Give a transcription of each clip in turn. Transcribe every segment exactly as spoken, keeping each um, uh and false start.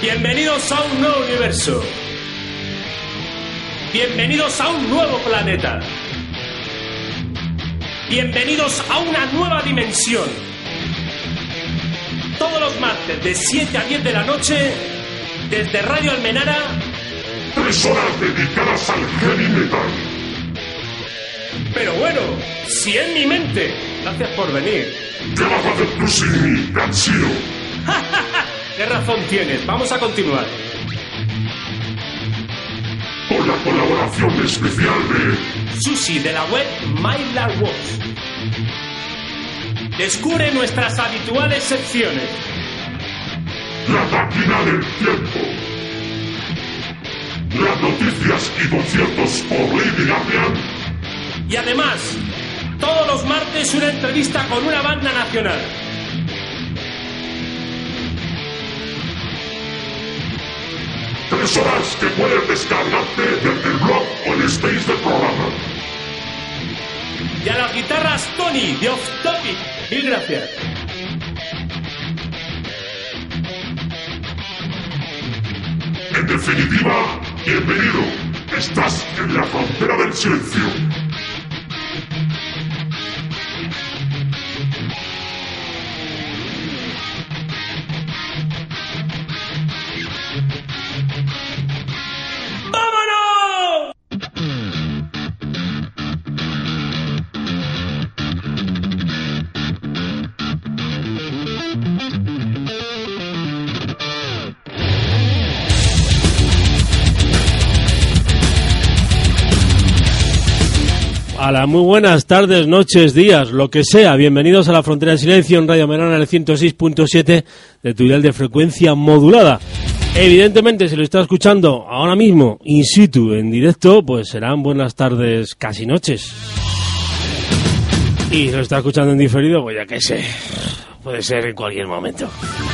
Bienvenidos a un nuevo universo. Bienvenidos a un nuevo planeta. Bienvenidos a una nueva dimensión. Todos los martes de siete a diez de la noche, desde Radio Almenara, tres horas dedicadas al heavy metal. Pero bueno, si es mi mente. Gracias por venir. ¿Qué vas a hacer tú sin mí, Ganshiro? ¿Qué razón tienes? Vamos a continuar. Con la colaboración especial de Susi, de la web MyLarWorks. Descubre nuestras habituales secciones. La máquina del tiempo. Las noticias y conciertos por Lady Guardian. Y además, todos los martes una entrevista con una banda nacional. Tres horas que puedes descargarte desde el blog o el space del programa. Y a las guitarras Tony, de Off Topic. Mil gracias. En definitiva, bienvenido. Estás en la frontera del silencio. Hola, muy buenas tardes, noches, días, lo que sea. Bienvenidos a la Frontera del Silencio en Radio Almenara, en el ciento seis punto siete de tu dial de frecuencia modulada. Evidentemente, si lo está escuchando ahora mismo, in situ, en directo, pues serán buenas tardes, casi noches. Y si lo está escuchando en diferido, pues ya que sé, puede ser en cualquier momento.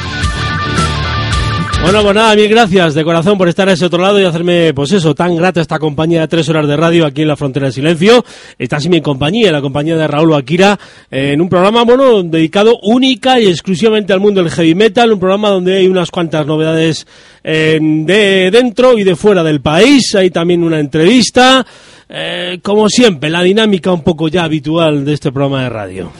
Bueno, pues nada, mil gracias de corazón por estar a ese otro lado y hacerme, pues eso, tan grata esta compañía de tres horas de radio aquí en la Frontera del Silencio. Está así mi compañía, la compañía de Raúl Akira, eh, en un programa, bueno, dedicado única y exclusivamente al mundo del heavy metal, un programa donde hay unas cuantas novedades eh, de dentro y de fuera del país. Hay también una entrevista, eh, como siempre, la dinámica un poco ya habitual de este programa de radio.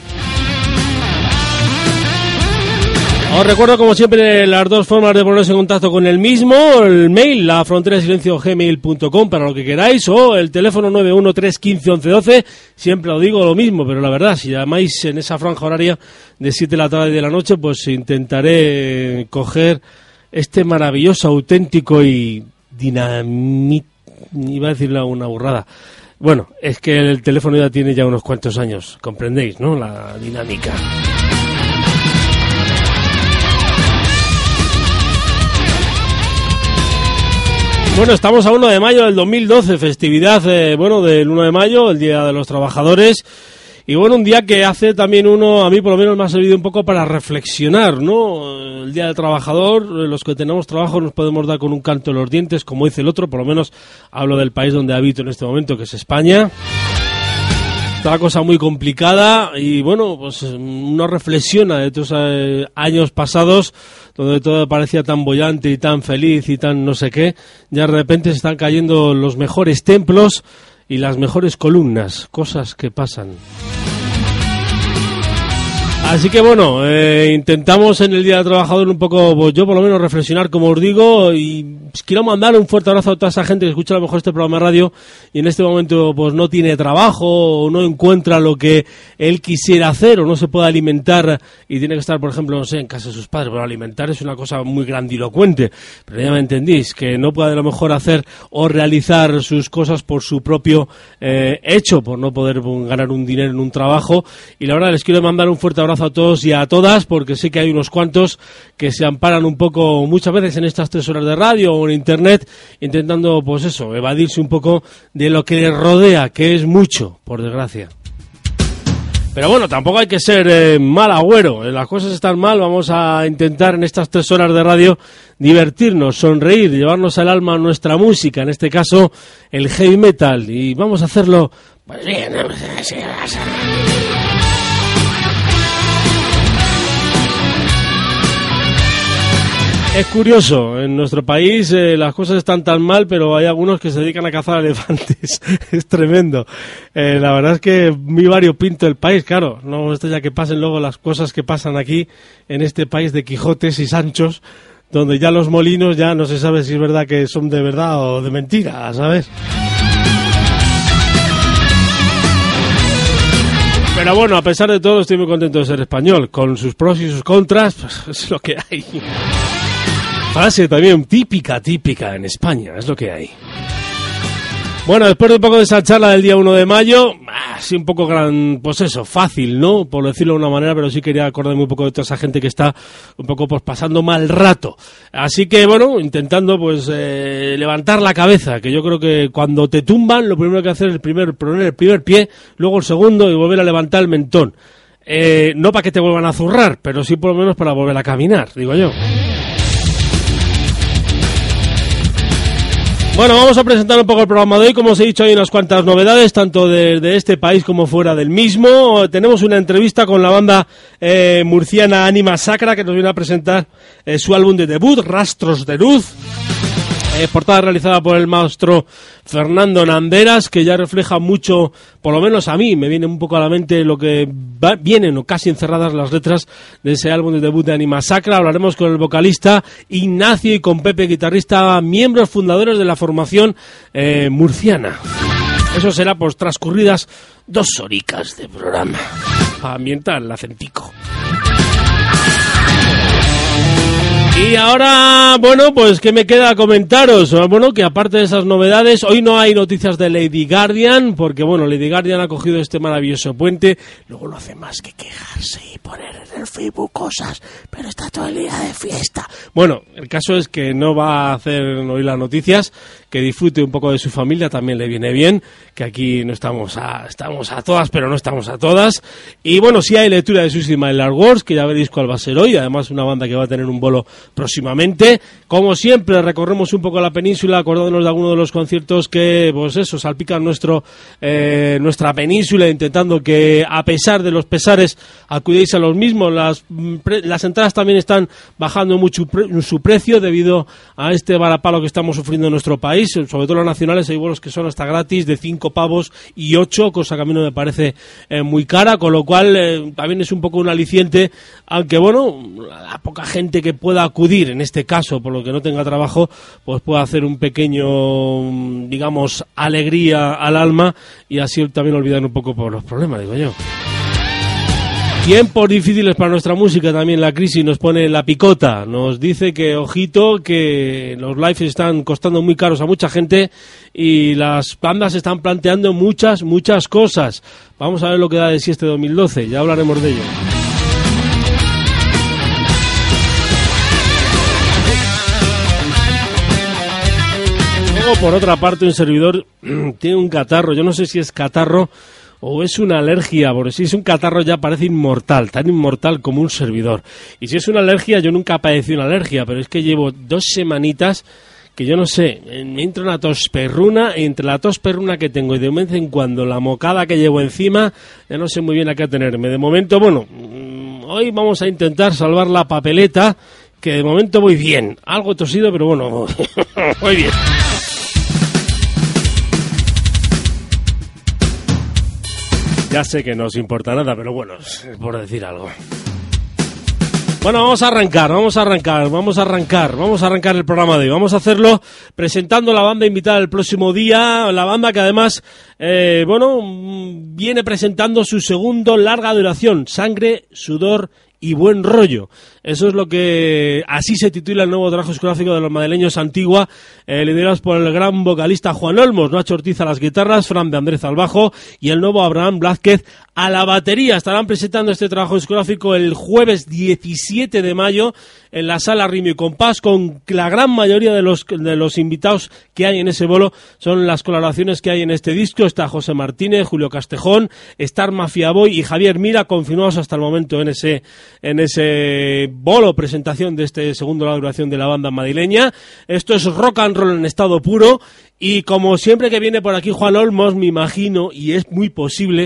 Os recuerdo, como siempre, las dos formas de ponerse en contacto con el mismo: el mail, la frontera de silencio gmail punto com, para lo que queráis, o el teléfono nueve uno tres uno cinco once doce. Siempre os digo lo mismo, pero la verdad, si llamáis en esa franja horaria de siete de la tarde y de la noche, pues intentaré coger este maravilloso, auténtico y dinamit... iba a decirle una burrada. Bueno, es que el teléfono ya tiene ya unos cuantos años, comprendéis, ¿no? La dinámica. Bueno, estamos a uno de mayo del dos mil doce, festividad, eh, bueno, del uno de mayo, el Día de los Trabajadores, y bueno, un día que hace también uno, a mí por lo menos me ha servido un poco para reflexionar, ¿no? El Día del Trabajador, los que tenemos trabajo nos podemos dar con un canto en los dientes, como dice el otro, por lo menos hablo del país donde habito en este momento, que es España. Está la cosa muy complicada y bueno, pues uno reflexiona de estos eh, años pasados donde todo parecía tan bollante y tan feliz y tan no sé qué. Ya de repente se están cayendo los mejores templos y las mejores columnas, cosas que pasan. Así que bueno, eh, intentamos en el Día del Trabajador un poco, pues yo por lo menos reflexionar, como os digo, y quiero mandar un fuerte abrazo a toda esa gente que escucha a lo mejor este programa de radio y en este momento pues no tiene trabajo o no encuentra lo que él quisiera hacer o no se puede alimentar y tiene que estar, por ejemplo, no sé, en casa de sus padres. Pero alimentar es una cosa muy grandilocuente, pero ya me entendís, que no puede a lo mejor hacer o realizar sus cosas por su propio eh, hecho, por no poder ganar un dinero en un trabajo. Y la verdad les quiero mandar un fuerte abrazo a todos y a todas, porque sé que hay unos cuantos que se amparan un poco muchas veces en estas tres horas de radio o en internet, intentando, pues eso, evadirse un poco de lo que les rodea, que es mucho, por desgracia. Pero bueno, tampoco hay que ser eh, mal agüero. Las cosas están mal, vamos a intentar en estas tres horas de radio divertirnos, sonreír, llevarnos al alma nuestra música, en este caso el heavy metal, y vamos a hacerlo pues bien. Es curioso, en nuestro país eh, las cosas están tan mal, pero hay algunos que se dedican a cazar elefantes. Es tremendo. Eh, la verdad es que muy variopinto el país, claro. No esto ya que pasen luego las cosas que pasan aquí en este país de Quijotes y Sanchos, donde ya los molinos ya no se sabe si es verdad que son de verdad o de mentira, ¿sabes? Pero bueno, a pesar de todo estoy muy contento de ser español. Con sus pros y sus contras, pues es lo que hay. Frase también típica, típica en España, es lo que hay. Bueno, después de un poco de esa charla del día uno de mayo, sí un poco gran, pues eso, fácil, ¿no? Por decirlo de una manera, pero sí quería acordarme un poco de toda esa gente que está un poco pues pasando mal rato. Así que bueno, intentando pues eh, levantar la cabeza, que yo creo que cuando te tumban, lo primero que hacer es el primer, poner el primer pie, luego el segundo y volver a levantar el mentón. Eh, no para que te vuelvan a zurrar, pero sí por lo menos para volver a caminar, digo yo. Bueno, vamos a presentar un poco el programa de hoy. Como os he dicho, hay unas cuantas novedades, tanto de, de este país como fuera del mismo. Tenemos una entrevista con la banda eh, murciana Anima Sacra, que nos viene a presentar eh, su álbum de debut, Rastros de Luz. Eh, portada realizada por el maestro Fernando Nanderas, que ya refleja mucho, por lo menos a mí, me viene un poco a la mente lo que va, vienen o casi encerradas las letras de ese álbum de debut de Anima Sacra. Hablaremos con el vocalista Ignacio y con Pepe, guitarrista, miembros fundadores de la formación eh, murciana. Eso será pues transcurridas dos horicas de programa para ambientar el acentico. Y ahora, bueno, pues ¿qué me queda comentaros? Bueno, que aparte de esas novedades, hoy no hay noticias de Lady Guardian, porque bueno, Lady Guardian ha cogido este maravilloso puente, luego no hace más que quejarse y poner en el Facebook cosas, pero está todo el día de fiesta. Bueno, el caso es que no va a hacer hoy las noticias, que disfrute un poco de su familia, también le viene bien, que aquí no estamos a, estamos a todas, pero no estamos a todas. Y bueno, sí hay lectura de Suicide My Last Words, que ya veréis cuál va a ser hoy, además una banda que va a tener un bolo próximamente. Como siempre, recorremos un poco la península, acordándonos de algunos de los conciertos que, pues eso, salpican nuestro, eh, nuestra península, intentando que, a pesar de los pesares, acudéis a los mismos. Las, pre, las entradas también están bajando mucho pre, su precio debido a este varapalo que estamos sufriendo en nuestro país, sobre todo los nacionales. Hay vuelos que son hasta gratis, de cinco pavos y ocho, cosa que a mí no me parece eh, muy cara, con lo cual eh, también es un poco un aliciente, aunque bueno, la poca gente que pueda acudir, en este caso, por lo que no tenga trabajo, pues puede hacer un pequeño, digamos, alegría al alma y así también olvidar un poco por los problemas, digo yo. Tiempos difíciles para nuestra música, también la crisis nos pone en la picota, nos dice que, ojito, que los lives están costando muy caros a mucha gente y las bandas están planteando muchas, muchas cosas. Vamos a ver lo que da de sí este dos mil doce, ya hablaremos de ello. Por otra parte, un servidor tiene un catarro, yo no sé si es catarro o es una alergia, porque si es un catarro ya parece inmortal, tan inmortal como un servidor. Y si es una alergia, yo nunca padecí una alergia, pero es que llevo dos semanitas que yo no sé, me entra una tos perruna, y entre la tos perruna que tengo y de vez en cuando la mocada que llevo encima, ya no sé muy bien a qué atenerme. De momento, bueno, hoy vamos a intentar salvar la papeleta, que de momento voy bien, algo tosido, pero bueno, voy bien. Ya sé que no os importa nada, pero bueno, es por decir algo. Bueno, vamos a arrancar, vamos a arrancar, vamos a arrancar, vamos a arrancar el programa de hoy. Vamos a hacerlo presentando la banda invitada el próximo día, la banda que además, eh, bueno, viene presentando su segundo larga duración, Sangre, Sudor y Buen Rollo. Eso es lo que, así se titula el nuevo trabajo discográfico de los madrileños Antigua, eh, liderados por el gran vocalista Juan Olmos, Nacho Ortiz a las guitarras, Fran de Andrés al bajo y el nuevo Abraham Blázquez a la batería. Estarán presentando este trabajo discográfico el jueves diecisiete de mayo en la sala Ritmo y Compás, con la gran mayoría de los, de los invitados que hay en ese bolo. Son las colaboraciones que hay en este disco. Está José Martínez, Julio Castejón, Star Mafia Boy y Javier Mira, confirmados hasta el momento en ese, en ese bolo presentación de este segundo larga duración de la banda madrileña. Esto es rock and roll en estado puro. Y como siempre que viene por aquí Juan Olmos, me imagino, y es muy posible,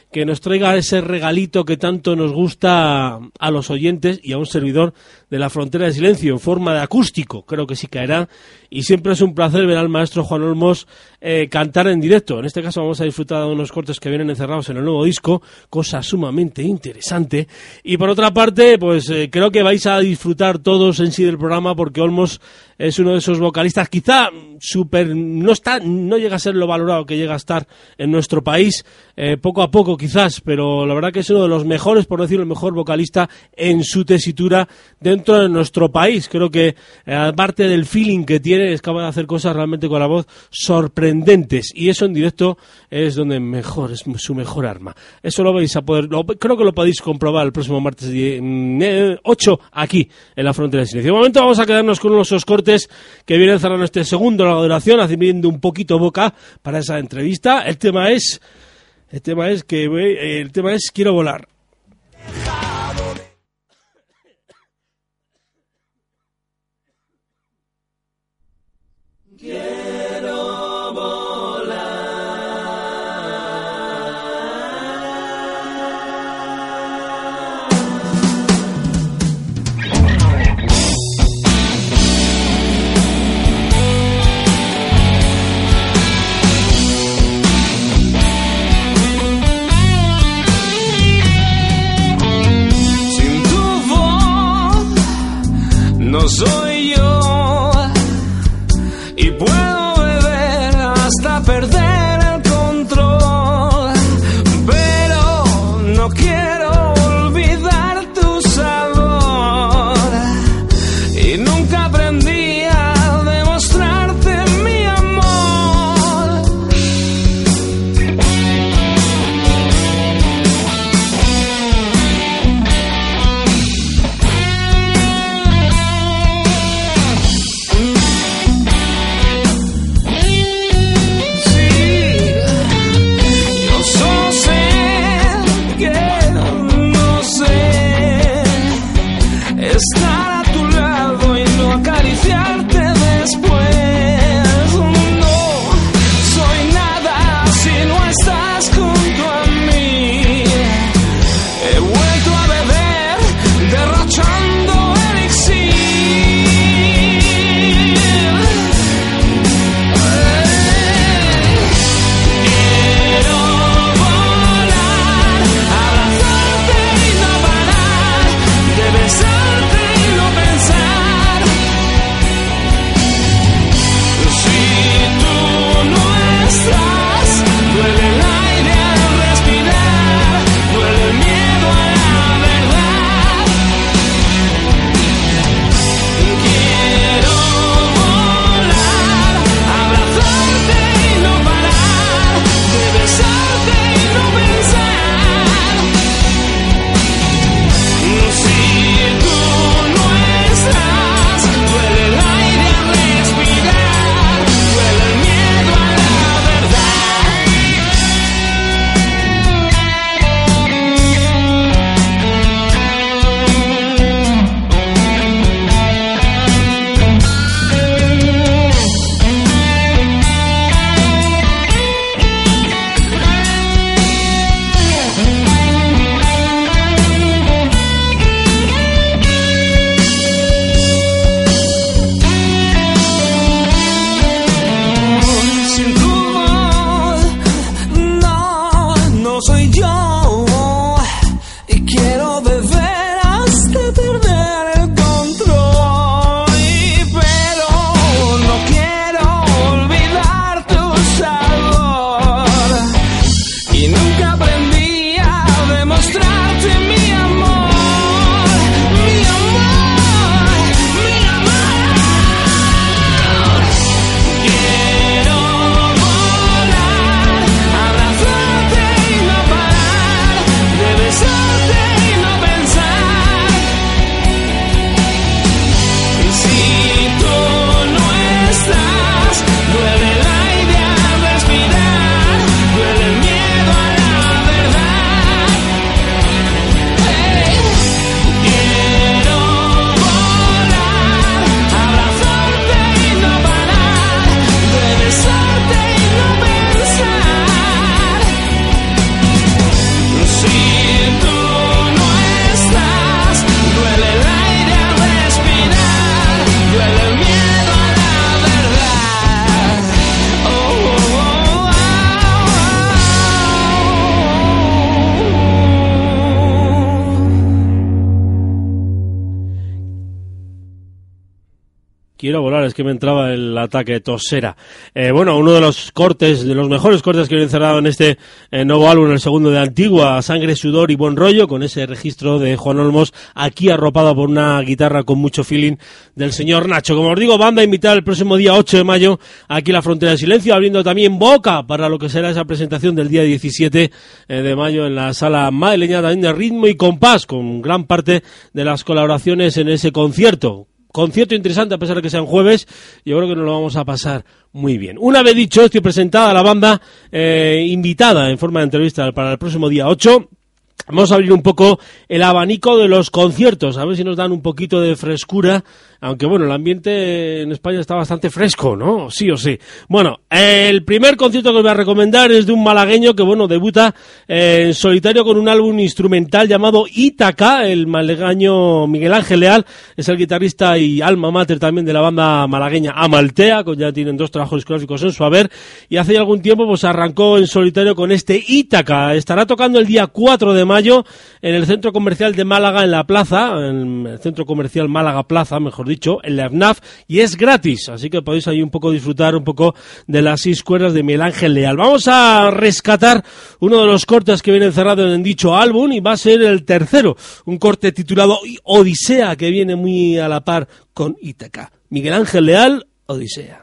que nos traiga ese regalito que tanto nos gusta a los oyentes y a un servidor de la Frontera del Silencio en forma de acústico. Creo que sí caerá y siempre es un placer ver al maestro Juan Olmos eh, cantar en directo. En este caso vamos a disfrutar de unos cortes que vienen encerrados en el nuevo disco, cosa sumamente interesante. Y por otra parte, pues eh, creo que vais a disfrutar todos en sí del programa, porque Olmos es uno de esos vocalistas, quizá super, no está, no llega a ser lo valorado que llega a estar en nuestro país, eh, poco a poco quizás, pero la verdad que es uno de los mejores, por decirlo, el mejor vocalista en su tesitura dentro de nuestro país. Creo que eh, aparte del feeling que tiene, es capaz de hacer cosas realmente con la voz sorprendentes, y eso en directo es donde mejor, es su mejor arma. Eso lo vais a poder, lo, creo que lo podéis comprobar el próximo martes ocho aquí en la Frontera del Silencio. De momento vamos a quedarnos con unos cortes que vienen cerrando este segundo larga duración, haciendo un poquito boca para esa entrevista. El tema es, el tema es que, el tema es quiero volar. Quiero volar. Sin tu voz no soy yo y puedo beber hasta perder el control, pero no quiero olvidar tu sabor y nunca aprendí a demostrarte mi amor. Quiero volar, es que me entraba el ataque tosera. Eh, bueno, uno de los cortes, de los mejores cortes que he encerrado en este eh, nuevo álbum, el segundo de Antigua, Sangre, Sudor y Buen Rollo, con ese registro de Juan Olmos, aquí arropado por una guitarra con mucho feeling del señor Nacho. Como os digo, banda invitada el próximo día ocho de mayo, aquí en la Frontera del Silencio, abriendo también boca para lo que será esa presentación del día diecisiete de mayo en la sala madrileña, también de Ritmo y Compás, con gran parte de las colaboraciones en ese concierto. Concierto interesante a pesar de que sean jueves, yo creo que nos lo vamos a pasar muy bien. Una vez dicho esto y presentada la banda eh, invitada en forma de entrevista para el próximo día ocho, vamos a abrir un poco el abanico de los conciertos, a ver si nos dan un poquito de frescura, aunque bueno, el ambiente en España está bastante fresco, ¿no? Sí o sí. Bueno, el primer concierto que os voy a recomendar es de un malagueño que, bueno, debuta eh, en solitario con un álbum instrumental llamado Ítaca. El malagueño Miguel Ángel Leal es el guitarrista y alma mater también de la banda malagueña Amaltea, que ya tienen dos trabajos discográficos en su haber, y hace ya algún tiempo pues arrancó en solitario con este Ítaca. Estará tocando el día cuatro de mayo en el Centro Comercial de Málaga, en la Plaza, en el Centro Comercial Málaga Plaza, mejor dicho, en la F N A F, y es gratis, así que podéis ahí un poco disfrutar un poco de las seis cuerdas de Miguel Ángel Leal. Vamos a rescatar uno de los cortes que viene encerrado en dicho álbum, y va a ser el tercero, un corte titulado Odisea, que viene muy a la par con Ítaca. Miguel Ángel Leal, Odisea.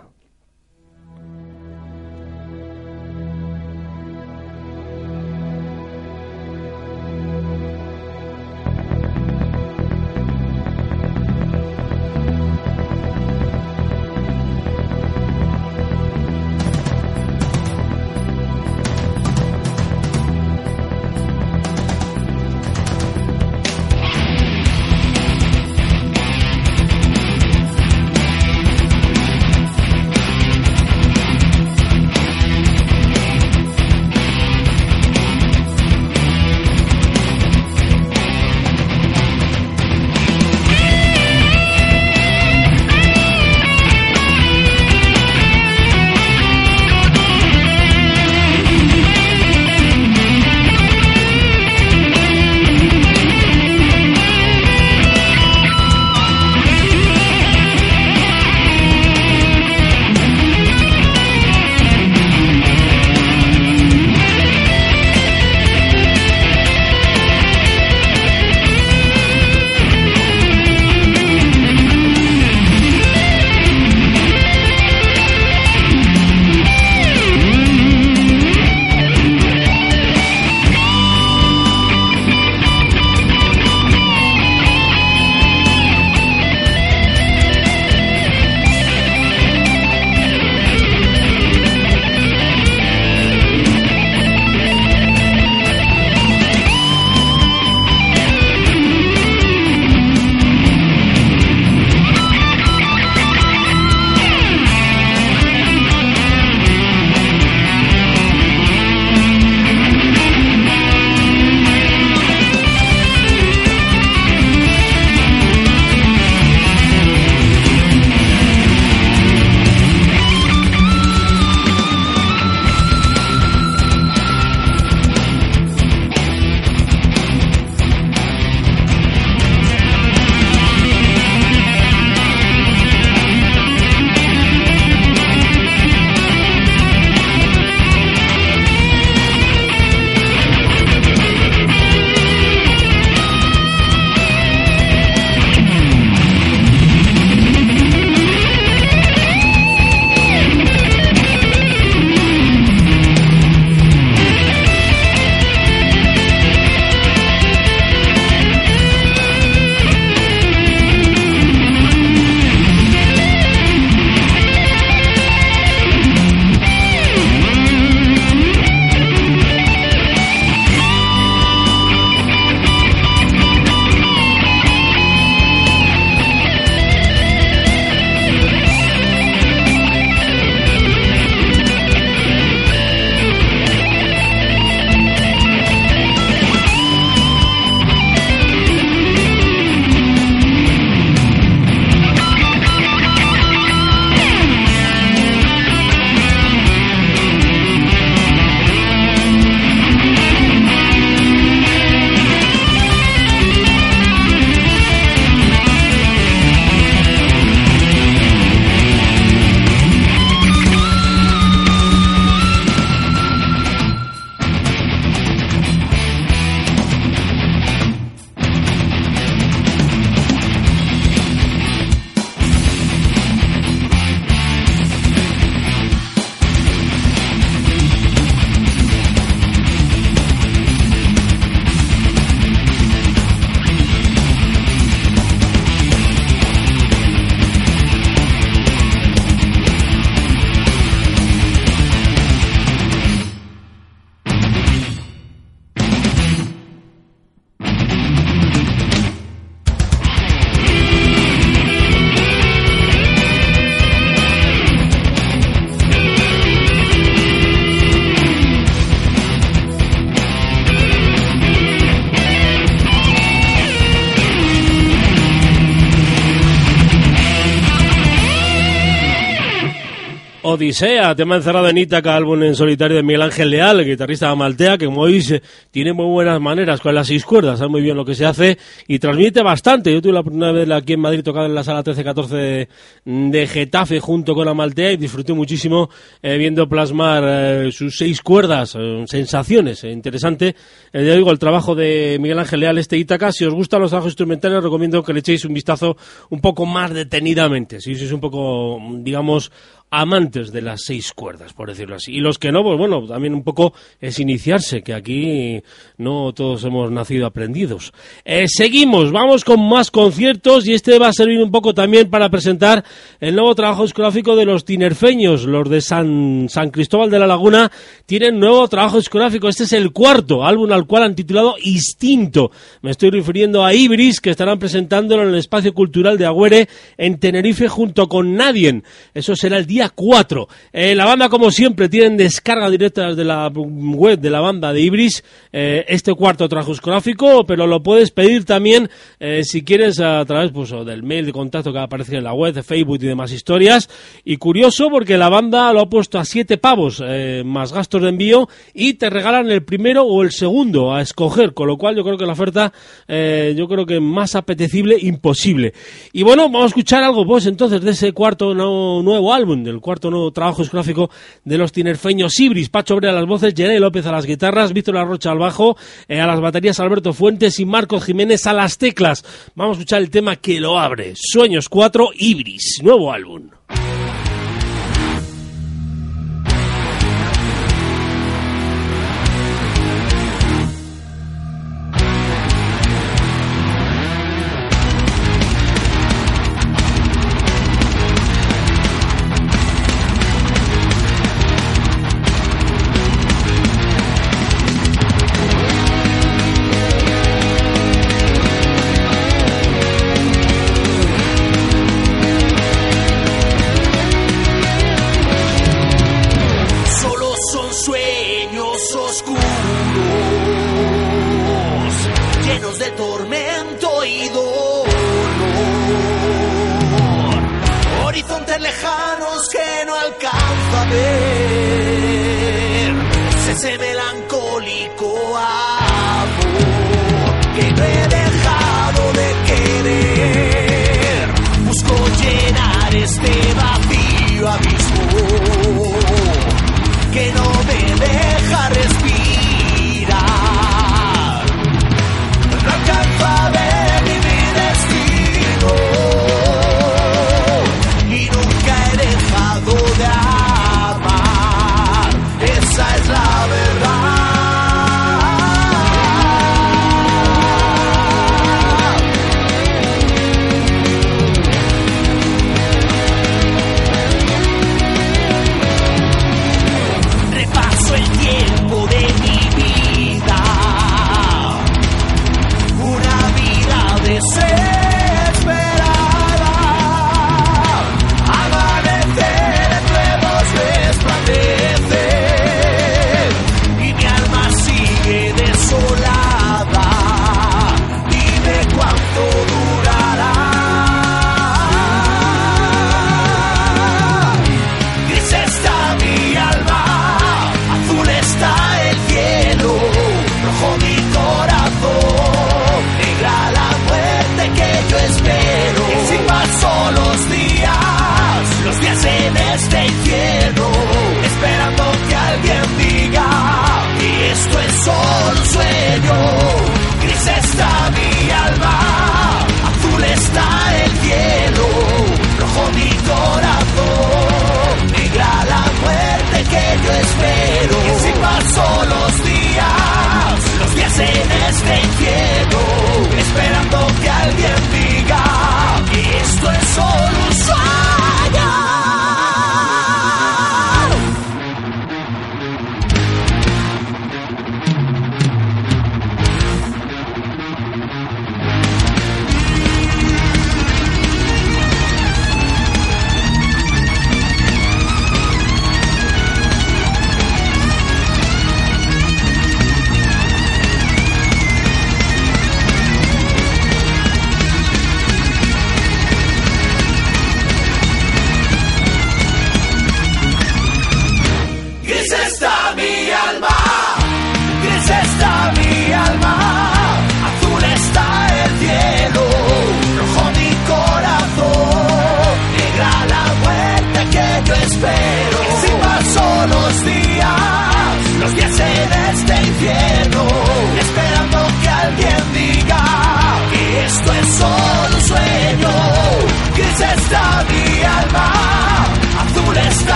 Odisea, tema encerrado en Ítaca, álbum en solitario de Miguel Ángel Leal, el guitarrista de Amaltea, que como veis tiene muy buenas maneras con las seis cuerdas, sabe muy bien lo que se hace y transmite bastante. Yo tuve la primera vez aquí en Madrid tocado en la sala trece catorce de Getafe junto con Amaltea y disfruté muchísimo eh, viendo plasmar eh, sus seis cuerdas, eh, sensaciones, eh, interesante. Eh, ya digo, el trabajo de Miguel Ángel Leal, este Ítaca. Si os gustan los trabajos instrumentales, os recomiendo que le echéis un vistazo un poco más detenidamente, si sois un poco, digamos, amantes de las seis cuerdas, por decirlo así. Y los que no, pues bueno, también un poco es iniciarse, que aquí no todos hemos nacido aprendidos. Eh, seguimos, vamos con más conciertos y este va a servir un poco también para presentar el nuevo trabajo discográfico de los tinerfeños. Los de San, San Cristóbal de la Laguna tienen nuevo trabajo discográfico. Este es el cuarto álbum al cual han titulado Instinto. Me estoy refiriendo a Ibris, que estarán presentándolo en el Espacio Cultural de Agüere en Tenerife junto con Nadien. Eso será el día cuatro. Eh, la banda, como siempre, tienen descarga directa de la web de la banda de Ibris, eh, este cuarto trabajo discográfico, pero lo puedes pedir también eh, si quieres a través pues, del mail de contacto que aparece en la web, de Facebook y demás historias. Y curioso porque la banda lo ha puesto a siete pavos eh, más gastos de envío y te regalan el primero o el segundo a escoger, con lo cual yo creo que la oferta eh, yo creo que más apetecible imposible. Y bueno, vamos a escuchar algo pues entonces de ese cuarto no, nuevo álbum, del cuarto nuevo trabajo discográfico de los tinerfeños Ibris. Pacho Obrera a las voces, Jerey López a las guitarras, Víctor Arrocha al bajo, eh, a las baterías Alberto Fuentes y Marcos Jiménez a las teclas. Vamos a escuchar el tema que lo abre, Sueños cuatro, Ibris, nuevo álbum. Ese melancólico amor que no he dejado de querer. Busco llenar este vacío abismo que no me deja respirar. No alcanzo a ver mi destino y nunca he dejado de amar. Esa es la verdad.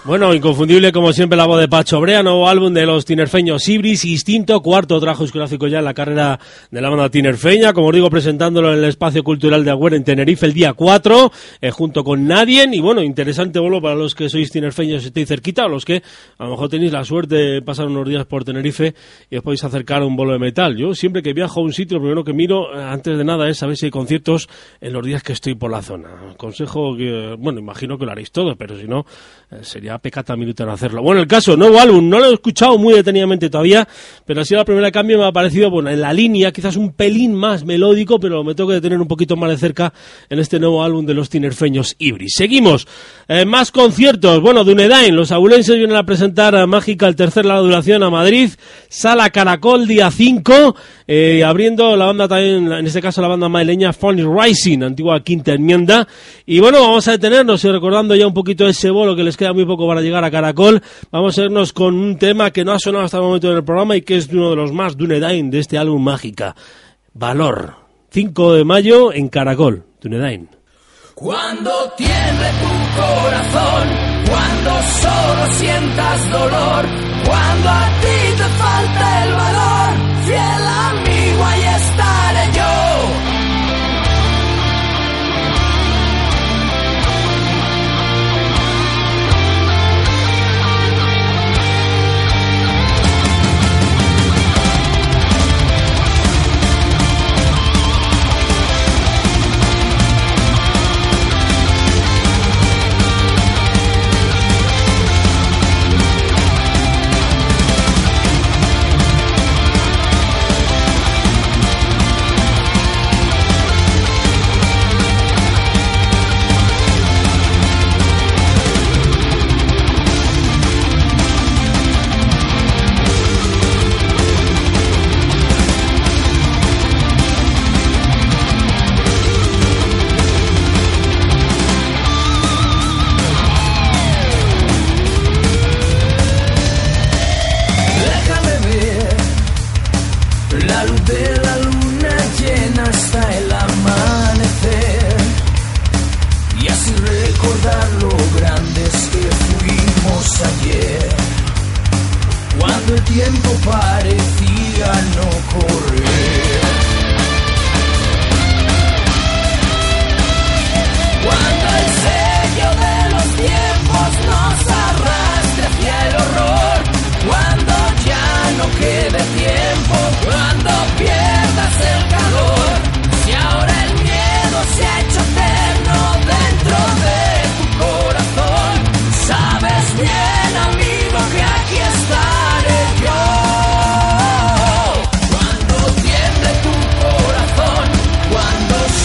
Bueno, inconfundible como siempre la voz de Pacho Brea, nuevo álbum de los tinerfeños Ibris, Instinto, cuarto trabajo discográfico ya en la carrera de la banda tinerfeña, como os digo, presentándolo en el Espacio Cultural de Agüera en Tenerife el día cuatro, eh, junto con Nadie, y bueno, interesante bolo para los que sois tinerfeños y estéis cerquita, o los que a lo mejor tenéis la suerte de pasar unos días por Tenerife y os podéis acercar a un bolo de metal. Yo siempre que viajo a un sitio, lo primero que miro, antes de nada, es saber si hay conciertos en los días que estoy por la zona. Consejo que, bueno, imagino que lo haréis todo, pero si no, eh, sería pecata minuto en hacerlo. Bueno, el caso, nuevo álbum, no lo he escuchado muy detenidamente todavía, pero ha sido la primera cambio, me ha parecido, bueno, en la línea, quizás un pelín más melódico, pero me tengo que detener un poquito más de cerca en este nuevo álbum de los tinerfeños Ibris. Seguimos, eh, más conciertos, bueno, Dunedain, los abulenses vienen a presentar a Mágica el tercer larga duración a Madrid, Sala Caracol, día cinco, eh, abriendo la banda también, en este caso la banda madrileña Funny Rising, antigua Quinta Enmienda, y bueno, vamos a detenernos y recordando ya un poquito ese bolo que les queda muy poco para llegar a Caracol, vamos a irnos con un tema que no ha sonado hasta el momento en el programa y que es uno de los más Dunedain de este álbum Mágica, Valor, cinco de mayo en Caracol, Dunedain. Cuando tiemble tu corazón, cuando solo sientas dolor, cuando a ti te falta el valor, fiel amigo, ahí estaré yo.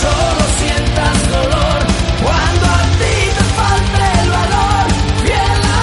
Fiel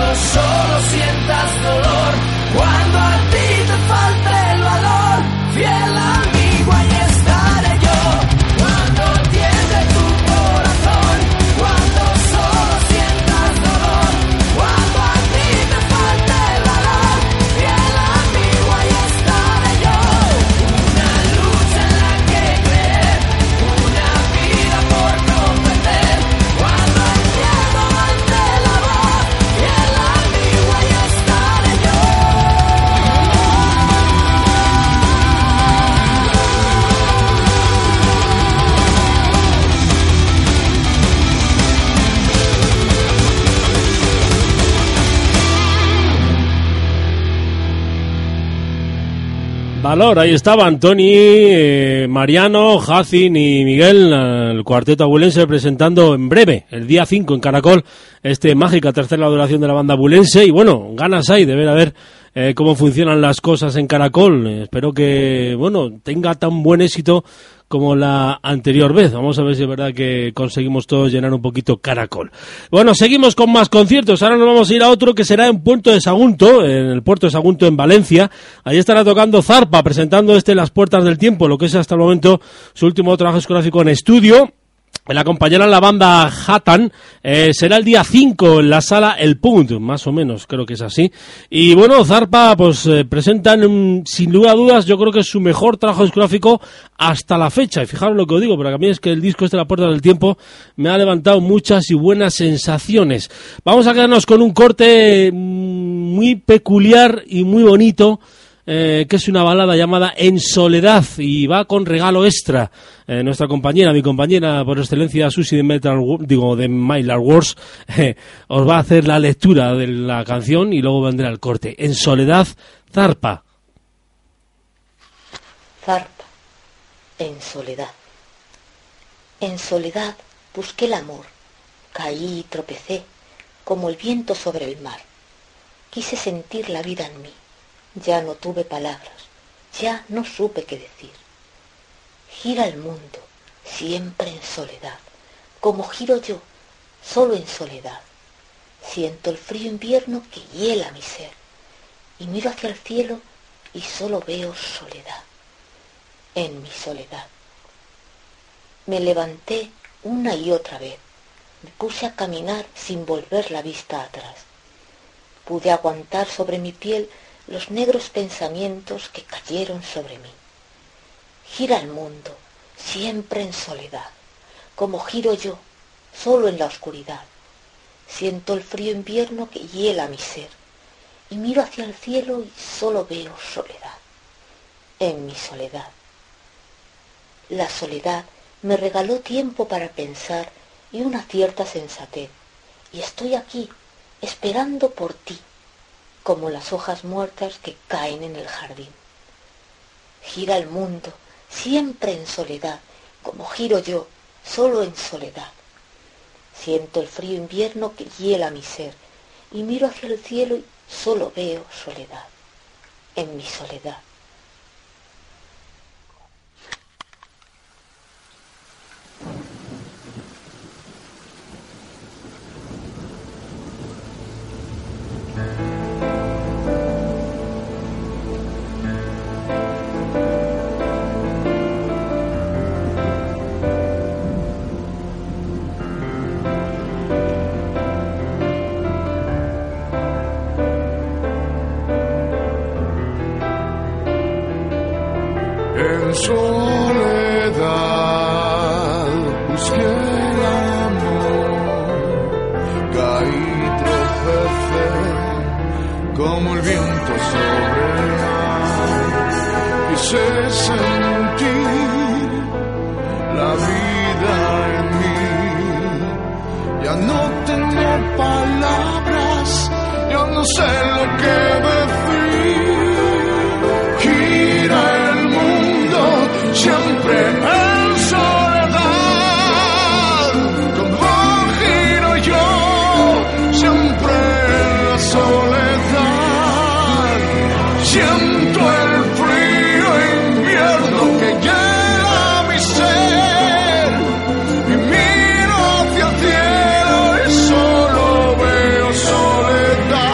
cuando solo sientas dolor, cuando a ti te falte el valor, fiel amigo, ahí estaré yo. Cuando tiemble tu corazón, cuando solo sientas dolor, cuando a ti te falte el valor, fiel amigo, ahí estaré yo. Una lucha en la que creer, una vida por comprender, cuando el miedo ante la voz, fiel amigo, ahí estaré yo. Valor, ahí estaban Tony, eh, Mariano, Jacin y Miguel, eh, el cuarteto abulense, presentando en breve, el día cinco en Caracol, este mágica tercera duración de la banda abulense. Y bueno, ganas hay de ver a ver eh, cómo funcionan las cosas en Caracol. Eh, espero que, bueno, tenga tan buen éxito como la anterior vez. Vamos a ver si es verdad que conseguimos todos llenar un poquito Caracol. Bueno, seguimos con más conciertos. Ahora nos vamos a ir a otro que será en Puerto de Sagunto, en el Puerto de Sagunto en Valencia. Ahí estará tocando Zarpa, presentando este Las Puertas del Tiempo, lo que es hasta el momento su último trabajo discográfico en estudio. La acompañarán la banda Hatan, eh, será el día cinco en la sala El Punt, más o menos, creo que es así. Y bueno, Zarpa pues eh, presentan um, sin lugar a dudas, yo creo que es su mejor trabajo discográfico hasta la fecha. Y fijaros lo que os digo, porque a mí es que el disco este de La Puerta del Tiempo me ha levantado muchas y buenas sensaciones. Vamos a quedarnos con un corte muy peculiar y muy bonito, Eh, que es una balada llamada En Soledad, y va con regalo extra. Eh, nuestra compañera, mi compañera por excelencia, Susi de Metal, digo, de Mylar Wars, eh, os va a hacer la lectura de la canción y luego vendrá el corte. En Soledad, Zarpa. Zarpa, en soledad. En soledad busqué el amor, caí y tropecé, como el viento sobre el mar. Quise sentir la vida en mí. Ya no tuve palabras, ya no supe qué decir. Gira el mundo, siempre en soledad, como giro yo, solo en soledad. Siento el frío invierno que hiela mi ser, y miro hacia el cielo y solo veo soledad, en mi soledad. Me levanté una y otra vez, me puse a caminar sin volver la vista atrás. Pude aguantar sobre mi piel los negros pensamientos que cayeron sobre mí. Gira el mundo, siempre en soledad, como giro yo, solo en la oscuridad. Siento el frío invierno que hiela mi ser, y miro hacia el cielo y solo veo soledad, en mi soledad. La soledad me regaló tiempo para pensar y una cierta sensatez, y estoy aquí, esperando por ti, como las hojas muertas que caen en el jardín. Gira el mundo, siempre en soledad, como giro yo, solo en soledad. Siento el frío invierno que hiela mi ser, y miro hacia el cielo y solo veo soledad, en mi soledad. En soledad busqué el amor, caí, tropecé como el viento sobre el mar. Quise sentir la vida en mí, ya no tengo palabras, yo no sé lo que decir. Gira el mundo siempre en soledad, como giro yo, siempre en la soledad. Siento el frío invierno que llena mi ser, y miro hacia el cielo y solo veo soledad.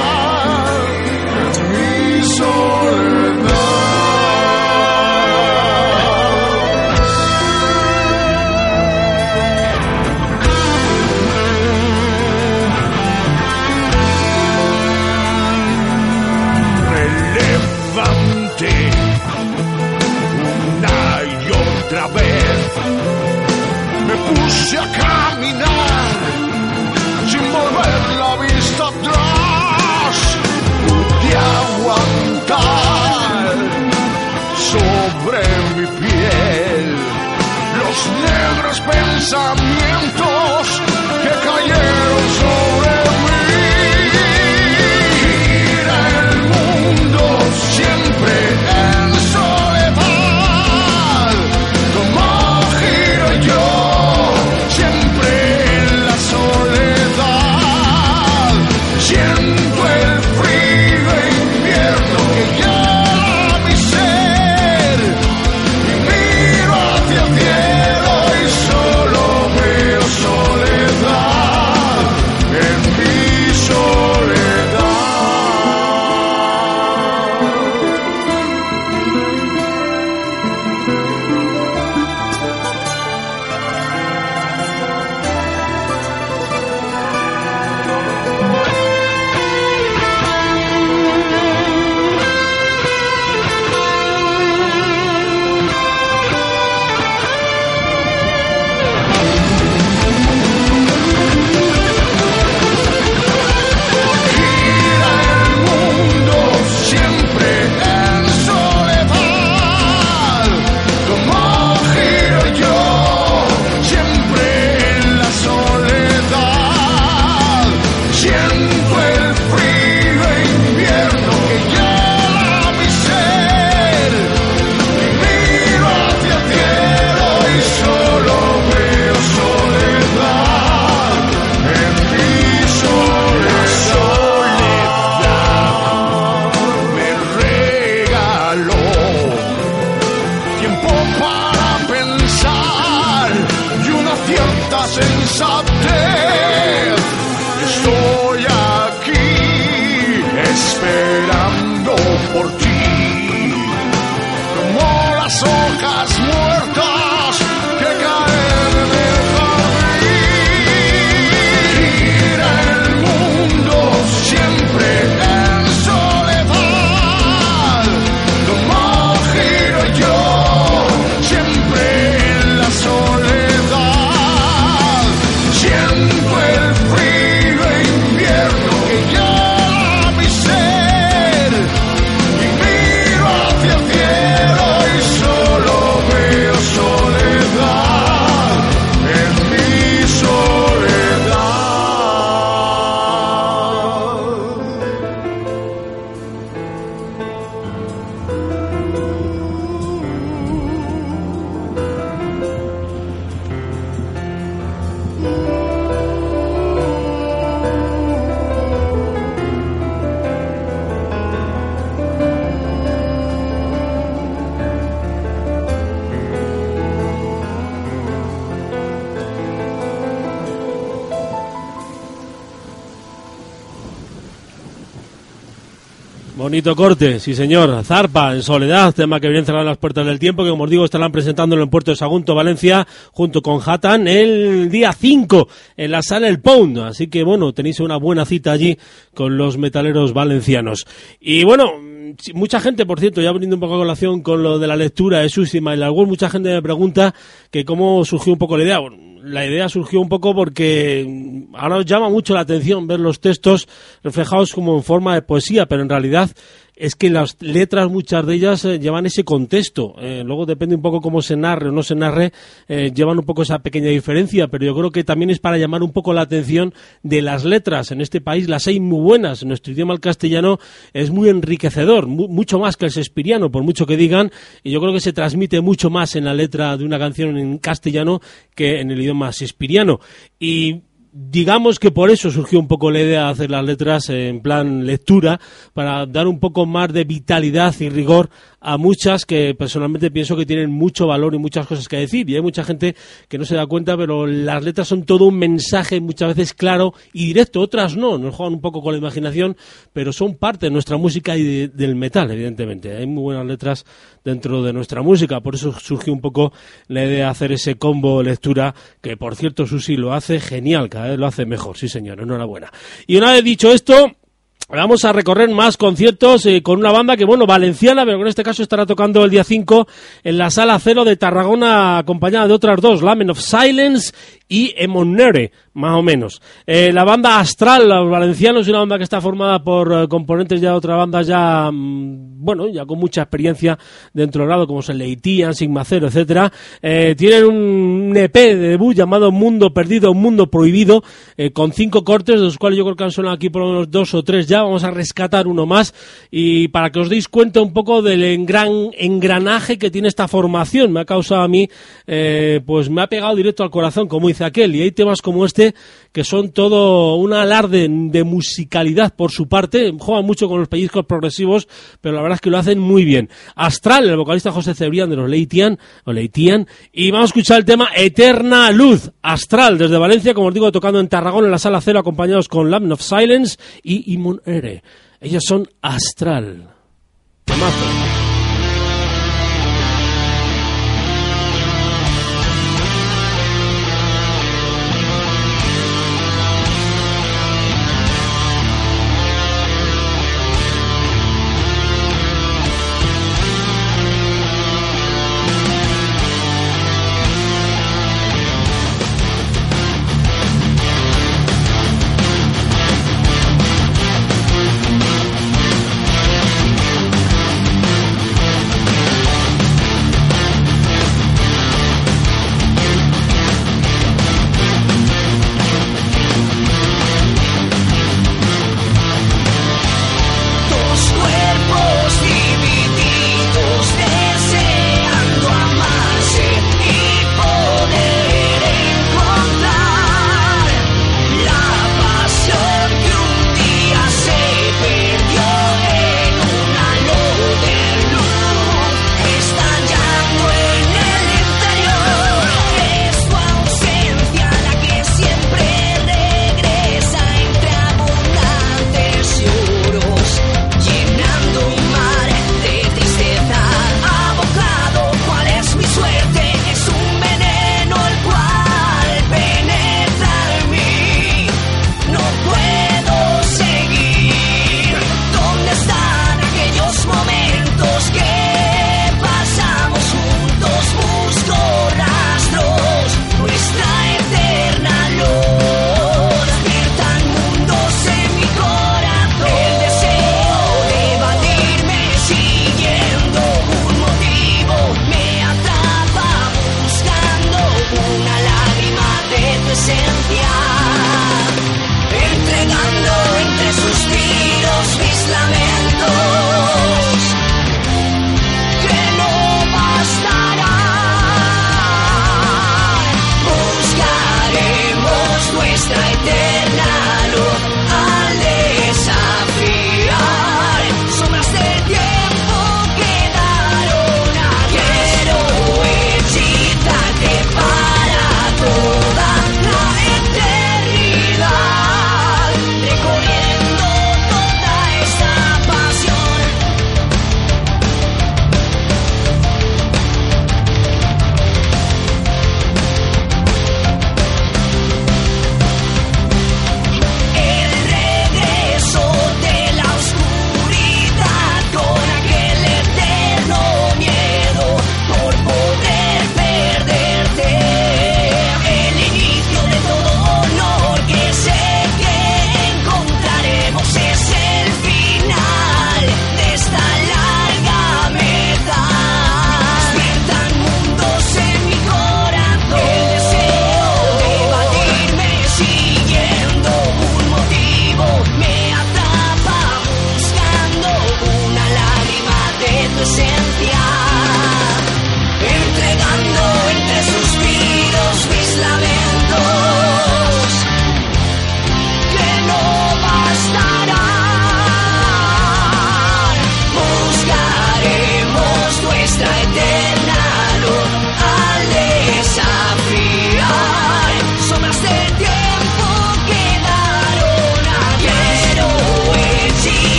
pensamientos que cayeron sobre mí. Gira el mundo siempre en soledad, como giro yo siempre en la soledad. Siento el frío invierno que llena mi ser y miro hacia el cielo y solo veo soledad en mi soledad. Gira el mundo siempre en soledad, como giro yo siempre en la soledad. Siento el frío invierno que llena mi ser y miro hacia el cielo y solo veo soledad en mi soledad. Me regaló tiempo para pensar y una cierta sensatez. Estoy aquí esperando por ti, como las hojas muertas que caen en el jardín. Gira el mundo siempre en soledad, como giro yo siempre en la soledad. Siento el frío invierno que llena mi ser y miro hacia el cielo y solo veo soledad en mi soledad. Bonito corte, sí señor. Zarpa, en soledad, tema que viene cerrado en las puertas del tiempo, que como os digo estarán presentándolo en Puerto de Sagunto, Valencia, junto con Hatan, el día cinco, en la sala El Pound. Así que bueno, tenéis una buena cita allí con los metaleros valencianos. Y bueno, mucha gente, por cierto, ya veniendo un poco a colación con lo de la lectura de Sus y My Last Words, mucha gente me pregunta que cómo surgió un poco la idea. Bueno, la idea surgió un poco porque ahora os llama mucho la atención ver los textos reflejados como en forma de poesía, pero en realidad es que las letras, muchas de ellas, eh, llevan ese contexto. Eh, luego depende un poco cómo se narre o no se narre, eh, llevan un poco esa pequeña diferencia, pero yo creo que también es para llamar un poco la atención de las letras. En este país las hay muy buenas. En nuestro idioma, el castellano, es muy enriquecedor, mu- mucho más que el shakespeariano, por mucho que digan, y yo creo que se transmite mucho más en la letra de una canción en castellano que en el idioma shakespeariano. Y digamos que por eso surgió un poco la idea de hacer las letras en plan lectura, para dar un poco más de vitalidad y rigor a muchas que personalmente pienso que tienen mucho valor y muchas cosas que decir. Y hay mucha gente que no se da cuenta, pero las letras son todo un mensaje muchas veces claro y directo, otras no, nos juegan un poco con la imaginación, pero son parte de nuestra música y de, del metal, evidentemente. Hay muy buenas letras dentro de nuestra música, por eso surgió un poco la idea de hacer ese combo lectura, que por cierto Susi lo hace genial, cada vez lo hace mejor, sí señor, enhorabuena. Y una vez dicho esto, vamos a recorrer más conciertos eh, con una banda que, bueno, valenciana, pero que en este caso estará tocando el día cinco en la Sala Cero de Tarragona, acompañada de otras dos, Lament of Silence y Emonere, más o menos. Eh, la banda Astral, los valencianos, es una banda que está formada por eh, componentes ya de otras bandas ya, mmm, bueno, ya con mucha experiencia dentro del grado, como son Leitian, Sigma Cero, etcétera. Eh, tienen un E P de debut llamado Mundo Perdido, Mundo Prohibido, eh, con cinco cortes, de los cuales yo creo que han sonado aquí por lo menos dos o tres ya. Vamos a rescatar uno más, y para que os deis cuenta un poco del engran, engranaje que tiene esta formación, me ha causado a mí, eh, pues me ha pegado directo al corazón, como dice aquel, y hay temas como este que son todo un alarde de musicalidad por su parte, juegan mucho con los pellizcos progresivos, pero la verdad es que lo hacen muy bien. Astral, el vocalista José Cebrián de los Leitian, o Leitian, y vamos a escuchar el tema Eterna Luz. Astral, desde Valencia, como os digo, tocando en Tarragona en la Sala Cero, acompañados con Lamb of Silence y Imon Ere. Ellos son Astral. Temazo.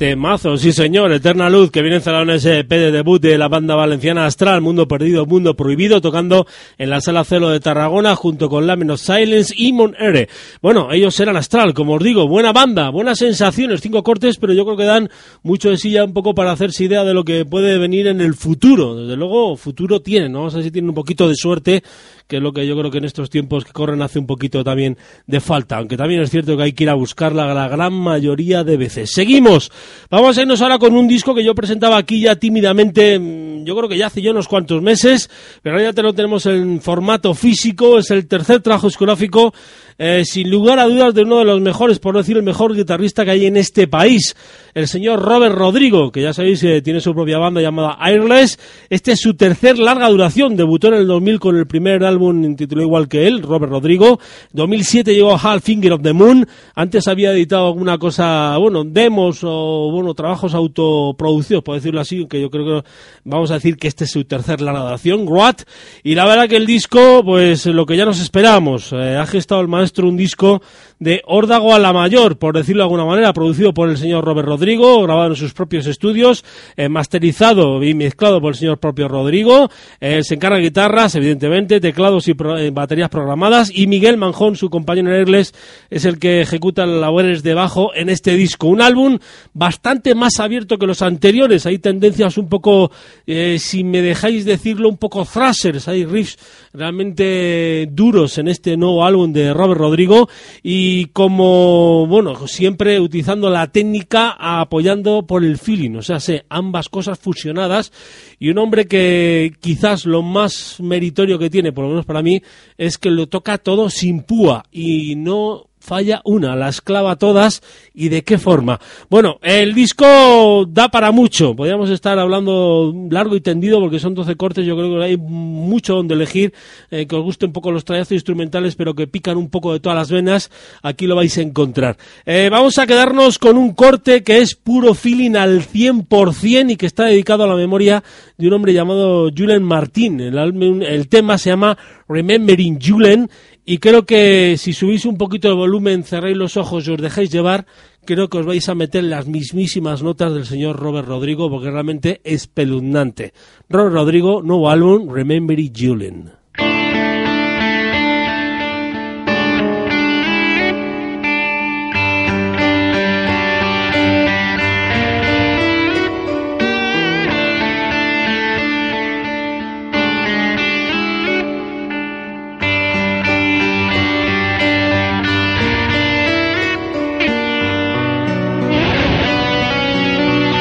Temazo, sí señor, Eterna Luz, que viene encerrado en ese E P de debut de la banda valenciana Astral, Mundo Perdido, Mundo Prohibido, tocando en la Sala Celo de Tarragona junto con Lament of Silence y Mon Ere. Bueno, ellos eran Astral, como os digo, buena banda, buenas sensaciones, cinco cortes, pero yo creo que dan mucho de sí ya un poco para hacerse idea de lo que puede venir en el futuro. Desde luego, futuro tienen, ¿no? Vamos a ver si tienen un poquito de suerte, que es lo que yo creo que en estos tiempos que corren hace un poquito también de falta, aunque también es cierto que hay que ir a buscarla la gran mayoría de veces. Seguimos, vamos a irnos ahora con un disco que yo presentaba aquí ya tímidamente, yo creo que ya hace ya unos cuantos meses, pero ahora ya te lo tenemos en formato físico, es el tercer trabajo discográfico, eh, sin lugar a dudas de uno de los mejores, por no decir el mejor guitarrista que hay en este país, el señor Robert Rodrigo, que ya sabéis que tiene su propia banda llamada Airless. Este es su tercer larga duración, debutó en el dos mil con el primer álbum intitulado igual que él, Robert Rodrigo. dos mil siete llegó a Half Finger of the Moon, antes había editado alguna cosa, bueno, demos o bueno, trabajos autoproducidos, por decirlo así, que yo creo que vamos a decir que este es su tercer larga duración, Groat, y la verdad que el disco, pues lo que ya nos esperábamos, eh, ha gestado el maestro un disco de órdago a la mayor, por decirlo de alguna manera, producido por el señor Robert Rodrigo, grabado en sus propios estudios, eh, masterizado y mezclado por el señor propio Rodrigo, eh, se encarga de guitarras, evidentemente, teclados y pro, eh, baterías programadas, y Miguel Manjón, su compañero en Airless, es el que ejecuta las labores de bajo en este disco. Un álbum bastante más abierto que los anteriores, hay tendencias un poco, eh, si me dejáis decirlo, un poco thrashers, hay riffs realmente duros en este nuevo álbum de Robert Rodrigo, y como, bueno, siempre utilizando la técnica, apoyando por el feeling, o sea, sé, ambas cosas fusionadas, y un hombre que quizás lo más meritorio que tiene, por lo menos para mí, es que lo toca todo sin púa, y no falla una, las clava todas, y de qué forma. Bueno, el disco da para mucho, podríamos estar hablando largo y tendido porque son doce cortes, yo creo que hay mucho donde elegir, eh, que os gusten un poco los trayazos instrumentales, pero que pican un poco de todas las venas, aquí lo vais a encontrar. Eh, vamos a quedarnos con un corte que es puro feeling al cien por ciento y que está dedicado a la memoria de un hombre llamado Julen Martín. El, álbum, el tema se llama Remembering Julen, y creo que si subís un poquito de volumen, cerráis los ojos y os dejáis llevar, creo que os vais a meter las mismísimas notas del señor Robert Rodrigo, porque realmente es espeluznante. Robert Rodrigo, nuevo álbum, Remembering Julen.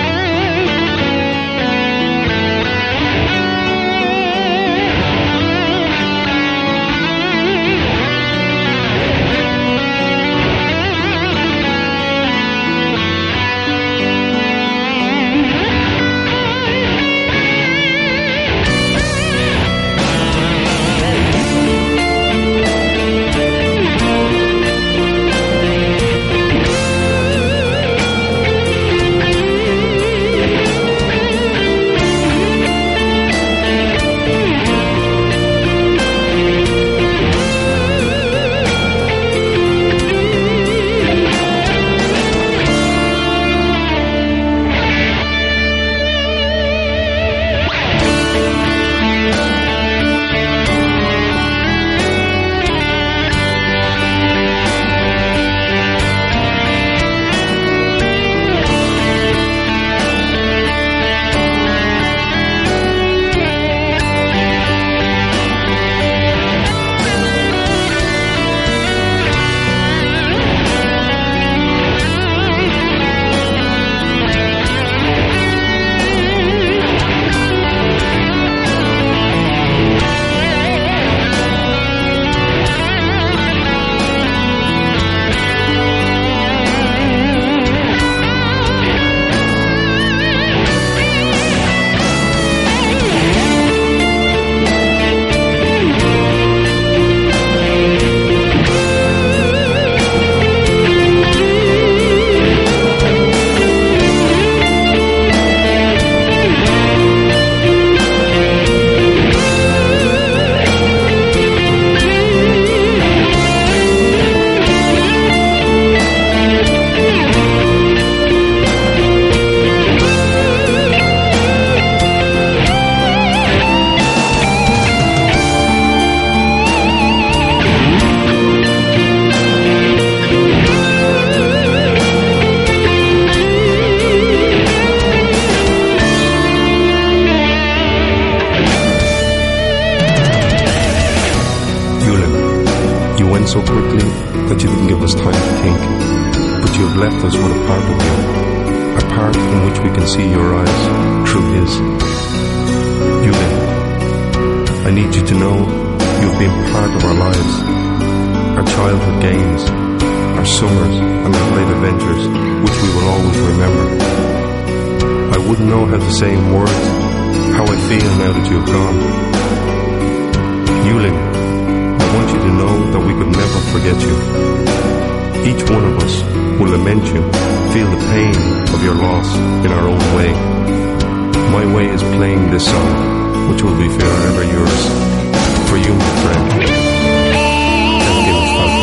Remembering so quickly that you didn't give us time to think. But you have left us with a part of you, a part in which we can see your eyes through his. Yulin, I need you to know you've been part of our lives, our childhood games, our summers and our great adventures, which we will always remember. I wouldn't know how to say in words how I feel now that you've gone. Yulin, I want you to know that we could never forget you. Each one of us will lament you, feel the pain of your loss in our own way. My way is playing this song, which will be forever yours. For you, my friend. And give us hope.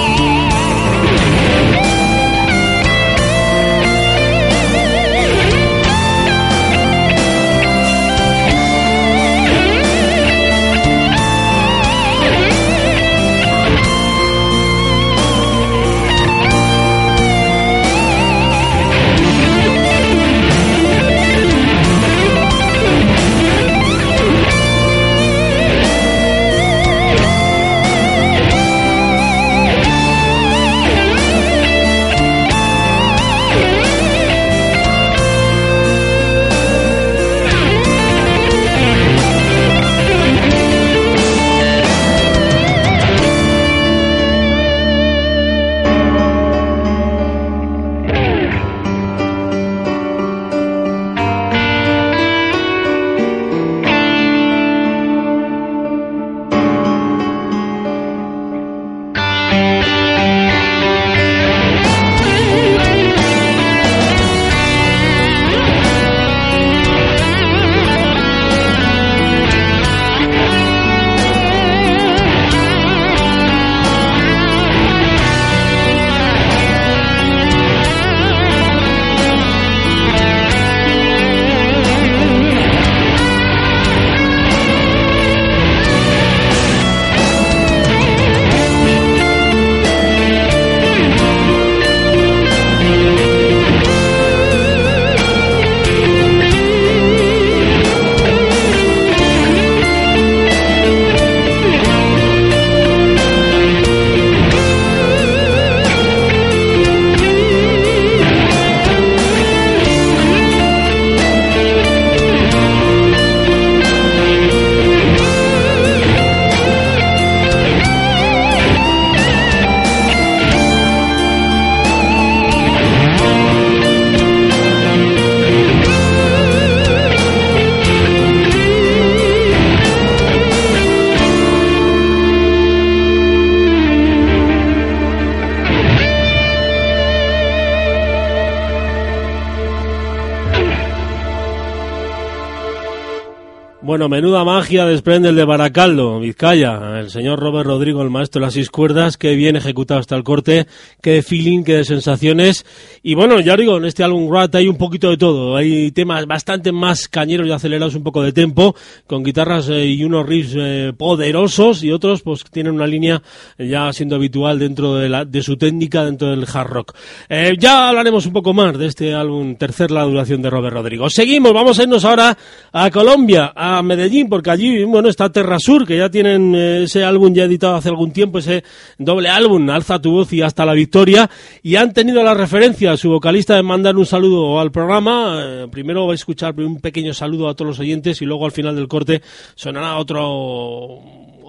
Bueno, menuda magia desprende el de Baracaldo, Vizcaya. El señor Robert Rodrigo, el maestro de las seis cuerdas, que bien ejecutado hasta el corte, qué de feeling, qué de sensaciones. Y bueno, ya digo, en este álbum Rat hay un poquito de todo. Hay temas bastante más cañeros y acelerados, un poco de tempo, con guitarras eh, y unos riffs eh, poderosos, y otros pues tienen una línea eh, ya siendo habitual dentro de, la, de su técnica, dentro del hard rock. Eh, ya hablaremos un poco más de este álbum, tercer la duración de Robert Rodrigo. Seguimos, vamos a irnos ahora a Colombia, a Medellín, porque allí, bueno, está Terra Sur, que ya tienen eh, ese álbum ya editado hace algún tiempo, ese doble álbum, Alza tu voz y Hasta la victoria, y han tenido la referencia, su vocalista, de mandar un saludo al programa. Eh, primero vais a escuchar un pequeño saludo a todos los oyentes y luego al final del corte sonará otro...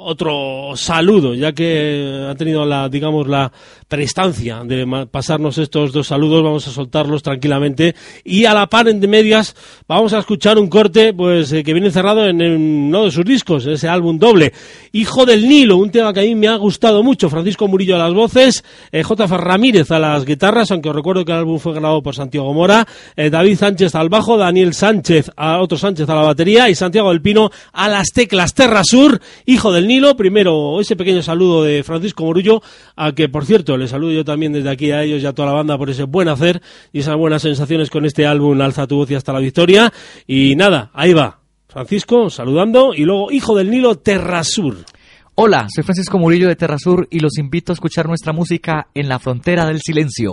otro saludo, ya que ha tenido la, digamos, la prestancia de pasarnos estos dos saludos. Vamos a soltarlos tranquilamente y a la par, en de medias, vamos a escuchar un corte pues eh, que viene encerrado en, en uno de sus discos, ese álbum doble, Hijo del Nilo, un tema que a mí me ha gustado mucho. Francisco Murillo a las voces, eh, J F Ramírez a las guitarras, aunque os recuerdo que el álbum fue grabado por Santiago Mora, eh, David Sánchez al bajo, Daniel Sánchez, a otro Sánchez a la batería y Santiago del Pino a las teclas. Terra Sur, Hijo del Nilo. Primero, ese pequeño saludo de Francisco Murillo, a que, por cierto, le saludo yo también desde aquí a ellos y a toda la banda por ese buen hacer y esas buenas sensaciones con este álbum Alza tu voz y Hasta la victoria. Y nada, ahí va Francisco saludando, y luego Hijo del Nilo, Terra Sur. Hola, soy Francisco Murillo de Terra Sur y los invito a escuchar nuestra música en la frontera del silencio.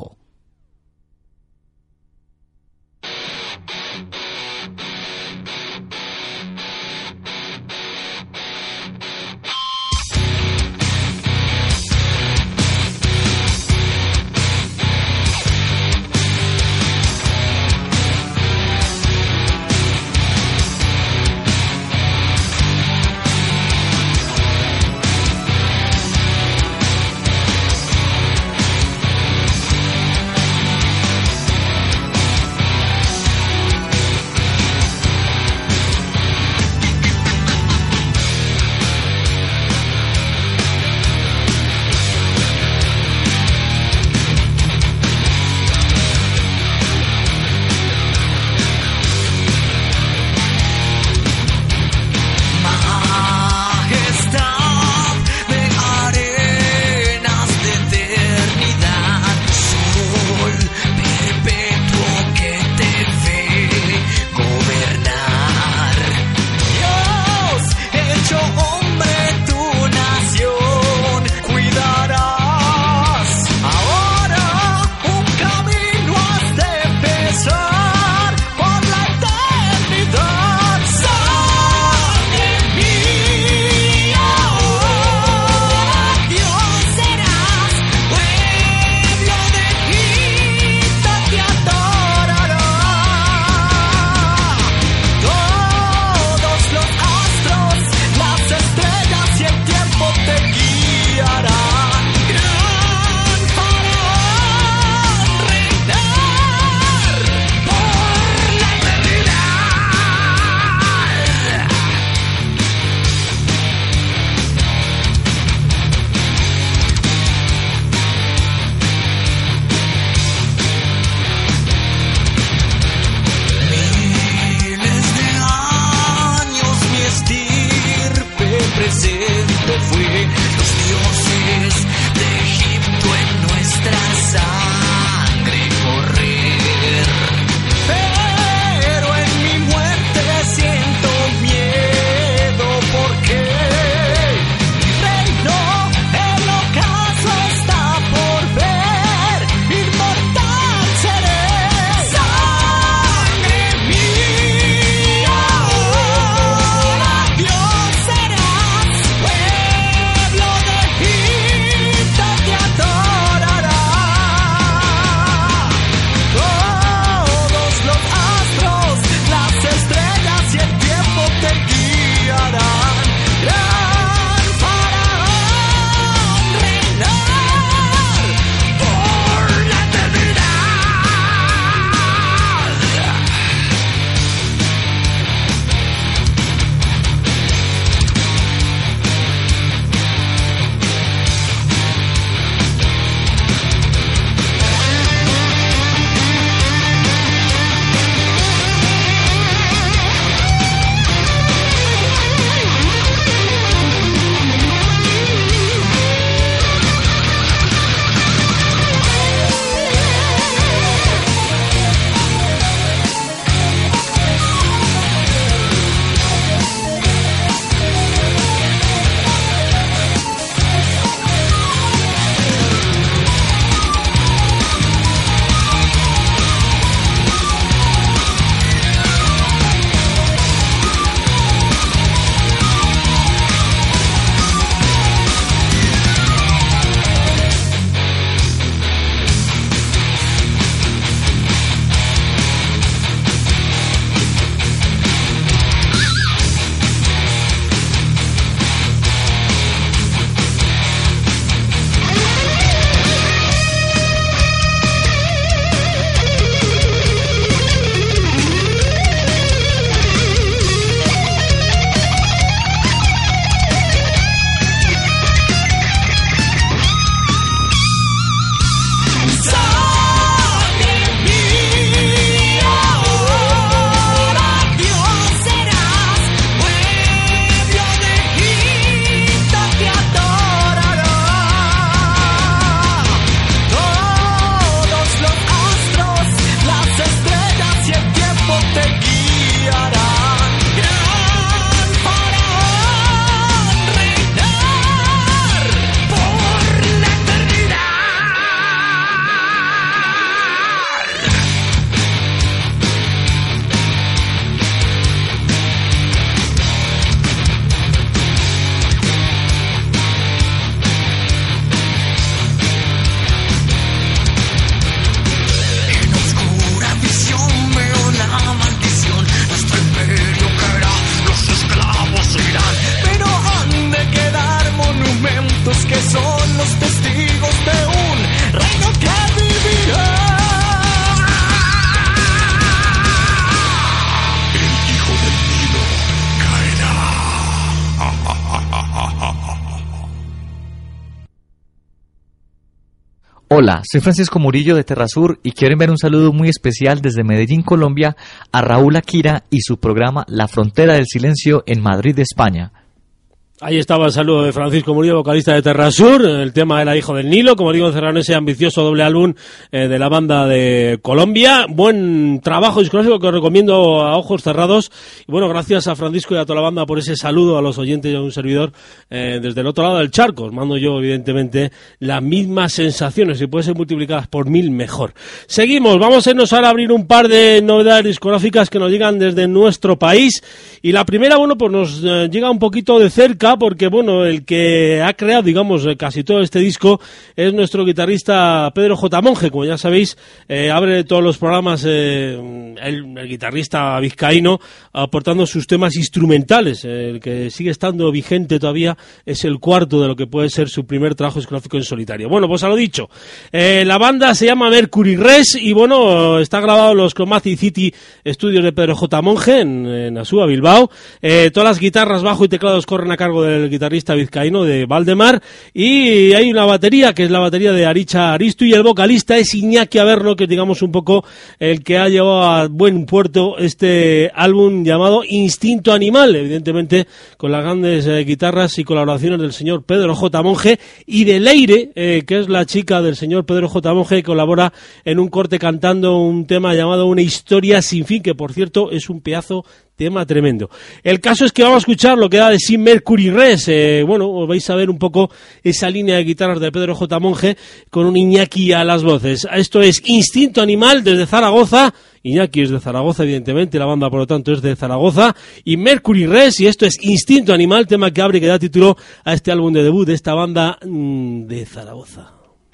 Hola, soy Francisco Murillo de Terrasur y quiero enviar un saludo muy especial desde Medellín, Colombia, a Raúl Akira y su programa La Frontera del Silencio en Madrid, España. Ahí estaba el saludo de Francisco Murillo, vocalista de Terrasur. El tema era Hijo del Nilo, como digo, cerraron ese ambicioso doble álbum eh, de la banda de Colombia. Buen trabajo discográfico que os recomiendo a ojos cerrados. Y bueno, gracias a Francisco y a toda la banda por ese saludo a los oyentes y a un servidor eh, desde el otro lado del charco. Os mando yo, evidentemente, las mismas sensaciones. Si pueden ser multiplicadas por mil, mejor. Seguimos, vamos a irnos ahora a abrir un par de novedades discográficas que nos llegan desde nuestro país. Y la primera, bueno, pues nos eh, llega un poquito de cerca, porque bueno, el que ha creado, digamos, casi todo este disco es nuestro guitarrista Pedro J. Monge. Como ya sabéis, eh, abre todos los programas eh, el, el guitarrista vizcaíno aportando sus temas instrumentales. El que sigue estando vigente todavía es el cuarto de lo que puede ser su primer trabajo discográfico en solitario. Bueno, pues a lo dicho, eh, la banda se llama Mercury Res y bueno, está grabado en los Chromatic City Studios de Pedro J. Monge en, en Asúa, Bilbao. Eh, todas las guitarras, bajo y teclados corren a cargo del guitarrista vizcaíno de Valdemar, y hay una batería que es la batería de Aricha Aristu, y el vocalista es Iñaki Averno, que digamos un poco el que ha llevado a buen puerto este álbum llamado Instinto Animal, evidentemente con las grandes eh, guitarras y colaboraciones del señor Pedro J. Monge y de Leire, eh, que es la chica del señor Pedro J. Monge, que colabora en un corte cantando un tema llamado Una Historia Sin Fin, que por cierto es un pedazo tema tremendo. El caso es que vamos a escuchar lo que da de sí Mercury Res. Eh, bueno, os vais a ver un poco esa línea de guitarras de Pedro J. Monge con un Iñaki a las voces. Esto es Instinto Animal desde Zaragoza. Iñaki es de Zaragoza, evidentemente, la banda por lo tanto es de Zaragoza. Y Mercury Res, y esto es Instinto Animal, tema que abre y que da título a este álbum de debut de esta banda mmm, de Zaragoza.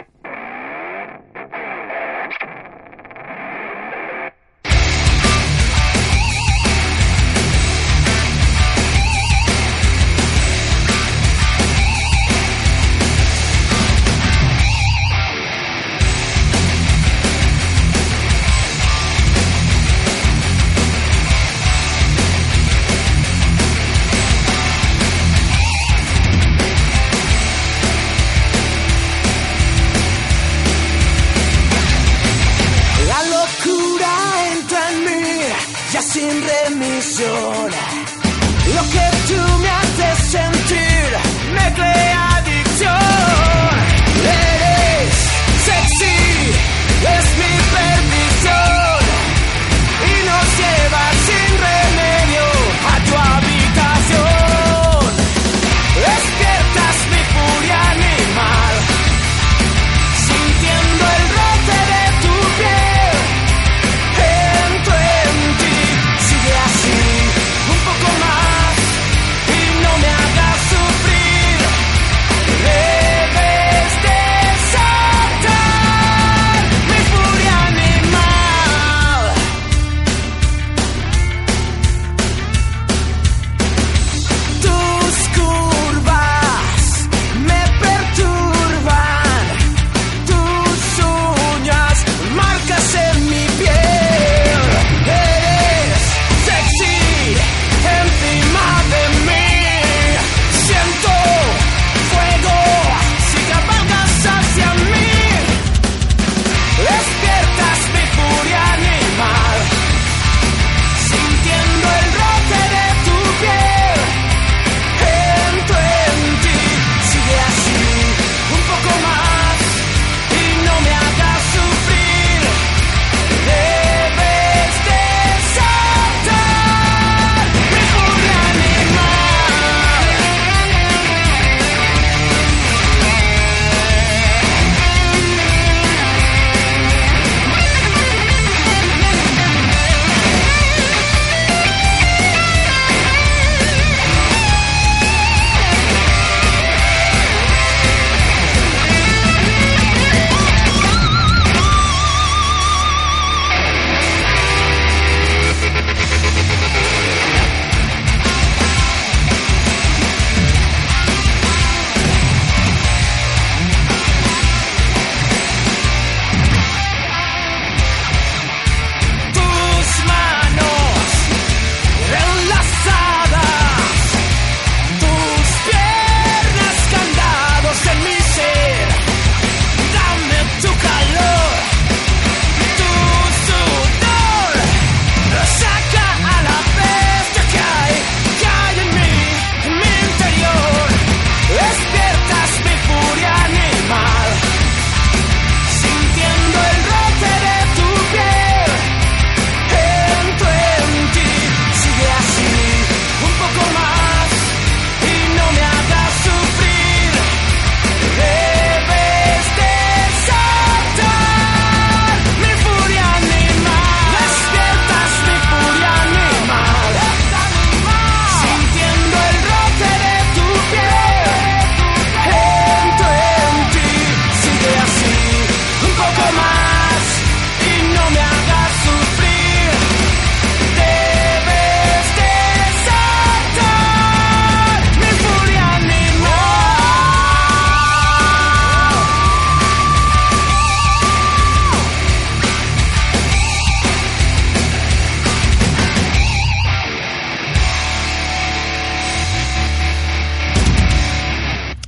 Lo que tú me haces sentir me crea adicción. Eres sexy, es mi perdición, y nos llevas sin remedio a tu habitación. Despiertas mi furia animal, sintiendo el roce de tu piel. Entro en ti, sigue así, un poco más, y no me hagas sufrir. Debes desatar mi furia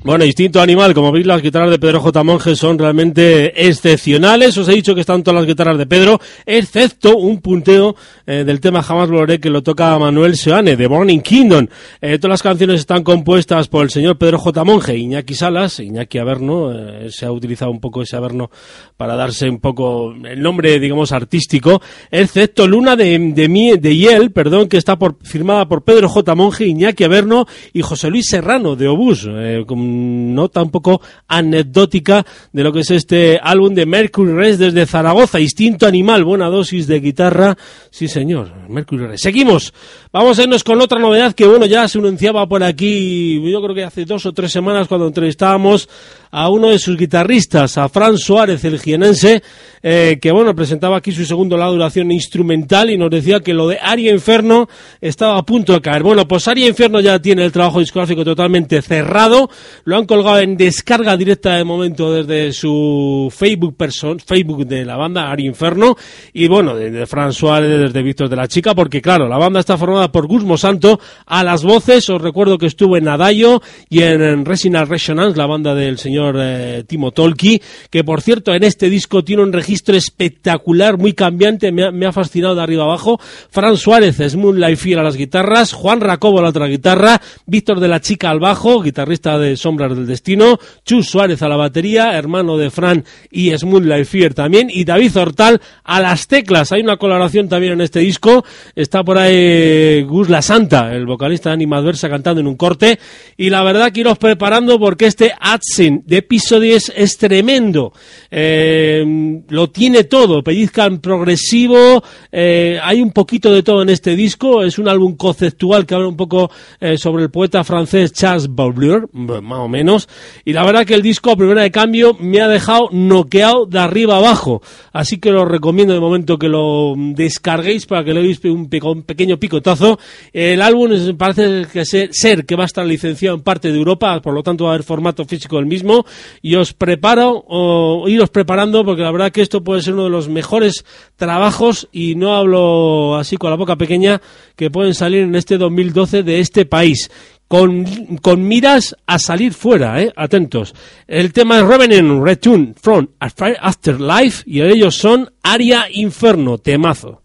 Bueno, Instinto Animal, como veis, las guitarras de Pedro J. Monge son realmente excepcionales. Os he dicho que están todas las guitarras de Pedro, excepto un punteo eh, del tema Jamás Volveré, que lo toca Manuel Seoane, de Burning Kingdom. Eh, todas las canciones están compuestas por el señor Pedro J. Monge, Iñaki Salas, Iñaki Averno. Eh, se ha utilizado un poco ese Averno para darse un poco el nombre, digamos, artístico, excepto Luna de, de, de, de Hiel, perdón, que está por, firmada por Pedro J. Monge, Iñaki Averno y José Luis Serrano, de Obús. Eh, con nota un poco anecdótica de lo que es este álbum de Mercury Rex desde Zaragoza. Instinto Animal, buena dosis de guitarra, sí señor, Mercury Rex. Seguimos, vamos a irnos con otra novedad que bueno, ya se anunciaba por aquí, yo creo que hace dos o tres semanas cuando entrevistábamos a uno de sus guitarristas, a Fran Suárez, el jienense, eh, que bueno, presentaba aquí su segundo larga duración instrumental y nos decía que lo de Aria Inferno estaba a punto de caer. Bueno, pues Aria Inferno ya tiene el trabajo discográfico totalmente cerrado, lo han colgado en descarga directa de momento desde su Facebook person, Facebook de la banda Aria Inferno, y bueno, de, de Fran Suárez, desde Víctor de la Chica, porque claro, la banda está formada por Gusmo Santo a las voces. Os recuerdo que estuvo en Adayo y en, en Resonance Resonance, la banda del señor Eh, Timo Tolkki, que por cierto en este disco tiene un registro espectacular, muy cambiante, me ha, me ha fascinado de arriba abajo. Fran Suárez, Smooth Like Fear a las guitarras, Juan Racobo a la otra guitarra, Víctor de la Chica al bajo, guitarrista de Sombras del Destino, Chus Suárez a la batería, hermano de Fran y Smooth Like Fear también, y David Hortal a las teclas. Hay una colaboración también en este disco, está por ahí Gus La Santa, el vocalista de Anima Adversa, cantando en un corte, y la verdad que iros preparando porque este Adsin de Episodios es tremendo, eh, lo tiene todo, pellizcan progresivo, eh, hay un poquito de todo en este disco, es un álbum conceptual que habla un poco eh, sobre el poeta francés Charles Baudelaire, más o menos, y la verdad que el disco a primera de cambio me ha dejado noqueado de arriba abajo, así que os recomiendo de momento que lo descarguéis para que le deis un, un pequeño picotazo. El álbum es, parece que ser, ser que va a estar licenciado en parte de Europa, por lo tanto va a haber formato físico del mismo, y os preparo o iros preparando porque la verdad que esto puede ser uno de los mejores trabajos, y no hablo así con la boca pequeña, que pueden salir en este dos mil doce de este país. Con, con miras a salir fuera, eh, atentos. El tema es Revenant Return from Afterlife y ellos son Aria Inferno, temazo.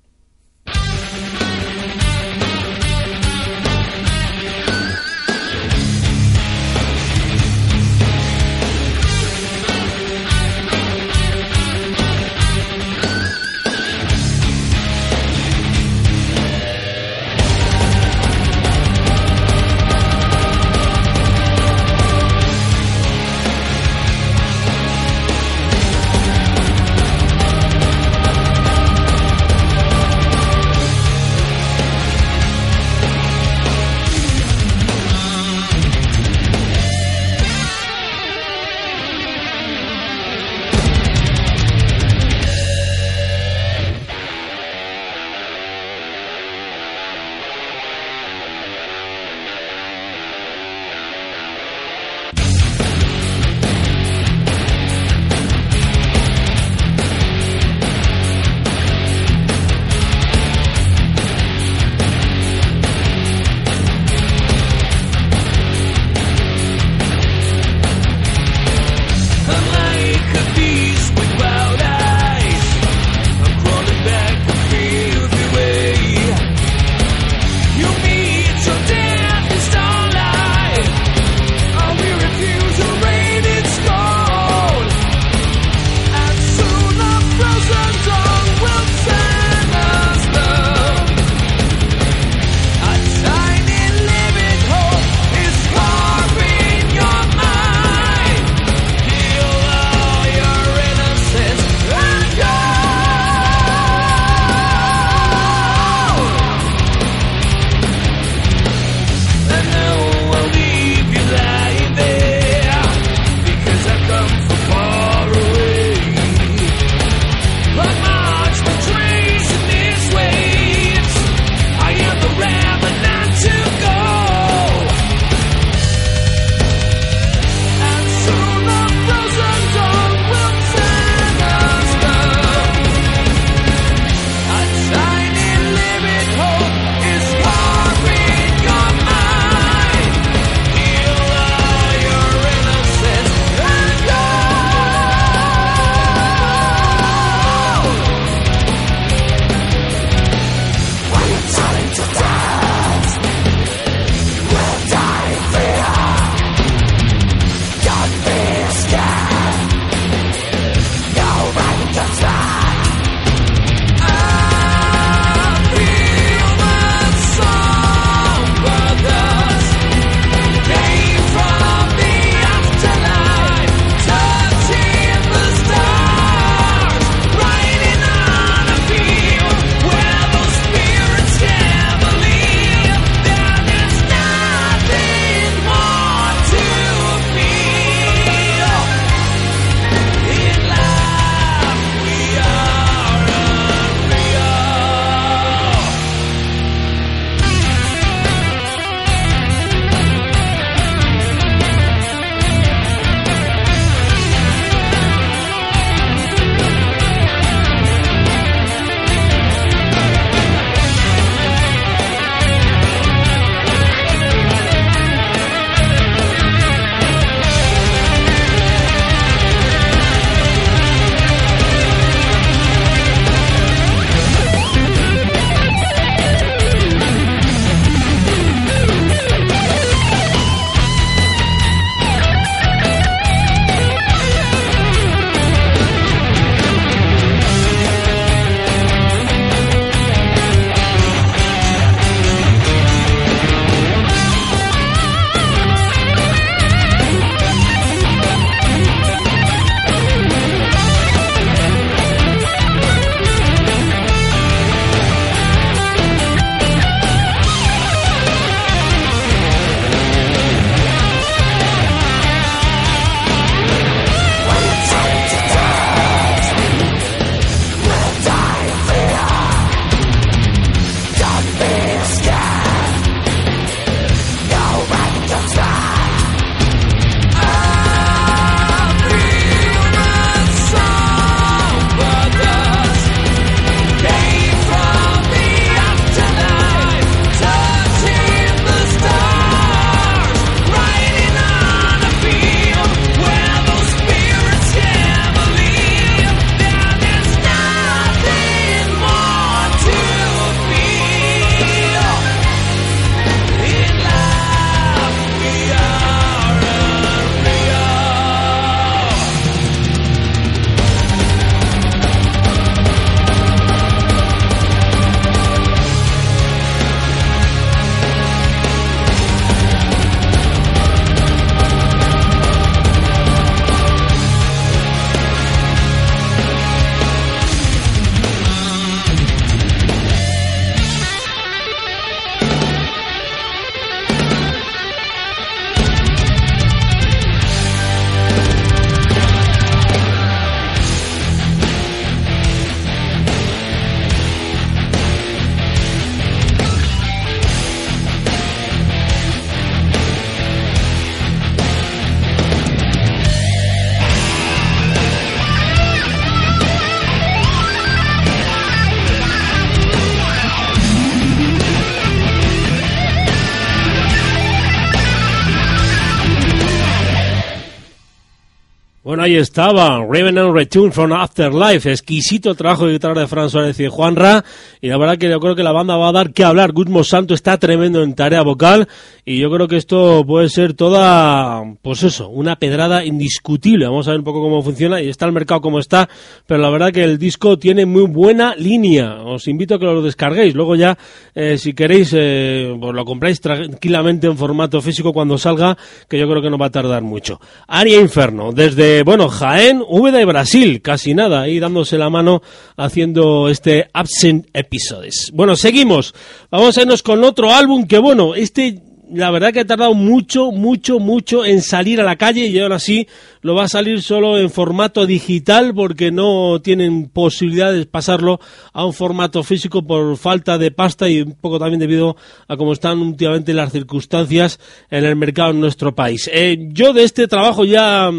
Bueno, ahí estaba, Revenant Return from Afterlife, exquisito trabajo de guitarra de Fran Suárez y de Juanra, y la verdad que yo creo que la banda va a dar que hablar. Guzmo Santo está tremendo en tarea vocal, y yo creo que esto puede ser toda, pues eso, una pedrada indiscutible. Vamos a ver un poco cómo funciona, y está el mercado como está, pero la verdad que el disco tiene muy buena línea. Os invito a que lo descarguéis, luego ya, eh, si queréis, eh, pues lo compráis tranquilamente en formato físico cuando salga, que yo creo que no va a tardar mucho. Aria Inferno, desde bueno, Jaén, Úbeda y Brasil, casi nada, ahí dándose la mano haciendo este Absent Episodes. Bueno, seguimos, vamos a irnos con otro álbum que bueno, este la verdad que ha tardado mucho, mucho, mucho en salir a la calle y ahora sí lo va a salir solo en formato digital porque no tienen posibilidad de pasarlo a un formato físico por falta de pasta y un poco también debido a cómo están últimamente las circunstancias en el mercado en nuestro país. Eh, yo de este trabajo ya...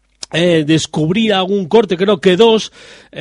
Eh, descubrí algún corte, creo que dos,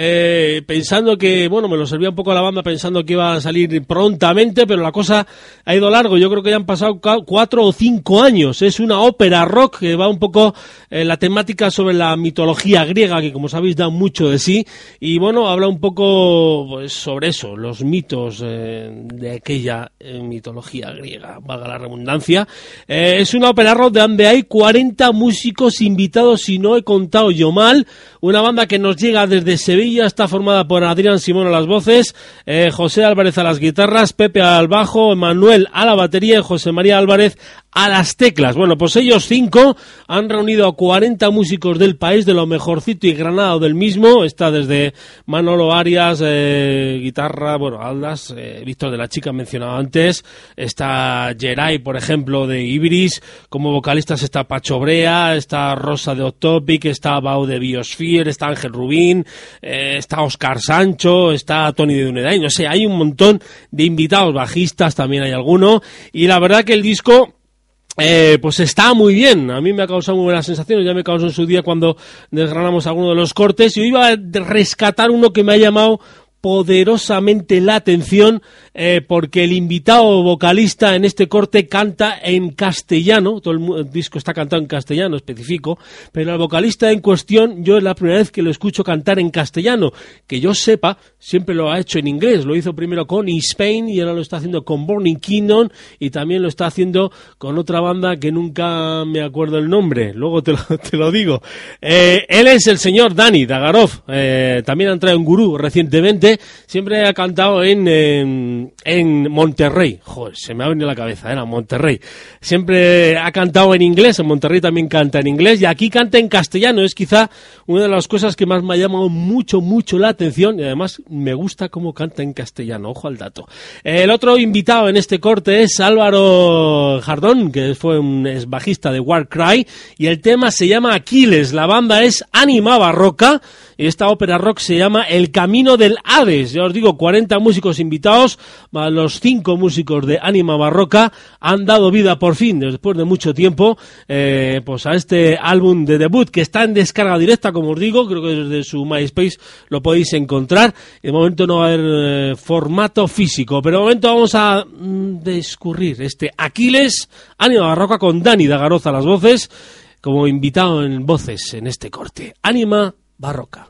eh, pensando que, bueno, me lo servía un poco a la banda pensando que iba a salir prontamente, pero la cosa ha ido largo. Yo creo que ya han pasado cuatro o cinco años. Es una ópera rock que va un poco eh, la temática sobre la mitología griega, que como sabéis da mucho de sí, y bueno, habla un poco pues, sobre eso, los mitos eh, de aquella eh, mitología griega, valga la redundancia. Eh, es una ópera rock de donde hay cuarenta músicos invitados, si no he contado yo mal, una banda que nos llega desde Sevilla, está formada por Adrián Simón a las voces, eh, José Álvarez a las guitarras, Pepe al bajo, Manuel a la batería y José María Álvarez a las teclas. Bueno, pues ellos cinco han reunido a cuarenta músicos del país, de lo mejorcito y granado del mismo. Está desde Manolo Arias, eh, guitarra, bueno, Aldas, eh, Víctor de la Chica mencionado antes, está Geray, por ejemplo, de Ibris, como vocalistas está Pacho Brea, está Rosa de Octopic, está Bau de Biosphere, está Ángel Rubín, eh, está Óscar Sancho, está Tony de Dunedain, no sé, hay un montón de invitados, bajistas también hay alguno, y la verdad que el disco Eh, pues está muy bien, a mí me ha causado muy buenas sensaciones, ya me causó en su día cuando desgranamos alguno de los cortes, y yo iba a rescatar uno que me ha llamado poderosamente la atención eh, porque el invitado vocalista en este corte canta en castellano, todo el, el disco está cantado en castellano, especifico, pero el vocalista en cuestión yo es la primera vez que lo escucho cantar en castellano, que yo sepa, siempre lo ha hecho en inglés, lo hizo primero con Spain y ahora lo está haciendo con Burning Kingdom y también lo está haciendo con otra banda que nunca me acuerdo el nombre, luego te lo, te lo digo. Eh, él es el señor Dani Dagarov, eh, también ha entrado en Gurú recientemente. Siempre ha cantado en, en, en Monterrey. Joder, se me ha venido a la cabeza, era Monterrey. Siempre ha cantado en inglés, en Monterrey también canta en inglés y aquí canta en castellano. Es quizá una de las cosas que más me ha llamado mucho, mucho la atención y además me gusta cómo canta en castellano. Ojo al dato. El otro invitado en este corte es Álvaro Jardón, que fue un es bajista de Warcry y el tema se llama Aquiles. La banda es Ánima Barroca y esta ópera rock se llama El Camino del Hades. Ya os digo, cuarenta músicos invitados, más los cinco músicos de Ánima Barroca han dado vida por fin, después de mucho tiempo, eh, pues a este álbum de debut que está en descarga directa, como os digo, creo que desde su MySpace lo podéis encontrar. De momento no va a haber eh, formato físico, pero de momento vamos a mm, descubrir este Aquiles, Ánima Barroca con Dani Dagarov a las voces, como invitado en voces en este corte. Ánima Barroca.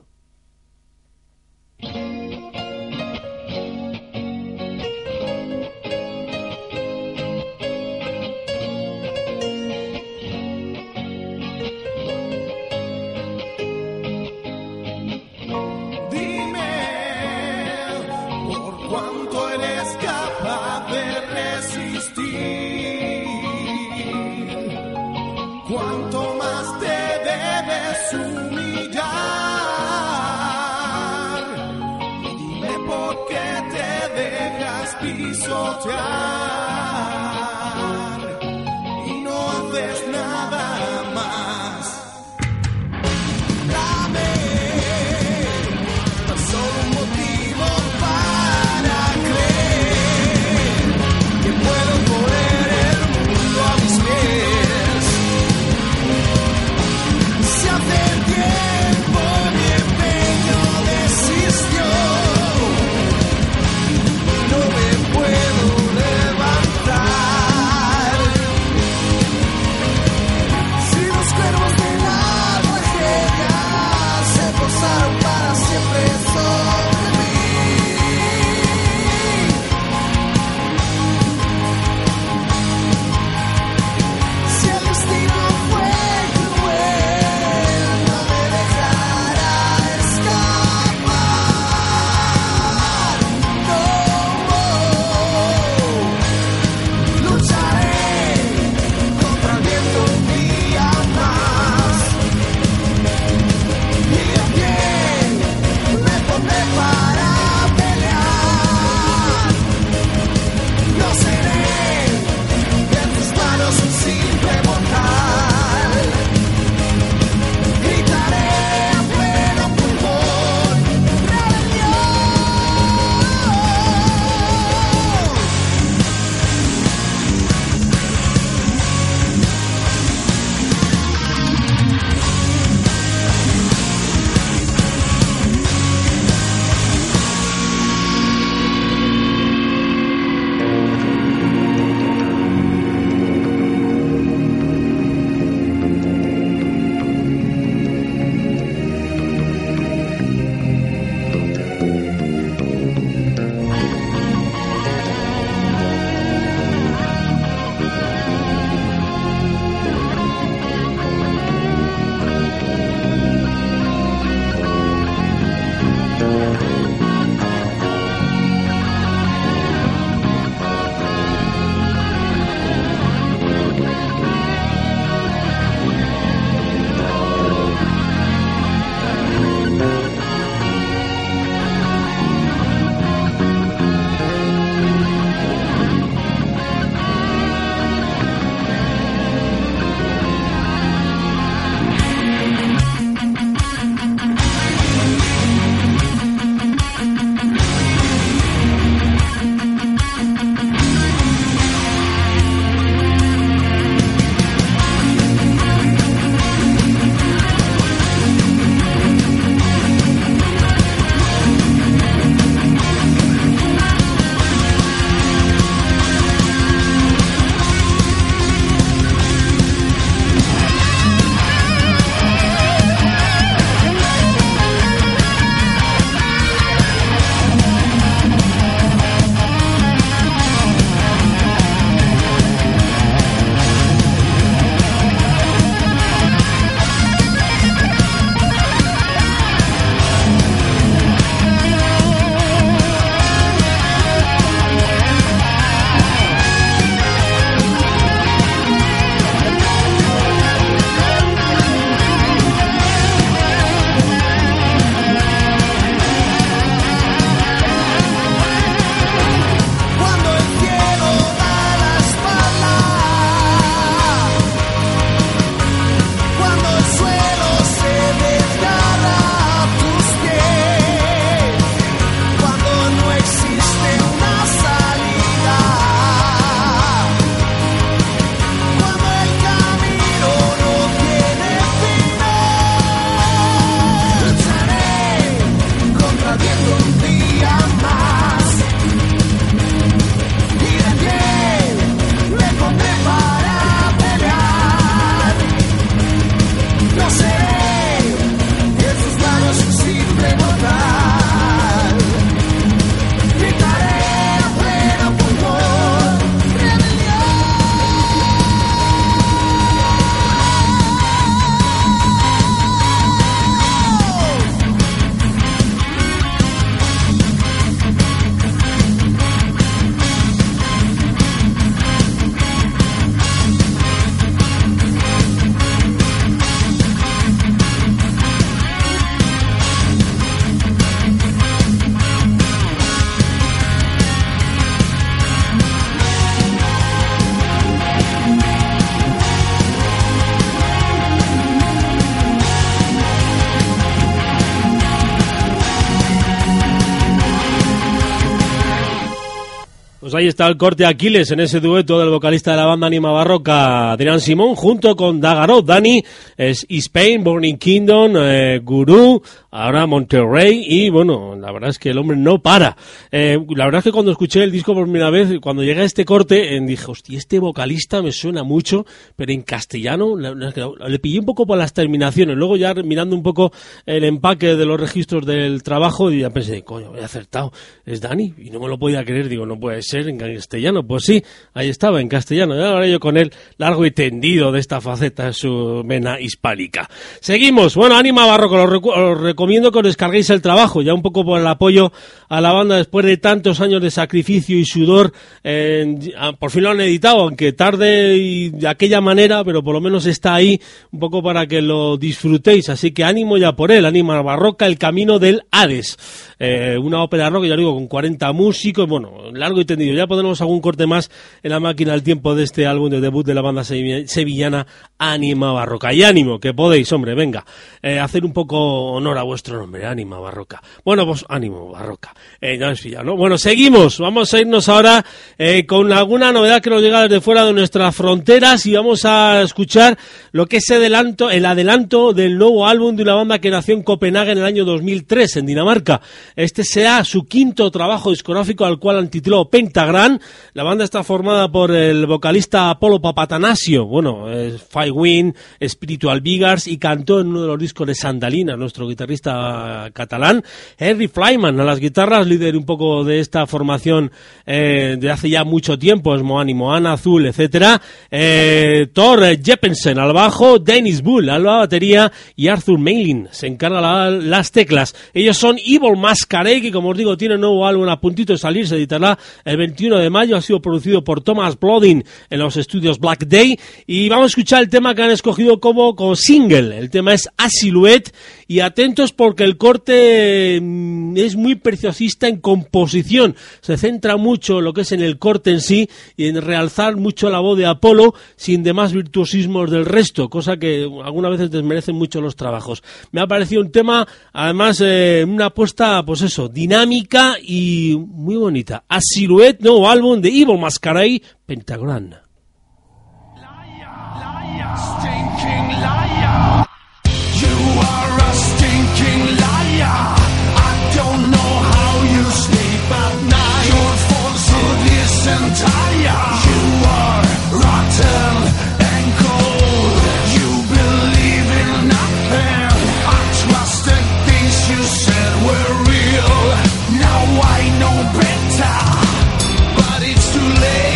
¿Cuánto más te debes humillar? Y dime por qué te dejas pisotear y no haces nada más. Dame tan solo un motivo para creer que puedo poner el mundo a mis pies. Hace tiempo mi empeño desistió, no me puedo levantar. Pues ahí está el corte Aquiles en ese dueto del vocalista de la banda Anima Barroca, Adrián Simón, junto con Dagarot. Dani es Spain, Burning Kingdom, eh, Gurú, ahora Monterrey, y bueno, la verdad es que el hombre no para. Eh, la verdad es que cuando escuché el disco por primera vez, cuando llegué a este corte, eh, dije, hostia, este vocalista me suena mucho, pero en castellano le, le pillé un poco por las terminaciones. Luego ya mirando un poco el empaque de los registros del trabajo, y ya pensé, coño, he acertado, es Dani, y no me lo podía creer, digo, no puede ser en castellano. Pues sí, ahí estaba, en castellano. Ya hablaré yo con él largo y tendido de esta faceta de su vena hispánica. Seguimos. Bueno, Anima Barroca, os, recu- os recomiendo que os descarguéis el trabajo, ya un poco por el apoyo a la banda después de tantos años de sacrificio y sudor. Eh, por fin lo han editado, aunque tarde y de aquella manera, pero por lo menos está ahí un poco para que lo disfrutéis. Así que ánimo ya por él. Anima Barroca, El Camino del Hades. Eh, una ópera rock, ya digo, con cuarenta músicos, bueno, largo y tendido. Ya podremos algún corte más en la máquina al tiempo de este álbum de debut de la banda sevillana Anima Barroca. Y ánimo, que podéis, hombre, venga, eh, hacer un poco honor a vuestro nombre, Anima Barroca. Bueno, pues ánimo Barroca. Eh, ya os pillado, ¿no? Bueno, seguimos. Vamos a irnos ahora eh, con alguna novedad que nos llega desde fuera de nuestras fronteras, y vamos a escuchar lo que es el adelanto, el adelanto del nuevo álbum de una banda que nació en Copenhague en el año dos mil tres, en Dinamarca. Este será su quinto trabajo discográfico, al cual han titulado Pentagram. La banda está formada por el vocalista Apolo Papatanasio, bueno, eh, Five Wind, Spiritual Beggars, y cantó en uno de los discos de Sandalina, nuestro guitarrista catalán. Henry Flyman a las guitarras, líder un poco de esta formación eh, de hace ya mucho tiempo, es Moani Moana, Azul, etcétera. Eh, Thor Jeppensen al bajo, Dennis Bull a la batería, y Arthur Meilin se encarga la, las teclas. Ellos son Evil Masquerade, que como os digo tiene un nuevo álbum a puntito de salir, se editará el veintiuno de mayo, ha sido producido por Thomas Blooding en los estudios Black Day, y vamos a escuchar el tema que han escogido como, como single. El tema es A Silhouette, y atentos porque el corte mmm, es muy preciosista en composición, se centra mucho en lo que es en el corte en sí y en realzar mucho la voz de Apolo sin demás virtuosismos del resto, cosa que algunas veces desmerecen mucho los trabajos. Me ha parecido un tema, además, eh, una apuesta, pues eso, dinámica y muy bonita. A Silhouette, nuevo álbum de Evil Masquerade, Pentagram.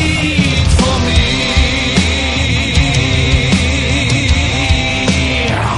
Yeah.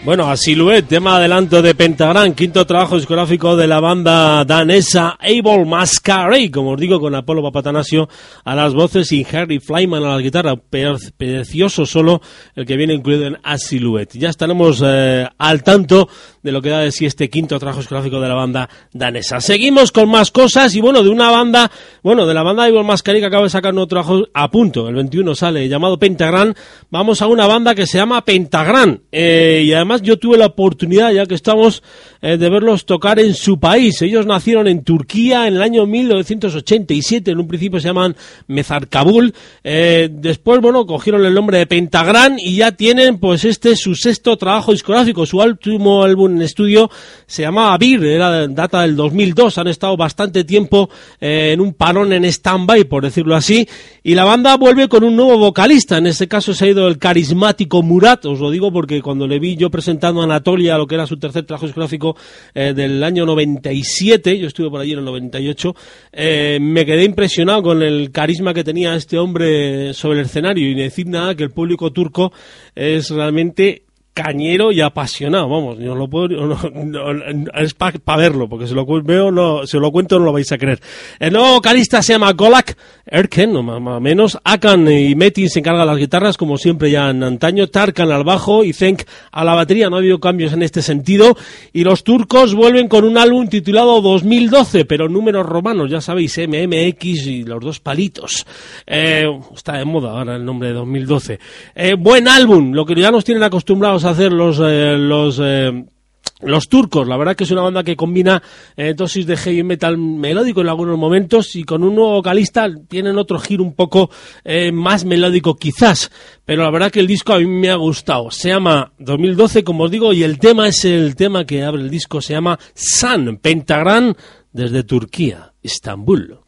Bueno, a Silhouette, tema adelanto de Pentagram, quinto trabajo discográfico de la banda danesa Able Masquerade, como os digo, con Apolo Papatanasio a las voces y Harry Flyman a la guitarra. Precioso solo el que viene incluido en A Silhouette. Ya estaremos eh, al tanto de lo que da de sí este quinto trabajo discográfico de la banda danesa. Seguimos con más cosas y bueno, de una banda, bueno, de la banda Able Masquerade que acaba de sacar un nuevo trabajo a punto, el veintiuno sale, llamado Pentagram. Vamos a una banda que se llama Pentagram eh, y además yo tuve la oportunidad, ya que estamos, eh, de verlos tocar en su país. Ellos nacieron en Turquía en el año mil novecientos ochenta y siete, en un principio se llaman Mezarkabul, eh, después, bueno, cogieron el nombre de Pentagram y ya tienen, pues, este su sexto trabajo discográfico. Su último álbum en estudio se llamaba Bir, era data del dos mil dos, han estado bastante tiempo eh, en un parón, en stand-by, por decirlo así, y la banda vuelve con un nuevo vocalista. En este caso se ha ido el carismático Murat, os lo digo porque cuando le vi yo presentando a Anatolia, lo que era su tercer trabajo discográfico eh, del año noventa y siete, yo estuve por allí en el noventa y ocho, eh, me quedé impresionado con el carisma que tenía este hombre sobre el escenario, y decir nada que el público turco es realmente cañero y apasionado, vamos, yo lo puedo, no, no, no, es para pa verlo, porque si lo veo, no, si lo cuento no lo vais a creer. El nuevo vocalista se llama Golak Erken, no más o menos. Akan y Metin se encargan de las guitarras, como siempre ya en antaño, Tarkan al bajo y Cenk a la batería, no ha habido cambios en este sentido, y los turcos vuelven con un álbum titulado dos mil doce, pero números romanos, ya sabéis, M M X y los dos palitos. Eh, está de moda ahora el nombre de dos mil doce. Eh, buen álbum, lo que ya nos tienen acostumbrados a hacer los eh, los eh, los turcos. La verdad que es una banda que combina eh, dosis de heavy metal melódico en algunos momentos, y con un nuevo vocalista tienen otro giro un poco eh, más melódico quizás, pero la verdad que el disco a mí me ha gustado. Se llama dos mil doce, como os digo, y el tema es el tema que abre el disco, se llama Sun, Pentagram desde Turquía, Estambul.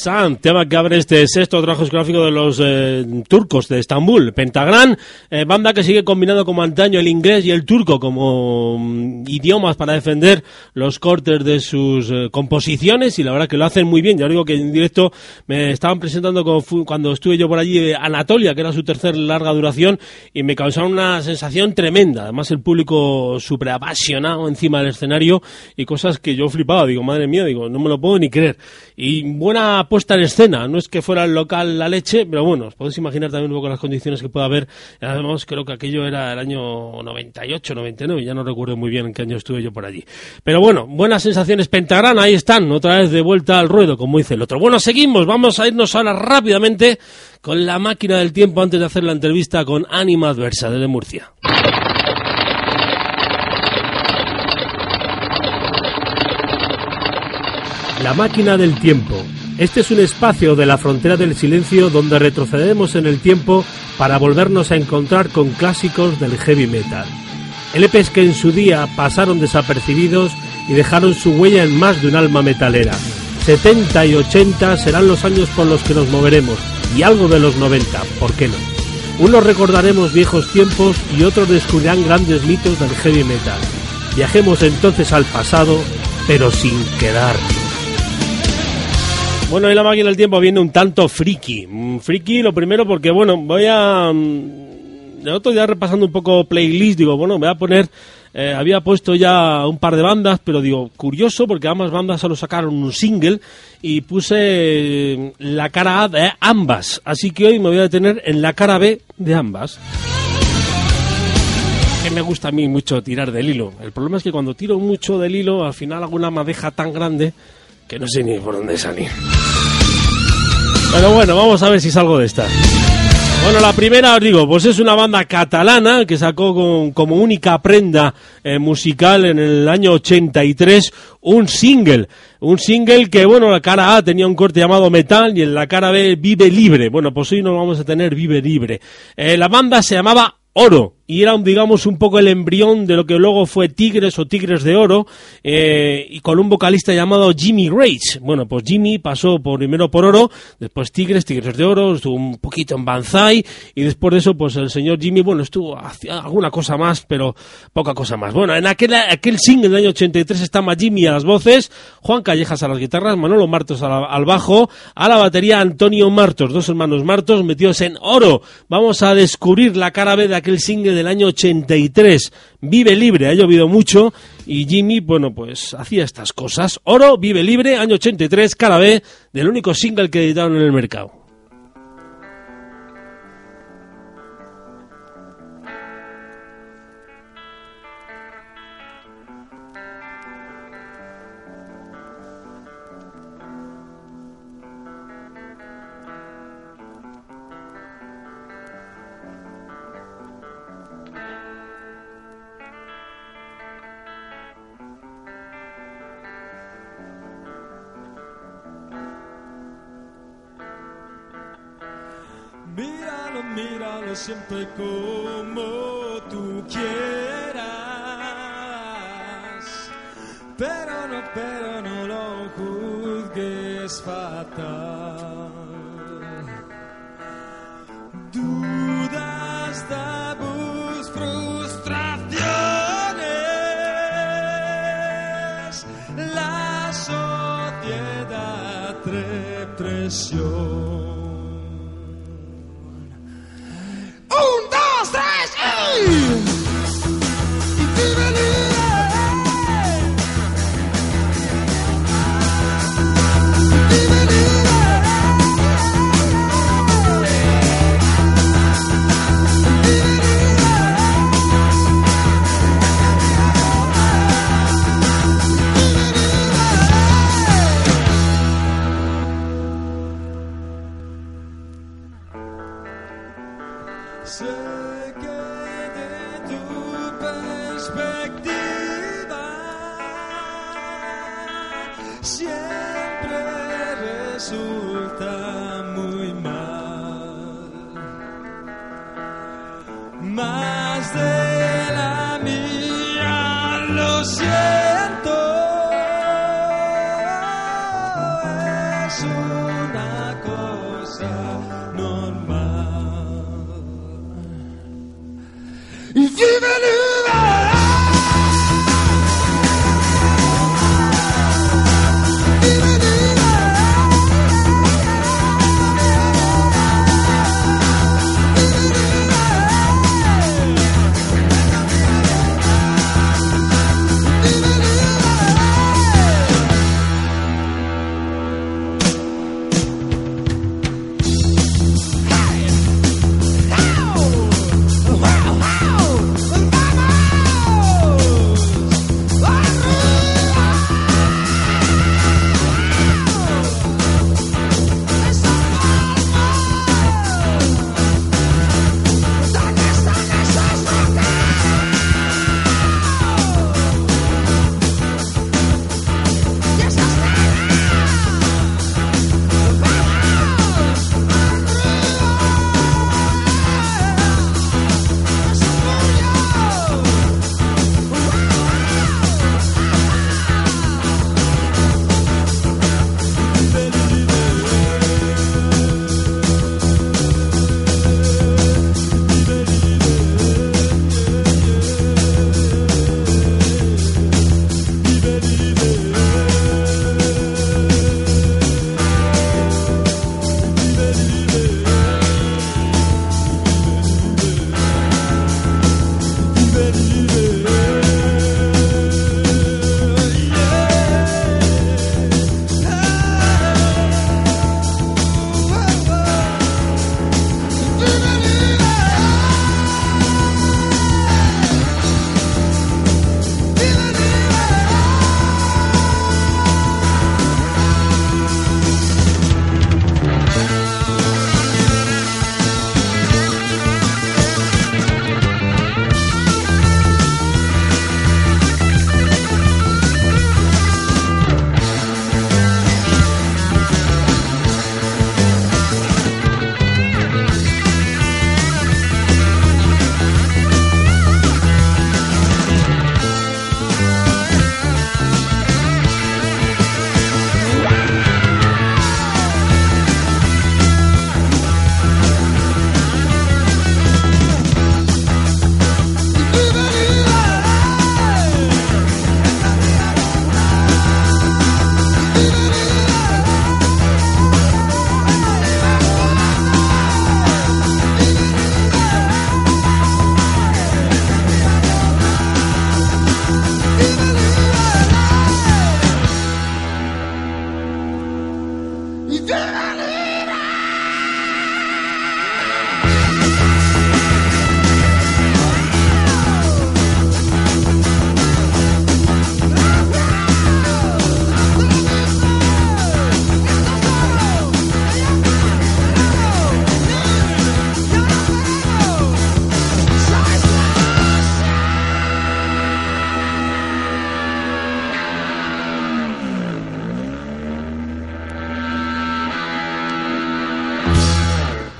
Sun, tema que abre este sexto trabajo discográfico de los eh, turcos de Estambul. Pentagram, eh, banda que sigue combinando como antaño el inglés y el turco como um, idiomas para defender los cortes de sus eh, composiciones, y la verdad que lo hacen muy bien. Ya digo que en directo me estaban presentando con, cuando estuve yo por allí eh, Anatolia, que era su tercer larga duración, y me causaron una sensación tremenda. Además el público súper apasionado encima del escenario y cosas que yo flipaba. Digo, madre mía, digo, no me lo puedo ni creer. Y buena puesta en escena, no es que fuera el local la leche, pero bueno, os podéis imaginar también un poco las condiciones que puede haber. Además, creo que aquello era el año noventa y ocho, noventa y nueve, ya no recuerdo muy bien en qué año estuve yo por allí. Pero bueno, buenas sensaciones. Pentagram, ahí están, otra vez de vuelta al ruedo, como dice el otro. Bueno, seguimos, vamos a irnos ahora rápidamente con la máquina del tiempo antes de hacer la entrevista con Ánima Adversa desde Murcia. La máquina del tiempo. Este es un espacio de la frontera del silencio donde retrocedemos en el tiempo para volvernos a encontrar con clásicos del heavy metal. L Pes que en su día pasaron desapercibidos y dejaron su huella en más de un alma metalera. setenta y ochenta serán los años por los que nos moveremos, y algo de los noventa, ¿por qué no? Unos recordaremos viejos tiempos y otros descubrirán grandes mitos del heavy metal. Viajemos entonces al pasado, pero sin quedar. Bueno, y la máquina del tiempo viene un tanto friki. Friki, lo primero porque, bueno, voy a... El otro día repasando un poco playlist, digo, bueno, me voy a poner... Eh, había puesto ya un par de bandas, pero digo, curioso, porque ambas bandas solo sacaron un single, y puse eh, la cara A de ambas. Así que hoy me voy a detener en la cara B de ambas. Que me gusta a mí mucho tirar del hilo. El problema es que cuando tiro mucho del hilo, al final hago una madeja tan grande que no sé ni por dónde salir. Pero bueno, vamos a ver si salgo de esta. Bueno, la primera, os digo, pues es una banda catalana que sacó con, como única prenda eh, musical en el año ochenta y tres un single. Un single que, bueno, la cara A tenía un corte llamado Metal y en la cara B Vive Libre. Bueno, pues hoy nos vamos a tener Vive Libre. Eh, la banda se llamaba Oro, y era, digamos, un poco el embrión de lo que luego fue Tigres o Tigres de Oro, eh, y con un vocalista llamado Jimmy Rage. Bueno, pues Jimmy pasó por, primero por Oro, después Tigres, Tigres de Oro, estuvo un poquito en Banzai, y después de eso, pues el señor Jimmy, bueno, estuvo hacia alguna cosa más, pero poca cosa más. Bueno, en aquel, aquel single del año ochenta y tres estaba Jimmy a las voces, Juan Callejas a las guitarras, Manolo Martos al, al bajo, a la batería Antonio Martos, dos hermanos Martos metidos en Oro. Vamos a descubrir la cara B de aquel single del año ochenta y tres, Vive Libre. Ha llovido mucho y Jimmy, bueno, pues hacía estas cosas. Oro, Vive Libre, año ochenta y tres, cara B del único single que editaron en el mercado. Míralo, míralo siempre como tú quieras, pero no, pero no lo juzgues fatal. Dudas, tabús, frustraciones, la sociedad, represión. Un, dos, tres, y... Vive sé que de tu perspectiva siempre resulta muy mal, más de la mía, lo siento, es una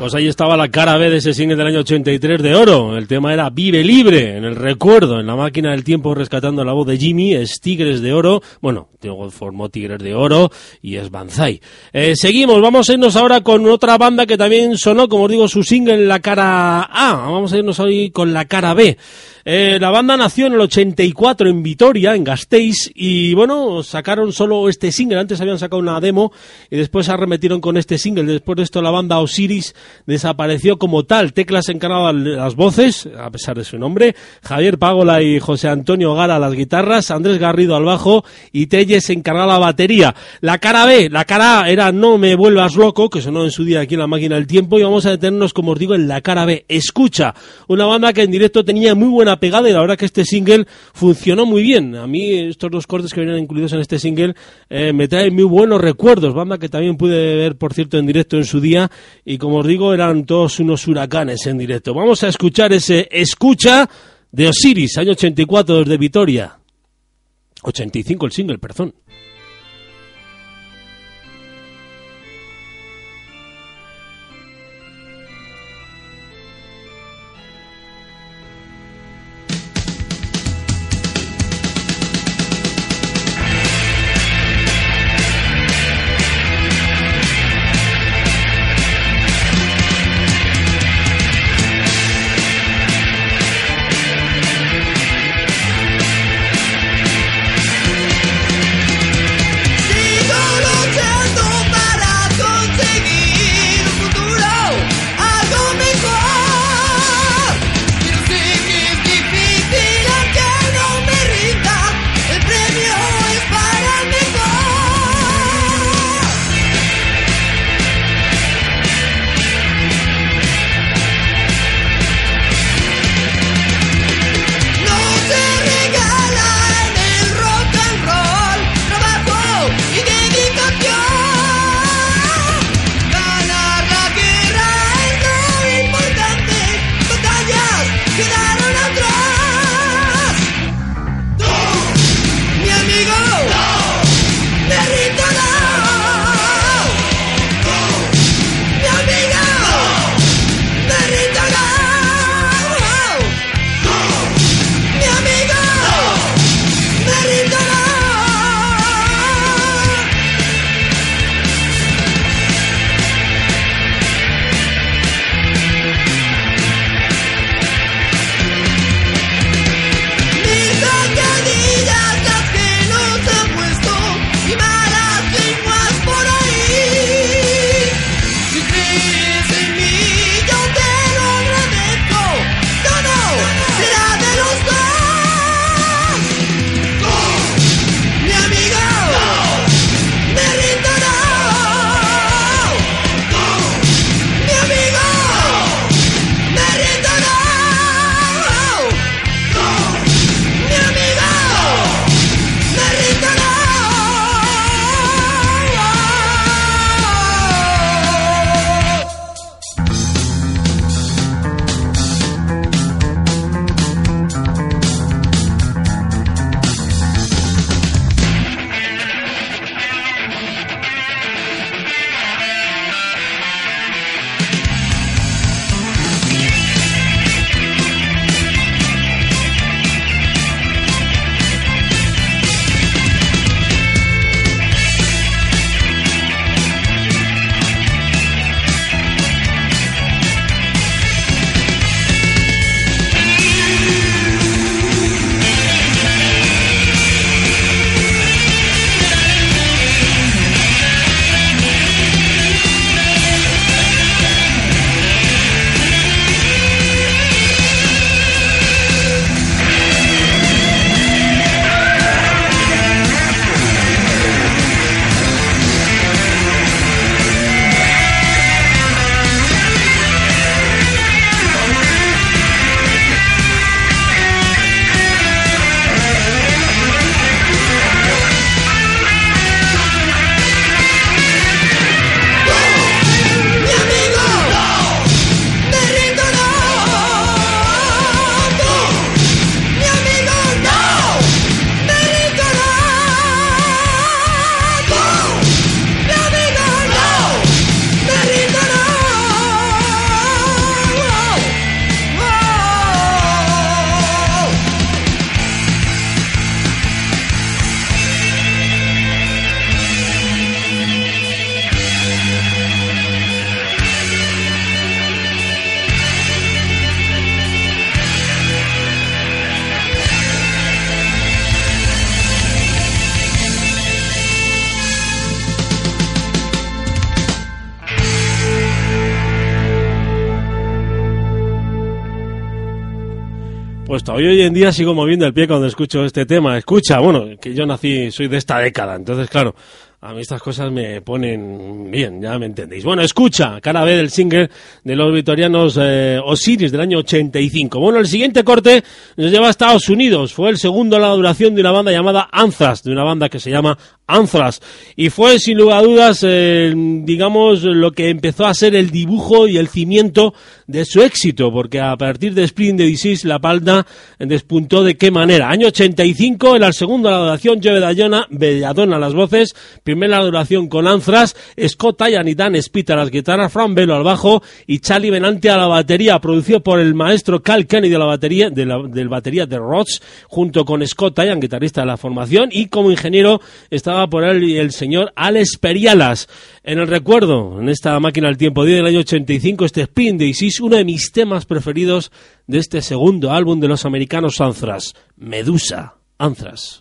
Pues ahí estaba la cara B de ese single del año ochenta y tres de Oro. El tema era Vive Libre, en el recuerdo, en la máquina del tiempo, rescatando la voz de Jimmy, es Tigres de Oro. Bueno, formó Tigres de Oro y es Banzai. Eh, seguimos, vamos a irnos ahora con otra banda que también sonó, como os digo, su single, la cara A. Vamos a irnos hoy con la cara B. Eh, la banda nació en el ochenta y cuatro en Vitoria, en Gasteiz, y bueno, sacaron solo este single. Antes habían sacado una demo y después se arremetieron con este single. Después de esto la banda Osiris desapareció como tal. Teclas encargaban las voces, a pesar de su nombre, Javier Págola y José Antonio Gara las guitarras, Andrés Garrido al bajo y Telles encargaba la batería. La cara B, la cara A era No me vuelvas loco, que sonó en su día aquí en la máquina del tiempo, y vamos a detenernos, como os digo, en la cara B. Escucha, una banda que en directo tenía muy buena pegada y la verdad que este single funcionó muy bien. A mí estos dos cortes que venían incluidos en este single eh, me traen muy buenos recuerdos, banda que también pude ver, por cierto, en directo en su día, y como os digo, eran todos unos huracanes en directo. Vamos a escuchar ese Escucha de Osiris, año ochenta y cuatro, desde Vitoria. ochenta y cinco el single, perdón. We'll be right back. supuesto. Hoy, hoy en día sigo moviendo el pie cuando escucho este tema. Escucha, bueno, que yo nací, soy de esta década, entonces claro, a mí estas cosas me ponen bien, ya me entendéis. Bueno, escucha, cara B del single de los victorianos eh, Osiris del año ochenta y cinco. Bueno, el siguiente corte nos lleva a Estados Unidos. Fue el segundo a la duración de una banda llamada Anthrax, de una banda que se llama Anthrax. Y fue, sin lugar a dudas, eh, digamos, lo que empezó a ser el dibujo y el cimiento de su éxito, porque a partir de Spring the Disease la banda despuntó de qué manera. Año ochenta y cinco, era el segundo a la duración, Joe Belladonna, Belladonna a las voces, primera duración con Anthrax, Scott Ian y Dan Spitt a las guitarras, Frank Bello al bajo y Charlie Benante a la batería, producido por el maestro Cal Kennedy de la batería, de la del batería de Rhodes, junto con Scott Ian, guitarrista de la formación, y como ingeniero estaba por él el señor Alex Perialas. En el recuerdo, en esta máquina del tiempo del año ochenta y cinco, este Spin Daisies, uno de mis temas preferidos de este segundo álbum de los americanos Anthrax, Medusa, Anthrax.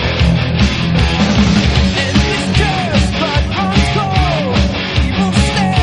Just but untold, evil stare.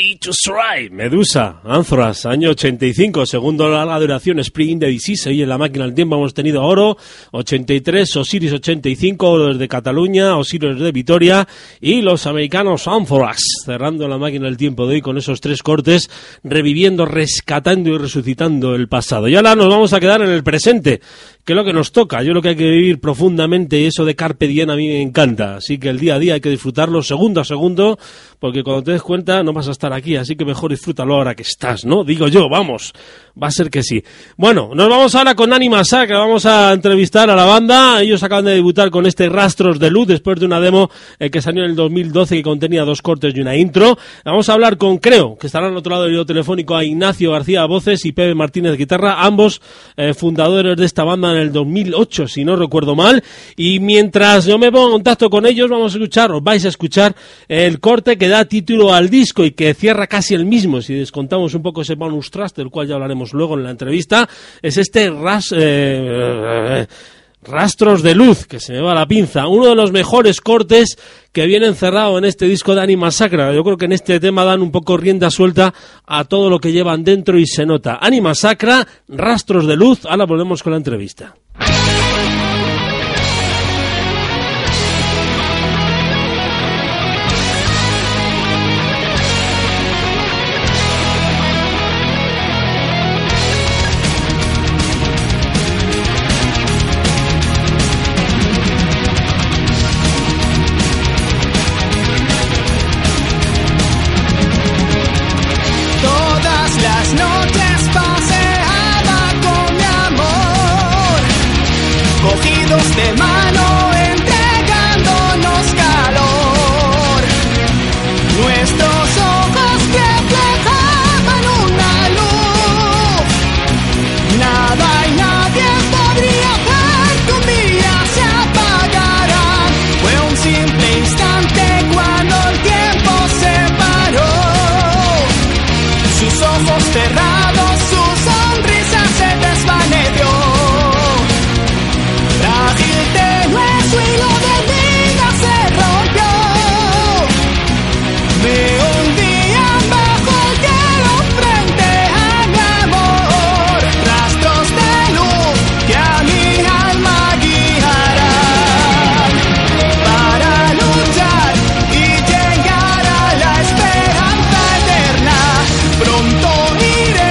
Ready to Strike. Medusa, Anthrax, año ochenta y cinco, segundo larga duración, Spring the Disease. Ahí en la máquina del tiempo hemos tenido Oro, ochenta y tres, Osiris ochenta y cinco, Oro desde Cataluña, Osiris de Vitoria y los americanos Anthrax, cerrando la máquina del tiempo de hoy con esos tres cortes, reviviendo, rescatando y resucitando el pasado. Y ahora nos vamos a quedar en el presente, que es lo que nos toca. Yo lo que hay que vivir profundamente, y eso de Carpe Diem a mí me encanta. Así que el día a día hay que disfrutarlo segundo a segundo, porque cuando te des cuenta no vas a estar aquí, así que mejor disfrútalo ahora que estás, ¿no? Digo yo, vamos, va a ser que sí. Bueno, nos vamos ahora con Anima Sacra, vamos a entrevistar a la banda. Ellos acaban de debutar con este Rastros de Luz, después de una demo eh, que salió en el dos mil doce, que contenía dos cortes y una intro. Vamos a hablar con Creo, que estará al otro lado del hilo telefónico, a Ignacio García voces y Pepe Martínez guitarra, ambos eh, fundadores de esta banda en el dos mil ocho, si no recuerdo mal. Y mientras yo me pongo en contacto con ellos, vamos a escuchar, os vais a escuchar el corte que da título al disco y que cierra casi el mismo, si descontamos un poco ese bonus track, del cual ya hablaremos luego en la entrevista. Es este ras, eh, Rastros de Luz, que se me va la pinza, uno de los mejores cortes que viene encerrado en este disco de Anima Sacra. Yo creo que en este tema dan un poco rienda suelta a todo lo que llevan dentro y se nota. Anima Sacra, Rastros de Luz. Ahora volvemos con la entrevista. De mano entregándonos calor, nuestros ojos reflejaban una luz, nada y nadie podría hacer que un día se apagara. Fue un simple instante cuando el tiempo se paró, sus ojos cerrados, su sonrisa se desvaneció. Su hilo de vida se rompió, me hundían bajo el hielo frente a mi amor. Rastros de luz que a mi alma guiarán para luchar y llegar a la esperanza eterna. Pronto iré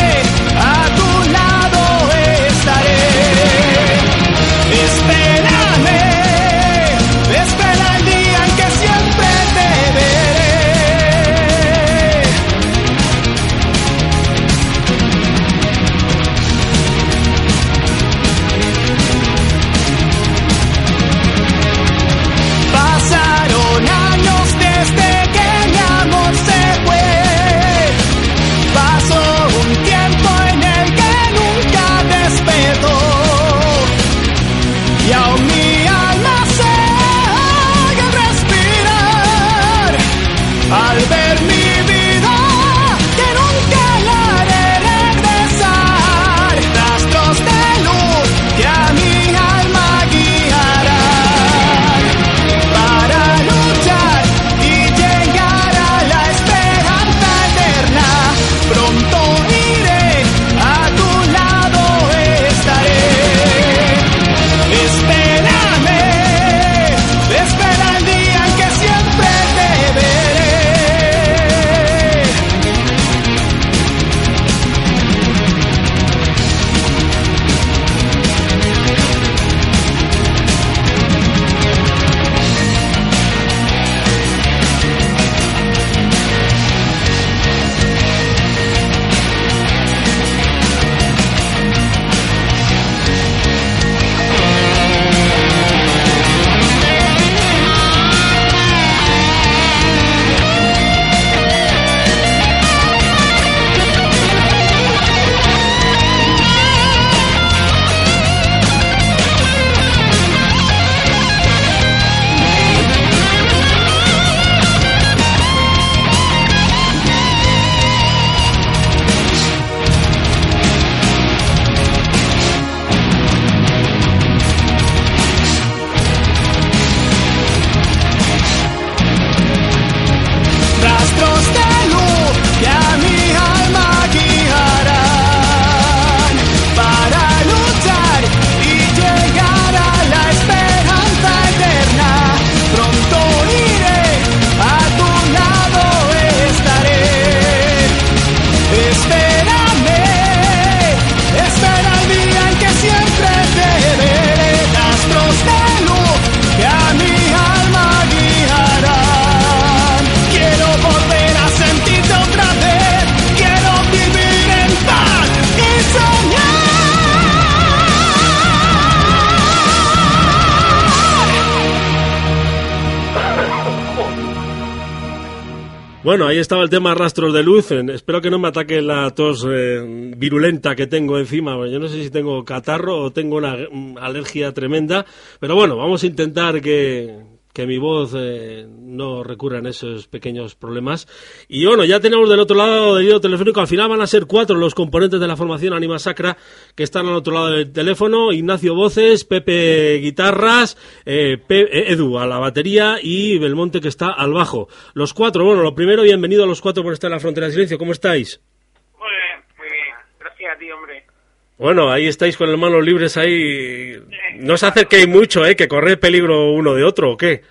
Bueno, ahí estaba el tema Rastros de Luz. Espero que no me ataque la tos eh, virulenta que tengo encima. Yo no sé si tengo catarro o tengo una alergia tremenda, pero bueno, vamos a intentar que, que mi voz eh, no recurra en esos pequeños problemas. Y bueno, ya tenemos del otro lado del hilo telefónico, al final van a ser cuatro los componentes de la formación Anima Sacra que están al otro lado del teléfono: Ignacio voces, Pepe guitarras, eh, Pe- Edu a la batería y Belmonte que está al bajo. Los cuatro, bueno, lo primero, bienvenido a los cuatro por estar en la Frontera del Silencio. ¿Cómo estáis? Muy bien, muy bien. Gracias a ti, hombre. Bueno, ahí estáis con las manos libres ahí. No os acerquéis mucho, ¿eh? Que corre peligro uno de otro, ¿o qué?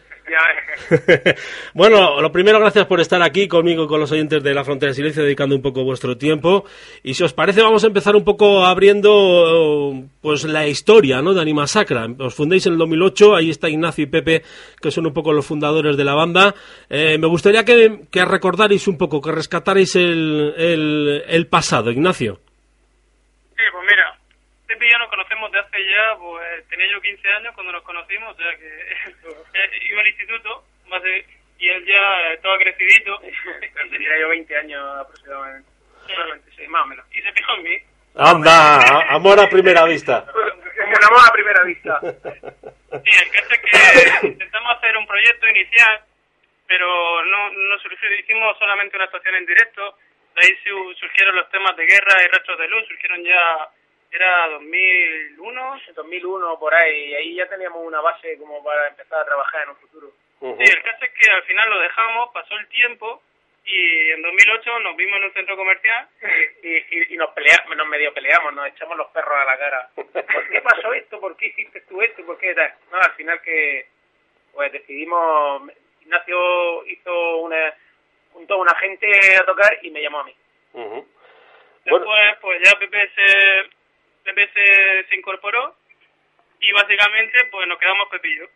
Bueno, lo primero, gracias por estar aquí conmigo y con los oyentes de La Frontera del Silencio, dedicando un poco vuestro tiempo. Y si os parece, vamos a empezar un poco abriendo pues la historia, ¿no?, de Anima Sacra. Os fundéis en el dos mil ocho, ahí está Ignacio y Pepe, que son un poco los fundadores de la banda. Eh, me gustaría que, que recordarais un poco, que rescatarais el, el, el pasado, Ignacio. Sí, pues mira, Pepe y yo nos conocemos de hace ya, pues tenía yo quince años cuando nos conocimos, o sea que eh, iba al instituto, más de, y él ya estaba crecidito. Tenía yo veinte años aproximadamente, sí, sí, más o menos, y se fijó en mí. Anda, amor a primera vista. Amor a primera vista. Sí, el caso es que intentamos hacer un proyecto inicial, pero no, no surgió, hicimos solamente una actuación en directo. De ahí surgieron los temas de Guerra y Rastros de Luz, surgieron ya, era dos mil uno, dos mil uno por ahí, y ahí ya teníamos una base como para empezar a trabajar en un futuro. Uh-huh. Sí, el caso es que al final lo dejamos, pasó el tiempo, y en dos mil ocho nos vimos en un centro comercial y, y, y nos peleamos, nos medio peleamos, nos echamos los perros a la cara. ¿Por qué pasó esto? ¿Por qué hiciste tú esto? ¿Por qué tal? No, al final que pues decidimos, Ignacio hizo una... juntó a una gente a tocar y me llamó a mí. Uh-huh. Después, bueno, pues ya Pepe se, Pepe se, se incorporó y básicamente pues nos quedamos Pepe y yo.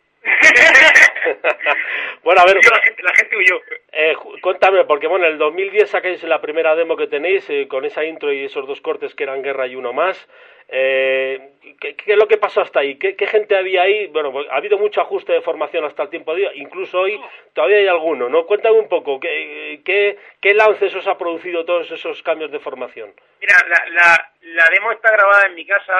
Bueno, a ver, yo, la gente, la gente huyó. Eh, cuéntame, porque bueno, en el dos mil diez sacáis la primera demo que tenéis eh, con esa intro y esos dos cortes que eran Guerra y uno más. Eh, ¿qué, ¿Qué es lo que pasó hasta ahí? ¿Qué, qué gente había ahí? Bueno, pues, ha habido mucho ajuste de formación hasta el tiempo de hoy, incluso hoy todavía hay alguno, ¿no? Cuéntame un poco, ¿qué, qué, qué lances os ha producido todos esos cambios de formación? Mira, la, la, la demo está grabada en mi casa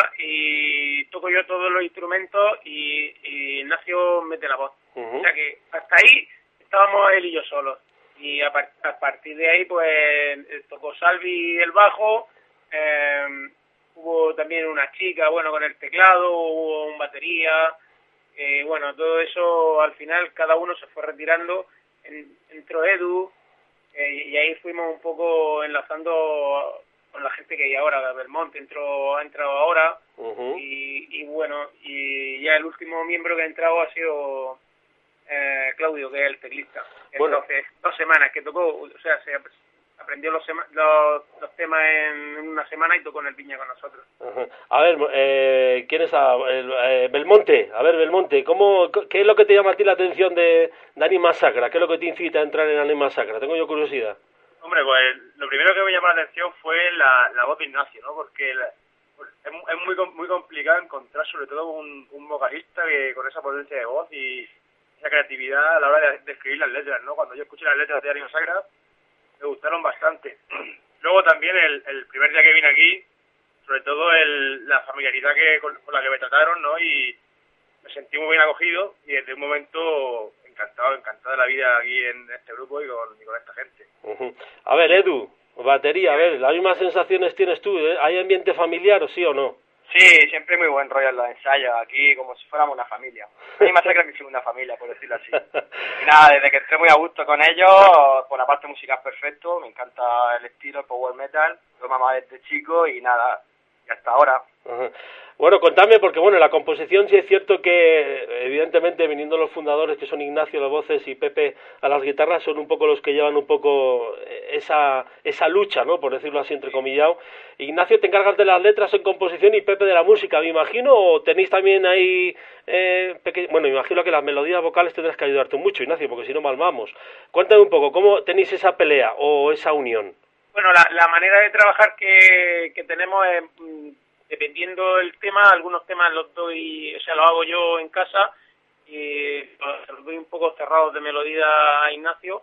y toco yo todos los instrumentos y, y Ignacio mete la voz. Uh-huh. O sea que hasta ahí estábamos él y yo solos. Y a, par, a partir de ahí, pues, tocó Salvi el bajo, eh, hubo también una chica, bueno, con el teclado, hubo un batería, eh, bueno, todo eso al final cada uno se fue retirando, en, entró Edu, eh, y ahí fuimos un poco enlazando con la gente que hay ahora, Belmonte entró, ha entrado ahora, uh-huh. y, y bueno, y ya el último miembro que ha entrado ha sido eh, Claudio, que es el teclista. Bueno. Entonces, dos semanas que tocó, o sea, se aprendió los, sema, los, los temas en una semana y tocó en el Piña con nosotros. Uh-huh. A ver, eh, ¿quién es a, el, eh, Belmonte? A ver, Belmonte, ¿cómo, ¿qué es lo que te llama a ti la atención de, de Anima Sacra? ¿Qué es lo que te incita a entrar en Anima Sacra? Tengo yo curiosidad. Hombre, pues lo primero que me llamó la atención fue la, la voz de Ignacio, ¿no? Porque la, es, es muy muy complicado encontrar sobre todo un, un vocalista que con esa potencia de voz y esa creatividad a la hora de, de escribir las letras, ¿no? Cuando yo escuché las letras de Anima Sacra me gustaron bastante. Luego también el, el primer día que vine aquí, sobre todo el, la familiaridad que con, con la que me trataron, ¿no? Y me sentí muy bien acogido y desde un momento encantado, encantado de la vida aquí en este grupo y con, y con esta gente. Uh-huh. A ver, Edu, batería, a ver, ¿las mismas sensaciones tienes tú? ¿Eh? ¿Hay ambiente familiar o sí o no? Sí, siempre muy buen rollo en los ensayos, aquí como si fuéramos una familia. A mí me hace que mi segunda familia, por decirlo así. Y nada, desde que estoy muy a gusto con ellos, por la parte musical perfecto, me encanta el estilo, el power metal, lo mamá desde chico y nada, y hasta ahora. Uh-huh. Bueno, contadme, porque bueno, la composición sí es cierto que evidentemente viniendo los fundadores que son Ignacio a las voces y Pepe a las guitarras son un poco los que llevan un poco esa esa lucha, ¿no? Por decirlo así entrecomillado. Ignacio, te encargas de las letras en composición y Pepe de la música, me imagino, o tenéis también ahí eh, peque... bueno, me imagino que las melodías vocales tendrás que ayudarte mucho, Ignacio, porque si no mal vamos. Cuéntame un poco, ¿cómo tenéis esa pelea o esa unión? Bueno, la, la manera de trabajar que, que tenemos es dependiendo del tema, algunos temas los doy, o sea, los hago yo en casa y los doy un poco cerrados de melodía a Ignacio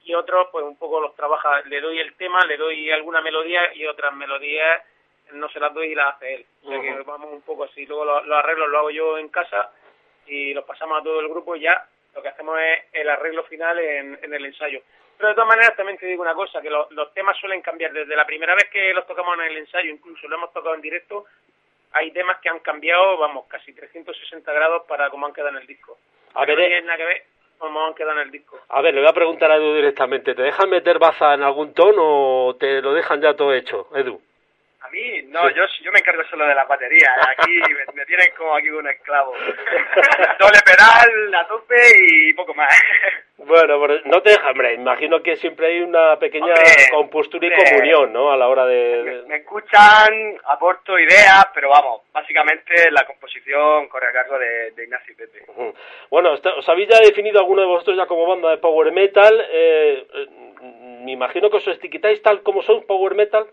y otros pues un poco los trabaja, le doy el tema, le doy alguna melodía y otras melodías no se las doy y las hace él. O sea que vamos un poco así. Luego los, los arreglos los hago yo en casa y los pasamos a todo el grupo y ya lo que hacemos es el arreglo final en, en el ensayo. Pero de todas maneras también te digo una cosa, que lo, los temas suelen cambiar. Desde la primera vez que los tocamos en el ensayo, incluso lo hemos tocado en directo, hay temas que han cambiado, vamos, casi trescientos sesenta grados para cómo han quedado en el disco. A ver, no tiene nada que ver cómo han quedado en el disco. A ver, le voy a preguntar a Edu directamente. ¿Te dejan meter baza en algún tono o te lo dejan ya todo hecho, Edu? A mí, no, sí. yo yo me encargo solo de la batería. Aquí me, me tienen como aquí un esclavo. Doble pedal, a tope y poco más. Bueno, pero no te dejan, hombre. Imagino que siempre hay una pequeña hombre, compostura y hombre, comunión, ¿no? A la hora de... Me, me escuchan, aporto ideas, pero vamos, básicamente la composición corre a cargo de, de Ignacio y Pepe. Uh-huh. Bueno, ¿os habéis ya definido alguno de vosotros ya como banda de power metal? Eh, eh, me imagino que os etiquetáis tal como son, power metal.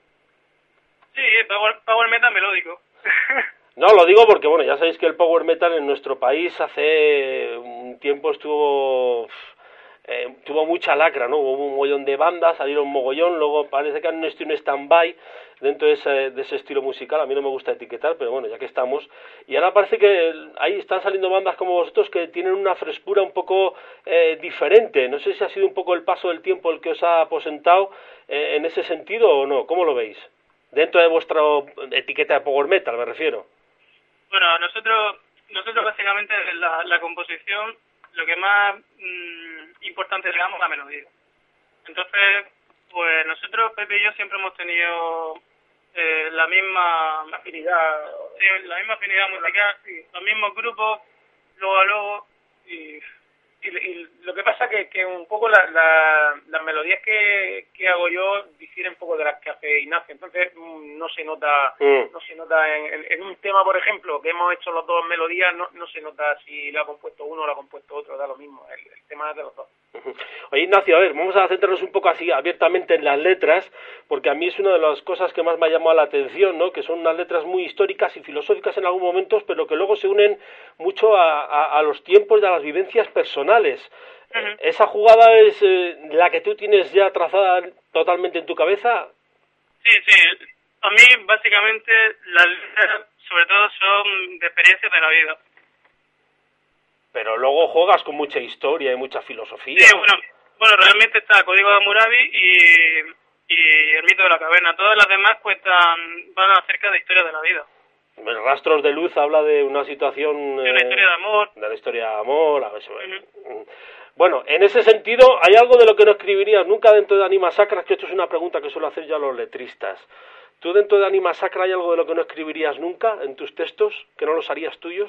Sí, power, power metal melódico. No, lo digo porque, bueno, ya sabéis que el power metal en nuestro país hace un tiempo estuvo... Eh, tuvo mucha lacra, ¿no? Hubo un mogollón de bandas, salieron un mogollón, luego parece que han hecho un stand-by dentro de ese, de ese estilo musical. A mí no me gusta etiquetar, pero bueno, ya que estamos. Y ahora parece que ahí están saliendo bandas como vosotros que tienen una frescura un poco eh, diferente. No sé si ha sido un poco el paso del tiempo el que os ha aposentado eh, en ese sentido o no. ¿Cómo lo veis? Dentro de vuestra etiqueta de power metal, me refiero. Bueno, nosotros nosotros básicamente la, la composición, lo que más mmm, importante le damos la melodía. Entonces, pues nosotros, Pepe y yo, siempre hemos tenido eh, la misma afinidad, sí, la misma afinidad musical, sí, los mismos grupos, luego a luego, y, y, y lo que pasa que que un poco la, la, las melodías que, que hago yo difieren un poco de las que hace Ignacio, entonces no se nota mm. no se nota en, en, en un tema, por ejemplo, que hemos hecho los dos melodías, no, no se nota si lo ha compuesto uno o lo ha compuesto otro, da lo mismo, el, el tema es de los dos. Oye, Ignacio, a ver, vamos a centrarnos un poco así abiertamente en las letras, porque a mí es una de las cosas que más me ha llamado la atención, ¿no? Que son unas letras muy históricas y filosóficas en algunos momentos, pero que luego se unen mucho a, a, a los tiempos y a las vivencias personales. Uh-huh. ¿Esa jugada es eh, la que tú tienes ya trazada totalmente en tu cabeza? Sí, sí. A mí, básicamente, las letras, sobre todo, son de experiencias de la vida. Pero luego juegas con mucha historia y mucha filosofía. Sí, bueno, bueno realmente está Código de Hammurabi y, y El mito de la caverna. Todas las demás cuentan, van acerca de historia de la vida. Rastros de luz habla de una situación... De una eh, historia de amor. De una historia de amor. A ver, uh-huh. Bueno, en ese sentido, ¿hay algo de lo que no escribirías nunca dentro de Anima Sacra? Que esto es una pregunta que suelo hacer yo a los letristas. ¿Tú dentro de Anima Sacra hay algo de lo que no escribirías nunca en tus textos? ¿Que no los harías tuyos?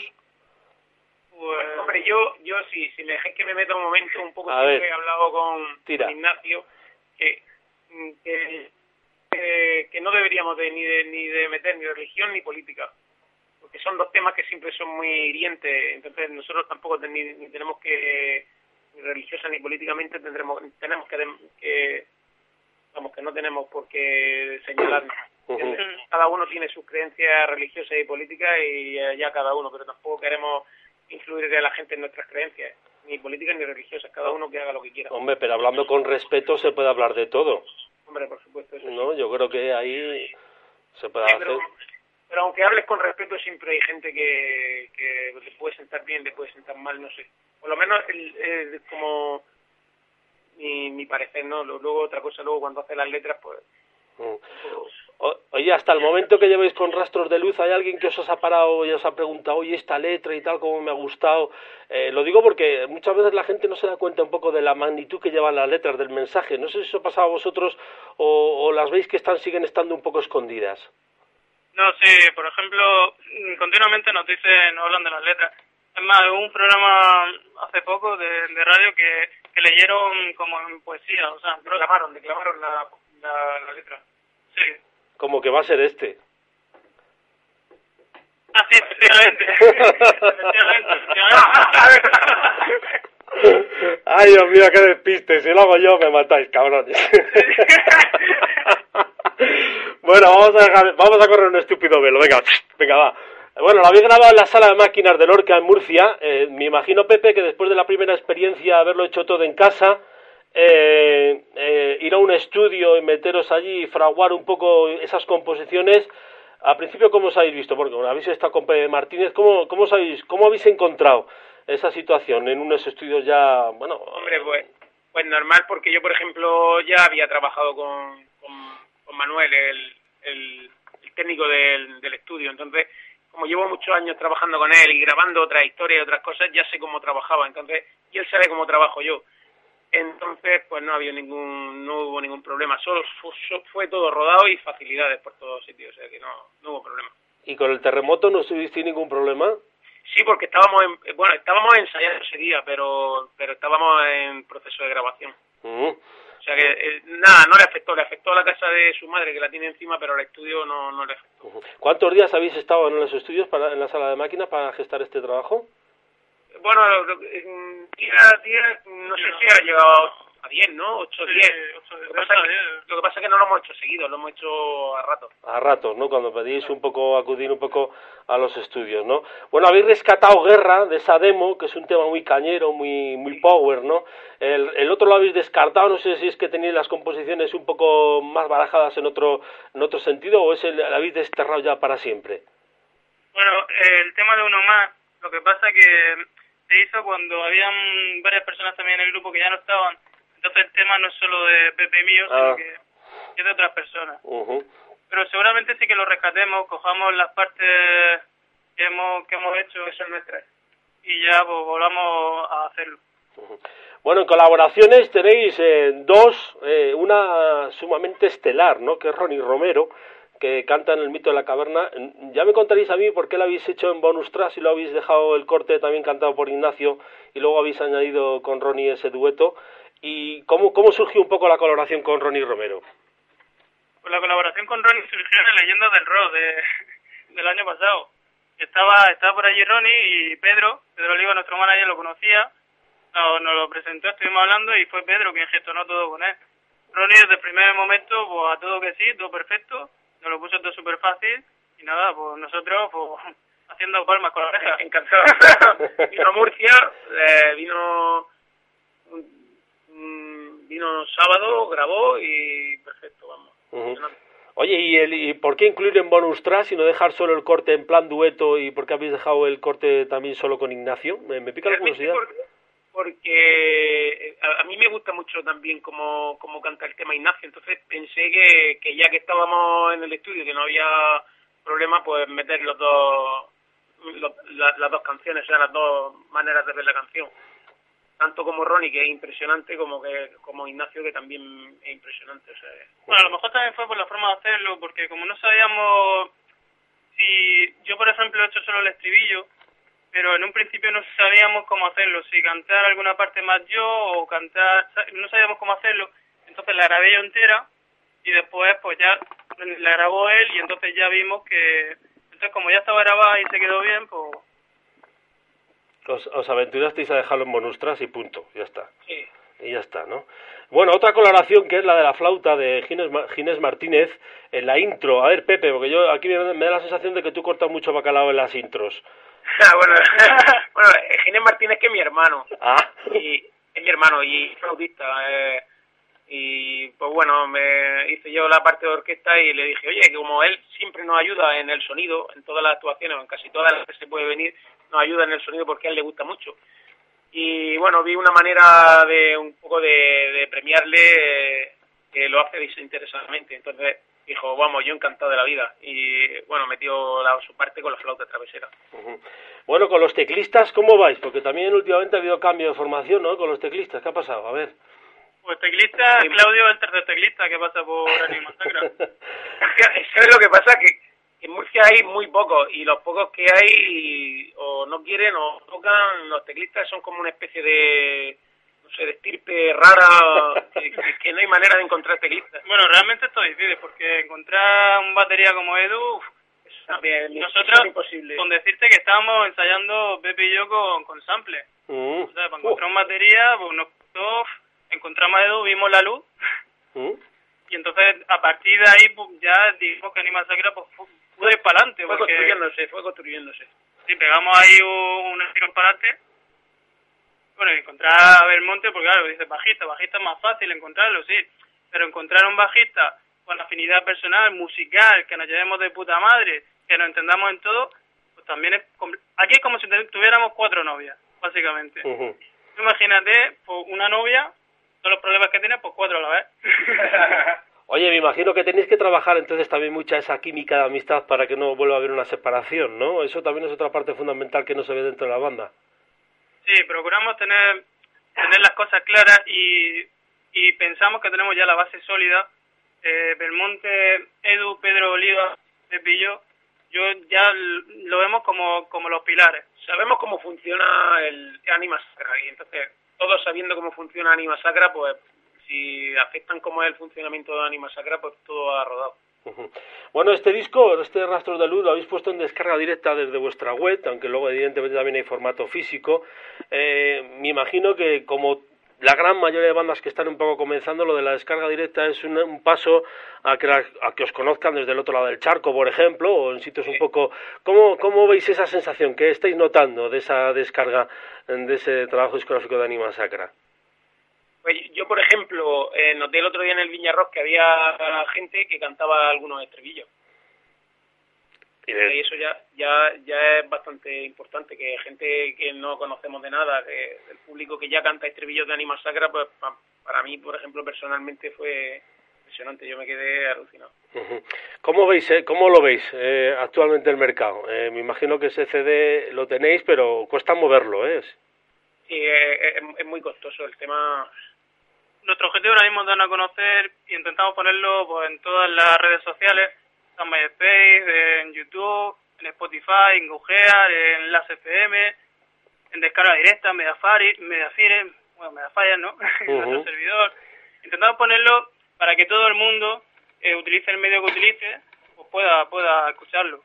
Pues, hombre, yo, yo si, si me dejáis que me meta un momento, un poco siempre he hablado con, con Ignacio, que, que, que, que no deberíamos de, ni, de, ni de meter ni religión ni política, porque son dos temas que siempre son muy hirientes, entonces nosotros tampoco ten, ni, ni tenemos que, ni religiosa ni políticamente, tendremos tenemos que, que, vamos, que no tenemos por qué señalarnos. Uh-huh. Cada uno tiene sus creencias religiosas y políticas y ya cada uno, pero tampoco queremos influir a la gente en nuestras creencias, ni políticas ni religiosas, cada uno que haga lo que quiera. Hombre, pero hablando con respeto se puede hablar de todo. Hombre, por supuesto. Eso no, sí. Yo creo que ahí se puede sí, hacer... Pero, pero aunque hables con respeto siempre hay gente que, que le puede sentar bien, le puede sentar mal, no sé. Por lo menos el, el, como mi, mi parecer, ¿no? Luego otra cosa, luego cuando hace las letras, pues... Mm. O, oye, hasta el momento que llevéis con Rastros de Luz, ¿hay alguien que os ha parado y os ha preguntado, oye, esta letra y tal, cómo me ha gustado? Eh, lo digo porque muchas veces la gente no se da cuenta un poco de la magnitud que llevan las letras del mensaje. No sé si eso pasa a vosotros o, o las veis que están siguen estando un poco escondidas. No, sí, por ejemplo, continuamente nos dicen, nos hablan de las letras. Es más, hubo un programa hace poco de, de radio que, que leyeron como en poesía, o sea, declamaron, declamaron la, la, la letra. Sí. Como que va a ser este. Ah, sí, efectivamente. efectivamente, efectivamente. Ay, Dios mío, qué despiste. Si lo hago yo, me matáis, cabrones. Bueno, vamos a dejar, vamos a correr un estúpido velo. Venga, venga, va. Bueno, lo habéis grabado en la sala de máquinas de Lorca, en Murcia. Eh, me imagino, Pepe, que después de la primera experiencia, haberlo hecho todo en casa, eh, eh, ir a un estudio y meteros allí y fraguar un poco esas composiciones. Al principio, ¿cómo os habéis visto? Porque bueno, habéis estado con Pepe Martínez, ¿cómo, cómo, os habéis, ¿cómo habéis encontrado esa situación en unos estudios ya, bueno... Hombre, pues, pues normal, porque yo, por ejemplo, ya había trabajado con, con, con Manuel, el, el, el técnico del, del estudio, entonces, como llevo muchos años trabajando con él y grabando otras historias y otras cosas, ya sé cómo trabajaba, entonces, y él sabe cómo trabajo yo. Entonces, pues no había ningún, no hubo ningún problema, solo fue, fue todo rodado y facilidades por todos sitios, o sea que no, no hubo problema. ¿Y con el terremoto no tuviste ningún problema? Sí, porque estábamos en, bueno, estábamos ensayando ese día, pero pero estábamos en proceso de grabación. Uh-huh. O sea que eh, nada, no le afectó, le afectó a la casa de su madre que la tiene encima, pero al estudio no, no le afectó. Uh-huh. ¿Cuántos días habéis estado en los estudios, para, en la sala de máquinas, para gestar este trabajo? Bueno, día a día, no sé si ha llegado a diez, ¿no? ocho, diez. Lo que pasa es que, lo que pasa es que no lo hemos hecho seguido, lo hemos hecho a ratos. A ratos, ¿no? Cuando pedís un poco, acudir un poco a los estudios, ¿no? Bueno, habéis rescatado Guerra de esa demo, que es un tema muy cañero, muy muy power, ¿no? El, el otro lo habéis descartado, no sé si es que tenéis las composiciones un poco más barajadas en otro en otro sentido, o es el, lo habéis desterrado ya para siempre. Bueno, el tema de Uno Más, lo que pasa que se hizo cuando habían varias personas también en el grupo que ya no estaban, entonces el tema no es solo de Pepe y mío, Ah. sino que es de otras personas. Uh-huh. Pero seguramente sí que lo rescatemos, cojamos las partes que hemos que hemos hecho, que son nuestras, y ya pues volvamos a hacerlo. Uh-huh. Bueno, en colaboraciones tenéis eh, dos, eh, una sumamente estelar, ¿no? Que es Ronnie Romero, que canta en El mito de la caverna. Ya me contaréis a mí por qué lo habéis hecho en bonus track y lo habéis dejado el corte también cantado por Ignacio y luego habéis añadido con Ronnie ese dueto. ¿Y cómo, cómo surgió un poco la colaboración con Ronnie Romero? Pues la colaboración con Ronnie surgió en Leyendas del Rock de, del año pasado. Estaba estaba por allí Ronnie y Pedro, Pedro Oliva, nuestro manager, lo conocía, nos, nos lo presentó, estuvimos hablando y fue Pedro quien gestionó todo con él. Ronnie desde el primer momento, pues a todo que sí, todo perfecto, nos lo puso todo súper fácil y nada, pues nosotros pues haciendo palmas con la oreja. Encantado. Vino a Murcia, eh, vino mm, vino sábado, grabó y perfecto, vamos. Uh-huh. Oye, ¿y, el, ¿y por qué incluir en bonus track y no dejar solo el corte en plan dueto y por qué habéis dejado el corte también solo con Ignacio? Me, me pica la curiosidad. Porque, porque a, a mí me gusta mucho también cómo, cómo canta el tema Ignacio, entonces pensé que, que ya que estábamos en el estudio, que no había problema, pues meter los dos, los, la, las dos canciones, o sea, las dos maneras de ver la canción. Tanto como Ronnie, que es impresionante, como que como Ignacio, que también es impresionante. O sea, bueno, a lo mejor también fue por la forma de hacerlo, porque como no sabíamos si... Yo, por ejemplo, he hecho solo el estribillo, pero en un principio no sabíamos cómo hacerlo, si cantar alguna parte más yo o cantar... No sabíamos cómo hacerlo, entonces la grabé yo entera y después pues ya la grabó él y entonces ya vimos que... Entonces como ya estaba grabada y se quedó bien, pues... Os, os aventurasteis a dejarlo en bonus track y punto, ya está. Sí. Y ya está, ¿no? Bueno, otra colaboración que es la de la flauta de Ginés, Ginés Martínez en la intro. A ver, Pepe, porque yo aquí me, me da la sensación de que tú cortas mucho bacalao en las intros. Ah, bueno, bueno, Ginés Martínez, que es mi hermano. Ah. Y es mi hermano y flautista. Eh, y pues bueno, me hice yo la parte de orquesta y le dije, oye, que como él siempre nos ayuda en el sonido, en todas las actuaciones, o en casi todas las que se puede venir, nos ayuda en el sonido porque a él le gusta mucho. Y bueno, vi una manera de un poco de, de premiarle eh, que lo hace desinteresadamente. Entonces dijo, vamos, yo encantado de la vida. Y bueno, metió la, su parte con la flauta travesera. Uh-huh. Bueno, con los teclistas, ¿cómo vais? Porque también últimamente ha habido cambio de formación, ¿no? Con los teclistas, ¿qué ha pasado? A ver. Pues teclista, Claudio, el tercer teclista que pasa por Anima Sacra. ¿Sabes lo que pasa? Que en Murcia hay muy pocos y los pocos que hay o no quieren o tocan, los teclistas son como una especie de, no sé, de estirpe rara, que, que, que no hay manera de encontrar teclistas. Bueno, realmente esto es difícil porque encontrar un batería como Edu, uf, También, nosotros, es imposible. Con decirte que estábamos ensayando Pepe y yo con, con sample. Mm. O sea, para encontrar un batería, pues nos costó, encontramos a Edu, vimos la luz, mm. y entonces a partir de ahí pues, ya dijimos que Anima Sacra pues, pudo ir para adelante. Fue porque, construyéndose, fue construyéndose. Sí, pegamos ahí un, un estilo para adelante Bueno, encontrar a Belmonte, porque claro, dices bajista, bajista es más fácil encontrarlo, sí, pero encontrar un bajista con afinidad personal, musical, que nos llevemos de puta madre, que nos entendamos en todo, pues también es... Aquí es como si tuviéramos cuatro novias, básicamente. Uh-huh. Imagínate, pues una novia, todos los problemas que tiene, pues cuatro a la vez. Oye, me imagino que tenéis que trabajar entonces también mucha esa química de amistad para que no vuelva a haber una separación, ¿no? Eso también es otra parte fundamental que no se ve dentro de la banda. Sí, procuramos tener tener las cosas claras y, y pensamos que tenemos ya la base sólida. Eh, Belmonte, Edu, Pedro Oliva, Pepe y yo, yo ya lo vemos como, como los pilares. Sabemos cómo funciona el Anima Sacra y entonces todos sabiendo cómo funciona Anima Sacra, pues si aceptan cómo es el funcionamiento de Anima Sacra, pues todo ha rodado. Uh-huh. Bueno, este disco, este Rastros de Luz, lo habéis puesto en descarga directa desde vuestra web, aunque luego evidentemente también hay formato físico. Eh, me imagino que como la gran mayoría de bandas que están un poco comenzando, lo de la descarga directa es un, un paso a que, a que os conozcan desde el otro lado del charco, por ejemplo, o en sitios un poco... ¿Cómo, cómo veis esa sensación que estáis notando de esa descarga, de ese trabajo discográfico de Anima Sacra? Pues yo, por ejemplo, eh, noté el otro día en el Viña Rock que había gente que cantaba algunos estribillos. Y, de... y eso ya, ya ya es bastante importante, que gente que no conocemos de nada, que el público que ya canta estribillos de Anima Sacra, pues pa, para mí, por ejemplo, personalmente fue impresionante. Yo me quedé alucinado. Uh-huh. ¿Cómo veis, eh, cómo lo veis eh, actualmente el mercado? Eh, me imagino que ese C D lo tenéis, pero cuesta moverlo, ¿eh? Sí, es, es, es muy costoso el tema. Nuestro objetivo ahora mismo es darnos a conocer y intentamos ponerlo pues, en todas las redes sociales, en MySpace, en YouTube, en Spotify, en Gogear, en Las F M, en descarga directa, en Mediafire, Mediafire, bueno, Mediafire, ¿no? Uh-huh. Nuestro servidor. Intentamos ponerlo para que todo el mundo eh, utilice el medio que utilice, pues pueda, pueda escucharlo.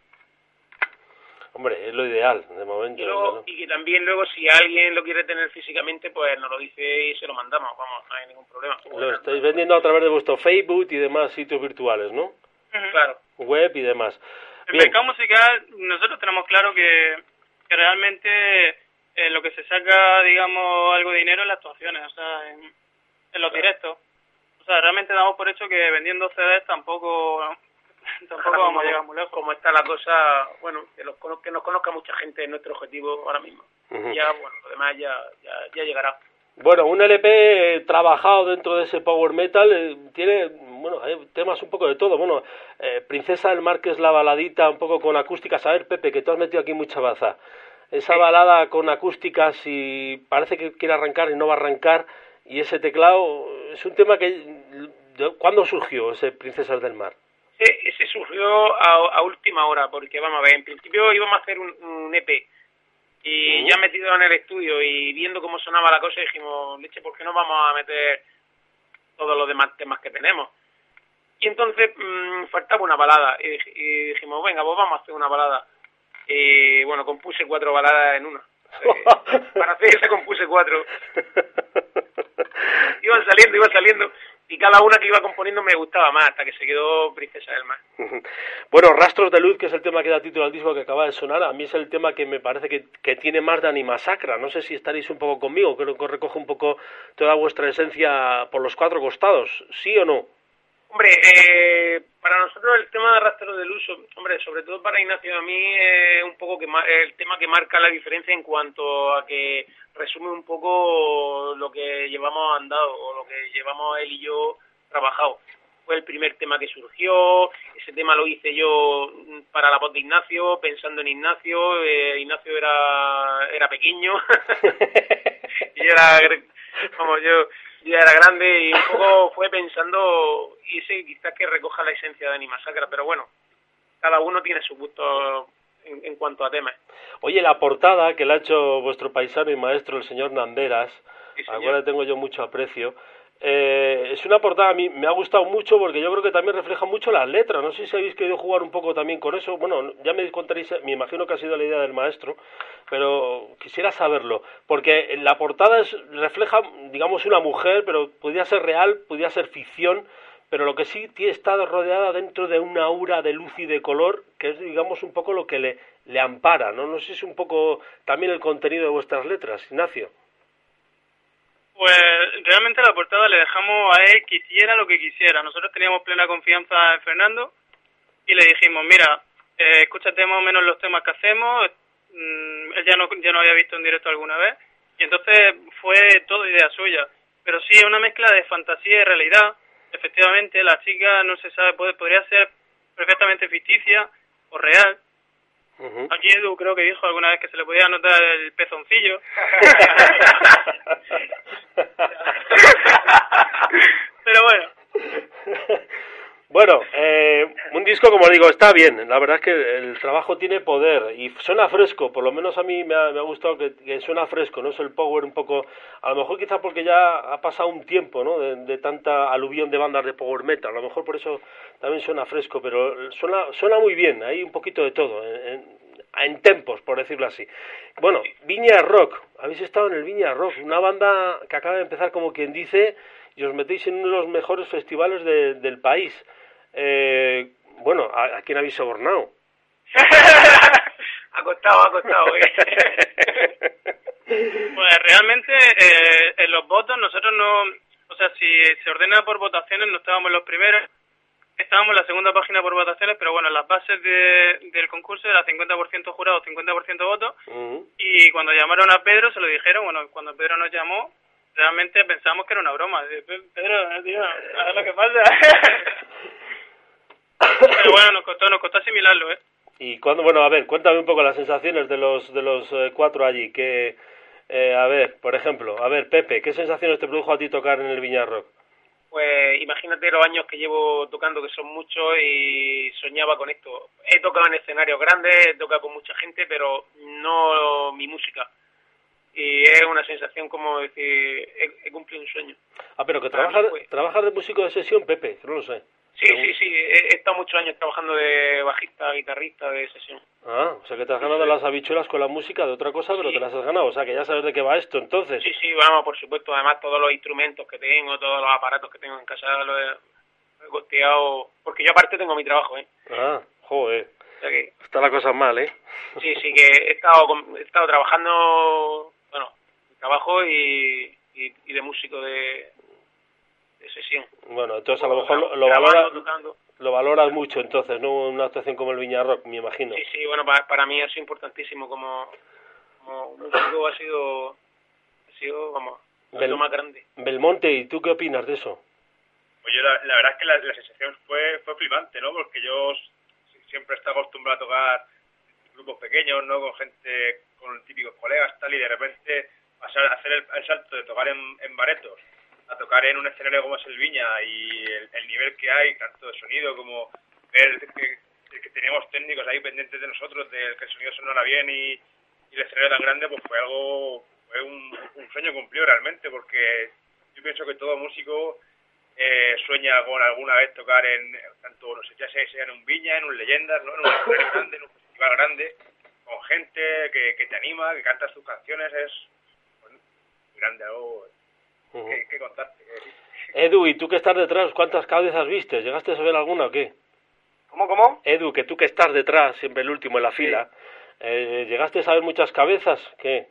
Hombre, es lo ideal, de momento. Y, luego, ¿no? Y que también luego, si alguien lo quiere tener físicamente, pues nos lo dice y se lo mandamos, vamos, no hay ningún problema. Lo estáis vendiendo a través de vuestro Facebook y demás sitios virtuales, ¿no? Uh-huh. Claro. Web y demás. El Bien. mercado musical, nosotros tenemos claro que, que realmente eh, lo que se saca, digamos, algo de dinero en las actuaciones, o sea, en, en los claro. directos. O sea, realmente damos por hecho que vendiendo C Ds tampoco... Tampoco vamos como, a llegar muy lejos. Como está la cosa, bueno, que, los, que nos conozca mucha gente es nuestro objetivo ahora mismo. Uh-huh. Ya, bueno, lo demás ya, ya, ya llegará. Bueno, un L P trabajado dentro de ese power metal, eh, tiene, bueno, hay temas un poco de todo. Bueno, eh, Princesa del Mar, que es la baladita un poco con acústicas. A ver, Pepe, que tú has metido aquí mucha baza. Esa sí. balada con acústicas y parece que quiere arrancar y no va a arrancar. Y ese teclado, es un tema que... ¿Cuándo surgió ese Princesas del Mar? Ese surgió a, a última hora, porque vamos a ver, en principio íbamos a hacer un, un E P y uh-huh. ya metido en el estudio y viendo cómo sonaba la cosa dijimos, leche, ¿por qué no vamos a meter todos los demás temas que tenemos? Y entonces mmm, faltaba una balada y, y dijimos, venga, pues vamos a hacer una balada. Y bueno, compuse cuatro baladas en una. Eh, para hacer esa compuse cuatro. Iban saliendo, iban saliendo. Y cada una que iba componiendo me gustaba más, hasta que se quedó Princesa del Mar. Bueno, Rastros de Luz, que es el tema que da título al disco que acaba de sonar, a mí es el tema que me parece que, que tiene más de Anima Sacra. No sé si estaréis un poco conmigo, creo que recoge un poco toda vuestra esencia por los cuatro costados, ¿sí o no? Hombre, eh, para nosotros el tema de Rastros de Luz, hombre, sobre todo para Ignacio, a mí es un poco que el tema que marca la diferencia en cuanto a que resume un poco lo que llevamos andado o lo que llevamos él y yo trabajado. Fue el primer tema que surgió, ese tema lo hice yo para la voz de Ignacio, pensando en Ignacio, eh, Ignacio era era pequeño y era, vamos, yo... ya era grande y un poco fue pensando, y ese quizás que recoja la esencia de Anima Sacra, pero bueno, cada uno tiene su gusto en, en cuanto a temas. Oye, la portada que le ha hecho vuestro paisano y maestro, el señor Nanderas, sí, a la cual le tengo yo mucho aprecio, eh, es una portada, a mí me ha gustado mucho porque yo creo que también refleja mucho las letras. No sé si habéis querido jugar un poco también con eso. Bueno, ya me contaréis, me imagino que ha sido la idea del maestro, pero quisiera saberlo, porque la portada es, refleja, digamos, una mujer, pero podría ser real, podría ser ficción, pero lo que sí tiene, está rodeada dentro de una aura de luz y de color, que es, digamos, un poco lo que le, le ampara, ¿no? No sé si es un poco también el contenido de vuestras letras, Ignacio. Pues realmente la portada le dejamos a él que hiciera lo que quisiera. Nosotros teníamos plena confianza en Fernando y le dijimos, mira, eh, escúchate más o menos los temas que hacemos. Mm, él ya no, ya no había visto en directo alguna vez y entonces fue todo idea suya. Pero sí, es una mezcla de fantasía y realidad. Efectivamente, la chica no se sabe, puede, podría ser perfectamente ficticia o real. Uh-huh. Aquí Edu creo que dijo alguna vez que se le podía notar el pezoncillo. Pero bueno. Bueno, eh, un disco, como digo, está bien. La verdad es que el trabajo tiene poder y suena fresco. Por lo menos a mí me ha, me ha gustado que, que suena fresco, no es el power un poco... A lo mejor quizá porque ya ha pasado un tiempo, ¿no? De, de tanta aluvión de bandas de power metal. A lo mejor por eso también suena fresco, pero suena suena muy bien. Hay un poquito de todo, en, en, en tempos, por decirlo así. Bueno, Viña Rock. Habéis estado en el Viña Rock, una banda que acaba de empezar, como quien dice, y os metéis en uno de los mejores festivales de, del país. Eh, bueno, ¿a, a quién habéis sobornado? Ha costado, ha costado. ¿eh? Pues realmente eh, en los votos nosotros no... O sea, si se ordena por votaciones no estábamos los primeros, estábamos en la segunda página por votaciones, pero bueno, las bases de, del concurso era cincuenta por ciento jurado, cincuenta por ciento votos, uh-huh. Y cuando llamaron a Pedro se lo dijeron, bueno, cuando Pedro nos llamó, realmente pensamos que era una broma. Pedro, tío, a ver lo que pasa. Pero bueno, nos costó, nos costó asimilarlo, ¿eh? Y cuando, bueno, a ver, cuéntame un poco las sensaciones de los de los eh, cuatro allí, que, eh, a ver, por ejemplo, a ver, Pepe, ¿qué sensaciones te produjo a ti tocar en el Viña Rock? Pues imagínate los años que llevo tocando, que son muchos, y soñaba con esto. He tocado en escenarios grandes, he tocado con mucha gente, pero no mi música. Y es una sensación como decir, he, he cumplido un sueño. Ah, pero que trabajas, pues, trabajas de músico de sesión, Pepe, no lo sé. Sí, ¿no? sí, sí, he, he estado muchos años trabajando de bajista, guitarrista, de sesión. Ah, o sea que te has ganado las habichuelas con la música de otra cosa, pero sí. Te las has ganado, o sea que ya sabes de qué va esto, entonces. Sí, sí, vamos, por supuesto, además todos los instrumentos que tengo, todos los aparatos que tengo en casa los he, he costeado, porque yo aparte tengo mi trabajo, ¿eh? Ah, joder, o sea que, está la cosa mal, ¿eh? Sí, sí, que he estado, he estado trabajando, bueno, trabajo y, y, y de músico de... de sesión. Bueno, entonces a lo mejor lo, lo valoras lo valoras mucho, entonces, ¿no? Una actuación como el Viña Rock, me imagino. Sí, sí, bueno, para, para mí ha sido importantísimo como, como músico, ha sido, ha sido, vamos, Bel, lo más grande. Belmonte, ¿y tú qué opinas de eso? Pues yo la, la verdad es que la, la sensación fue, fue flipante, ¿no? Porque yo siempre he estado acostumbrado a tocar grupos pequeños, ¿no? Con gente, con típicos colegas, tal, y de repente pasar a hacer el, el salto de tocar en, en baretos a tocar en un escenario como es el Viña y el, el nivel que hay, tanto de sonido como ver que, que teníamos técnicos ahí pendientes de nosotros, de que el sonido sonara bien y, y el escenario tan grande, pues fue algo, fue un, un sueño cumplido realmente, porque yo pienso que todo músico eh, sueña con alguna vez tocar en, tanto, no sé, ya sea, sea en un Viña, en un Leyendas, ¿no? En un escenario grande, en un festival grande, con gente que, que te anima, que cantas tus canciones, es bueno, muy grande, algo... Uh-huh. ¿Qué, qué contarte? Edu, ¿y tú que estás detrás, cuántas cabezas viste? ¿Llegaste a saber alguna o qué? ¿Cómo, cómo? Edu, que tú que estás detrás, siempre el último en la fila, sí. eh, ¿llegaste a saber muchas cabezas? ¿Qué?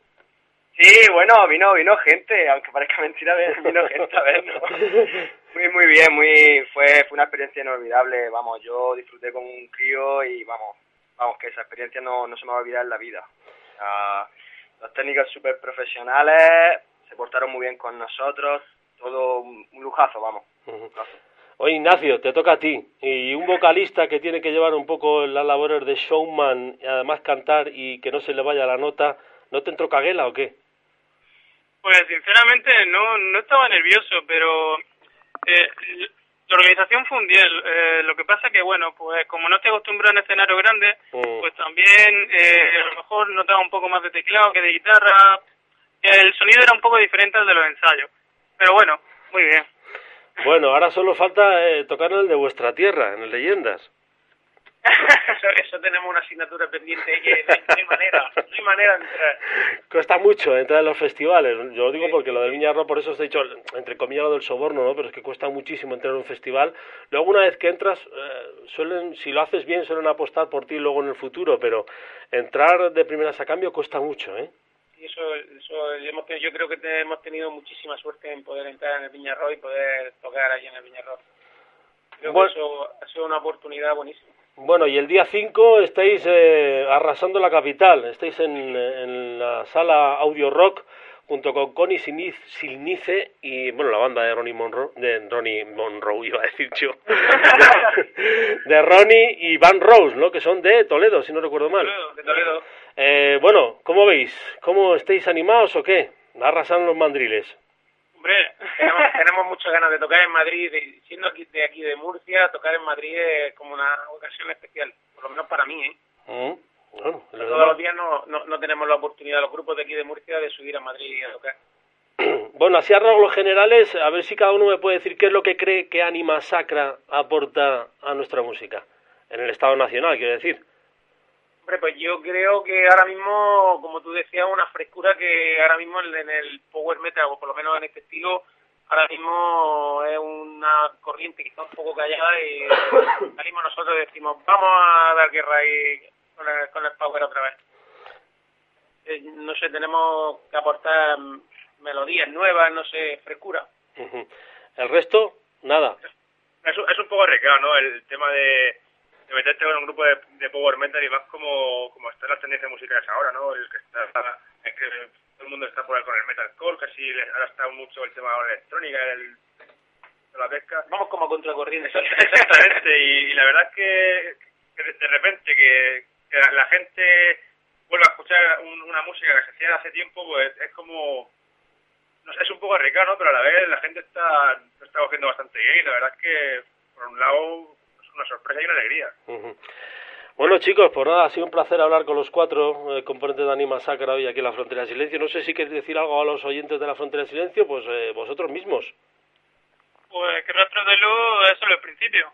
Sí, bueno, vino vino gente, aunque parezca mentira, vino gente a vernos. Muy, muy bien, muy fue fue una experiencia inolvidable, vamos, yo disfruté con un crío y vamos, vamos, que esa experiencia no, no se me va a olvidar en la vida. O sea, los técnicos súper profesionales... se portaron muy bien con nosotros, todo un lujazo, vamos. Uh-huh. Oye, Ignacio, te toca a ti. Y un vocalista que tiene que llevar un poco las labores de showman, y además cantar y que no se le vaya la nota, ¿no te entró caguela o qué? Pues sinceramente no no estaba nervioso, pero eh, la organización fue un diez. Eh, lo que pasa que, bueno, pues como no estoy acostumbrado en escenarios grandes, uh-huh. pues también eh, a lo mejor notaba un poco más de teclado que de guitarra. El sonido era un poco diferente al de los ensayos, pero bueno, muy bien. Bueno, ahora solo falta eh, tocar en el de vuestra tierra, en el Leyendas. eso, eso tenemos una asignatura pendiente que no hay, no hay manera, no hay manera de entrar. Cuesta mucho entrar en los festivales, yo lo digo sí, porque lo del Viña Rock, por eso os he dicho, entre comillas, lo del soborno, ¿no? Pero es que cuesta muchísimo entrar en un festival. Luego una vez que entras, eh, suelen, si lo haces bien, suelen apostar por ti luego en el futuro, pero entrar de primeras a cambio cuesta mucho, ¿eh? y eso, eso hemos tenido, yo creo que te, hemos tenido muchísima suerte en poder entrar en el Viñarroz y poder tocar allí en el Viñarroz. Creo bueno, que eso ha sido una oportunidad buenísima. Bueno, y el día cinco estáis eh, arrasando la capital, estáis en, en la sala Audio Rock junto con Connie Silnice y, bueno, la banda de Ronnie Monroe, de Ronnie Monroe iba a decir yo, de, de Ronnie y Van Rose, ¿no? Que son de Toledo, si no recuerdo mal. Toledo, de Toledo. Eh, bueno, ¿cómo veis? ¿Cómo estáis animados o qué? Arrasan los mandriles. Hombre, tenemos, tenemos muchas ganas de tocar en Madrid, de, siendo aquí, de aquí de Murcia, tocar en Madrid es como una ocasión especial, por lo menos para mí, ¿eh? Mm. Bueno, todos demás... los días no, no, no tenemos la oportunidad, los grupos de aquí de Murcia, de subir a Madrid a tocar. Bueno, así a rasgos generales, a ver si cada uno me puede decir qué es lo que cree que Anima Sacra aporta a nuestra música, en el Estado Nacional, quiero decir. Hombre, pues yo creo que ahora mismo, como tú decías, una frescura que ahora mismo en el power metal, o por lo menos en este estilo, ahora mismo es una corriente que está un poco callada y salimos nosotros y decimos, vamos a dar guerra ahí con el, con el power otra vez. Eh, no sé, tenemos que aportar melodías nuevas, no sé, frescura. Uh-huh. El resto, nada. Es, es un poco arriesgado, ¿no? El tema de, de meterte con un grupo de, de power metal y más como, como están las tendencias musicales ahora, ¿no? El que está, es que todo el mundo está por ahí con el metalcore, casi ahora está mucho el tema de la electrónica, el, de la pesca. Vamos como a contracorriente. Exactamente, y, y la verdad es que, que de repente que, que la, la gente vuelva a escuchar un, una música que se hacía hace tiempo, pues es como, no sé, es un poco arriesgado, ¿no? Pero a la vez la gente está, está cogiendo bastante bien y la verdad es que, por un lado, es una sorpresa y una alegría. Uh-huh. Bueno, chicos, pues nada, ha sido un placer hablar con los cuatro eh, componentes de Anima Sacra hoy aquí en la Frontera del Silencio. No sé si queréis decir algo a los oyentes de la Frontera del Silencio, pues eh, vosotros mismos. Pues que Rastros de Luz es solo el principio.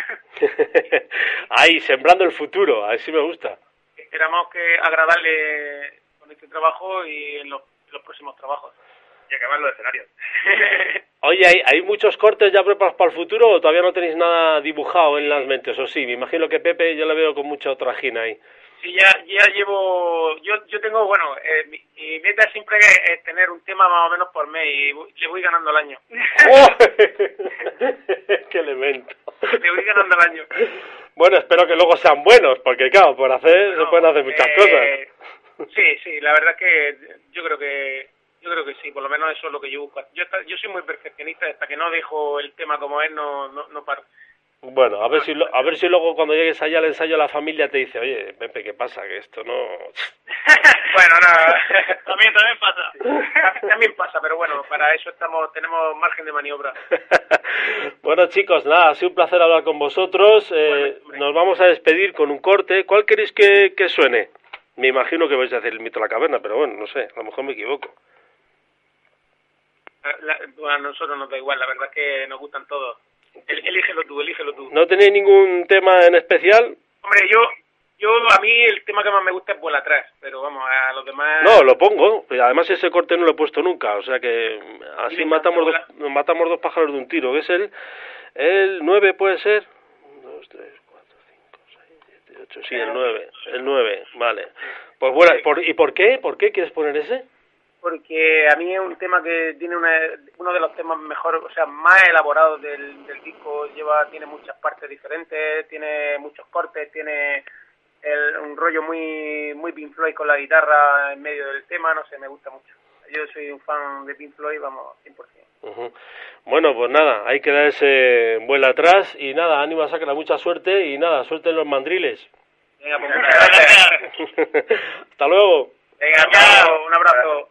Ahí, sembrando el futuro, a ver si me gusta. Esperamos que agradarle con este trabajo y en los, en los próximos trabajos. Y acabar los escenarios. Oye, ¿hay, ¿hay muchos cortes ya preparados para el futuro o todavía no tenéis nada dibujado en las mentes? O sí, me imagino que Pepe yo le veo con mucha trajín ahí. Sí, ya ya llevo... Yo yo tengo, bueno, eh, mi, mi meta siempre es, es tener un tema más o menos por mes y voy, le voy ganando el año. ¡Oh! ¡Qué elemento! Le voy ganando el año. Bueno, espero que luego sean buenos, porque claro, por hacer no, se pueden hacer muchas eh, cosas. Sí, sí, la verdad es que yo creo que yo creo que sí, por lo menos eso es lo que yo busco. Yo yo soy muy perfeccionista, hasta que no dejo el tema como es, no no, no paro. Bueno, a ver si lo, a ver si luego cuando llegues allá al ensayo la familia te dice, oye, Pepe, ¿qué pasa? Que esto no... Bueno, no, también también pasa. También pasa, pero bueno, para eso estamos tenemos margen de maniobra. Bueno, chicos, nada, ha sido un placer hablar con vosotros. Eh, bueno, nos vamos a despedir con un corte. ¿Cuál queréis que, que suene? Me imagino que vais a hacer el mito de la caverna, pero bueno, no sé, a lo mejor me equivoco. La, bueno, a nosotros nos da igual, la verdad es que nos gustan todos. El, elígelo tú, elígelo tú. ¿No tenéis ningún tema en especial? Hombre, yo, yo a mí el tema que más me gusta es Vuela Atrás, pero vamos, a los demás... No, lo pongo, además ese corte no lo he puesto nunca, o sea que así matamos dos, matamos dos pájaros de un tiro, que es el, el nueve, ¿puede ser? dos, tres, cuatro, cinco, seis, siete, ocho, sí, el nueve, el nueve, vale. Pues bueno, ¿por, ¿y por qué? ¿Por qué quieres poner ese? Porque a mí es un tema que tiene una, uno de los temas mejor, o sea, más elaborados del, del disco, lleva tiene muchas partes diferentes, tiene muchos cortes, tiene el, un rollo muy muy Pink Floyd con la guitarra en medio del tema, no sé, me gusta mucho. Yo soy un fan de Pink Floyd, vamos, cien por ciento. Uh-huh. Bueno, pues nada, hay que dar ese vuelo atrás y nada, Anima Sacra, mucha suerte y nada, suerte en los mandriles. Venga, pues muchas gracias. Hasta luego. Venga, chao, un abrazo.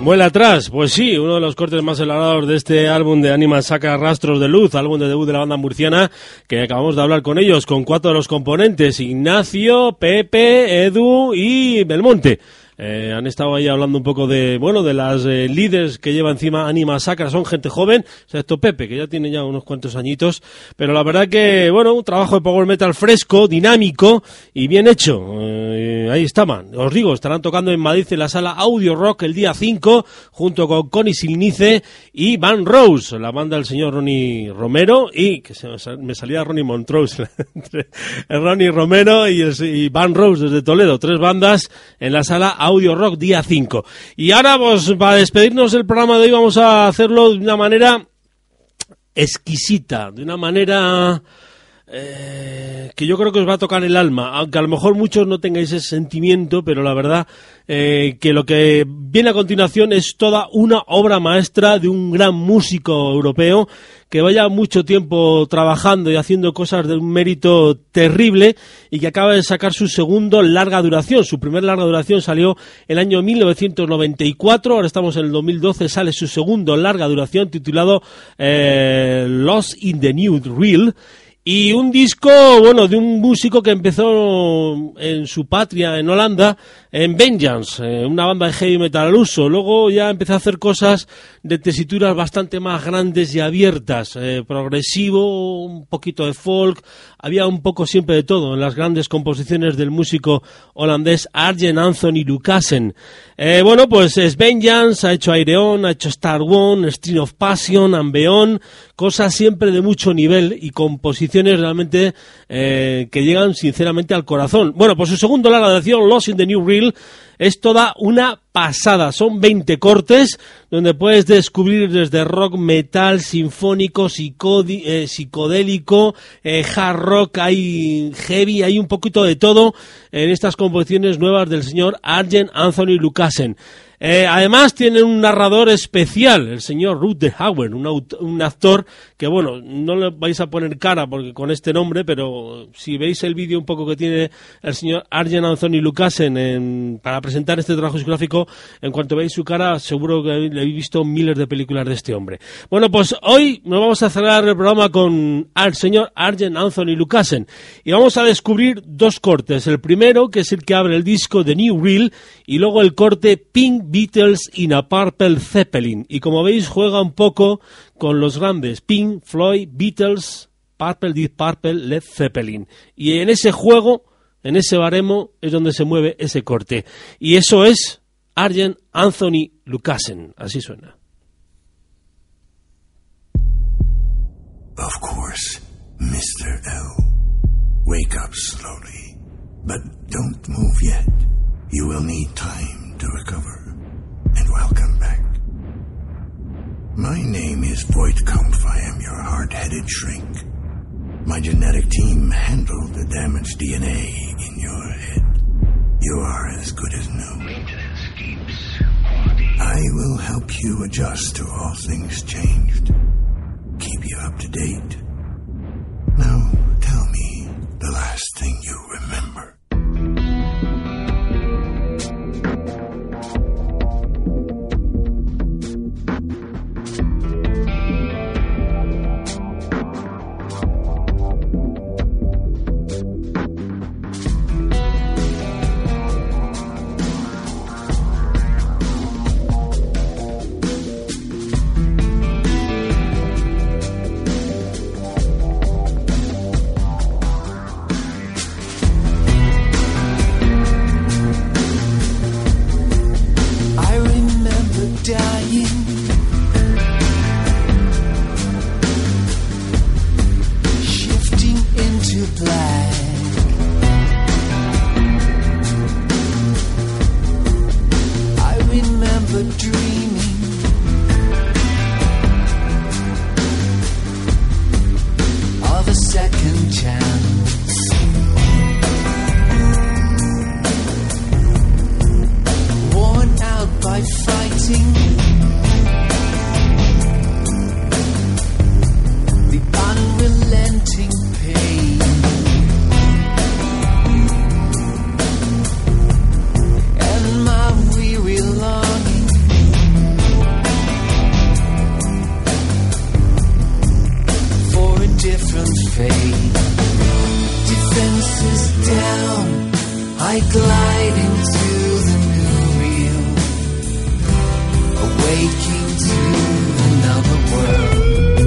Vuela atrás, pues sí, uno de los cortes más elaborados de este álbum de Animal Sacra, Rastros de Luz, álbum de debut de la banda murciana, que acabamos de hablar con ellos, con cuatro de los componentes, Ignacio, Pepe, Edu y Belmonte. Eh, han estado ahí hablando un poco de, bueno, de las eh, líderes que lleva encima Animal Sacra. Son gente joven, excepto Pepe, que ya tiene ya unos cuantos añitos, pero la verdad que, bueno, un trabajo de power metal fresco, dinámico y bien hecho. Eh, ahí estaban, os digo, estarán tocando en Madrid en la sala Audio Rock el día cinco, junto con Connie Silnice y Van Rose, la banda del señor Ronnie Romero, y que se me salía Ronnie Montrose, Ronnie Romero y, el, y Van Rose desde Toledo, tres bandas en la sala Audio Rock día cinco. Y ahora, pues, para despedirnos del programa de hoy, vamos a hacerlo de una manera exquisita, de una manera eh, que yo creo que os va a tocar el alma, aunque a lo mejor muchos no tengáis ese sentimiento, pero la verdad eh, que lo que viene a continuación es toda una obra maestra de un gran músico europeo que vaya mucho tiempo trabajando y haciendo cosas de un mérito terrible y que acaba de sacar su segundo larga duración. Su primer larga duración salió el año mil novecientos noventa y cuatro, ahora estamos en el dos mil doce, sale su segundo larga duración titulado eh, Lost in the New Real. Y un disco, bueno, de un músico que empezó en su patria, en Holanda, en Vengeance, eh, una banda de heavy metal al uso. Luego ya empezó a hacer cosas de tesituras bastante más grandes y abiertas, eh, progresivo, un poquito de folk, había un poco siempre de todo en las grandes composiciones del músico holandés Arjen Anthony Lucassen. Eh, bueno, pues es Vengeance, ha hecho Aireon, ha hecho Star One, Stream of Passion, Ambeon, cosas siempre de mucho nivel y composiciones realmente eh, que llegan sinceramente al corazón. Bueno, pues su segundo larga duración, Lost in the New Real, es toda una pasada. Son veinte cortes donde puedes descubrir desde rock, metal, sinfónico, psicodi- eh, psicodélico, eh, hard rock, hay heavy, hay un poquito de todo en estas composiciones nuevas del señor Arjen Anthony Lucassen. Eh, además tiene un narrador especial, el señor Ruud de Hauer, un, aut- un actor que, bueno, no le vais a poner cara porque con este nombre, pero si veis el vídeo un poco que tiene el señor Arjen Anthony Lucassen en, para presentar este trabajo discográfico, en cuanto veáis su cara seguro que le habéis visto miles de películas de este hombre. Bueno, pues hoy nos vamos a cerrar el programa con el señor Arjen Anthony Lucassen y vamos a descubrir dos cortes. El primero, que es el que abre el disco de New Real, y luego el corte Pink Beatles in a Purple Zeppelin. Y como veis, juega un poco con los grandes Pink, Floyd, Beatles, Purple, Deep Purple, Led Zeppelin. Y en ese juego, en ese baremo, es donde se mueve ese corte. Y eso es Arjen Anthony Lucassen. Así suena. Of course, mister L. Wake up slowly, but don't move yet. You will need time to recover, and welcome back. My name is Voigtkampf. I am your hard-headed shrink. My genetic team handled the damaged D N A in your head. You are as good as new. Maintenance keeps quality. I will help you adjust to all things changed. Keep you up to date. Now, tell me the last thing you remember. Defenses down, I glide into the new real, awaking to another world.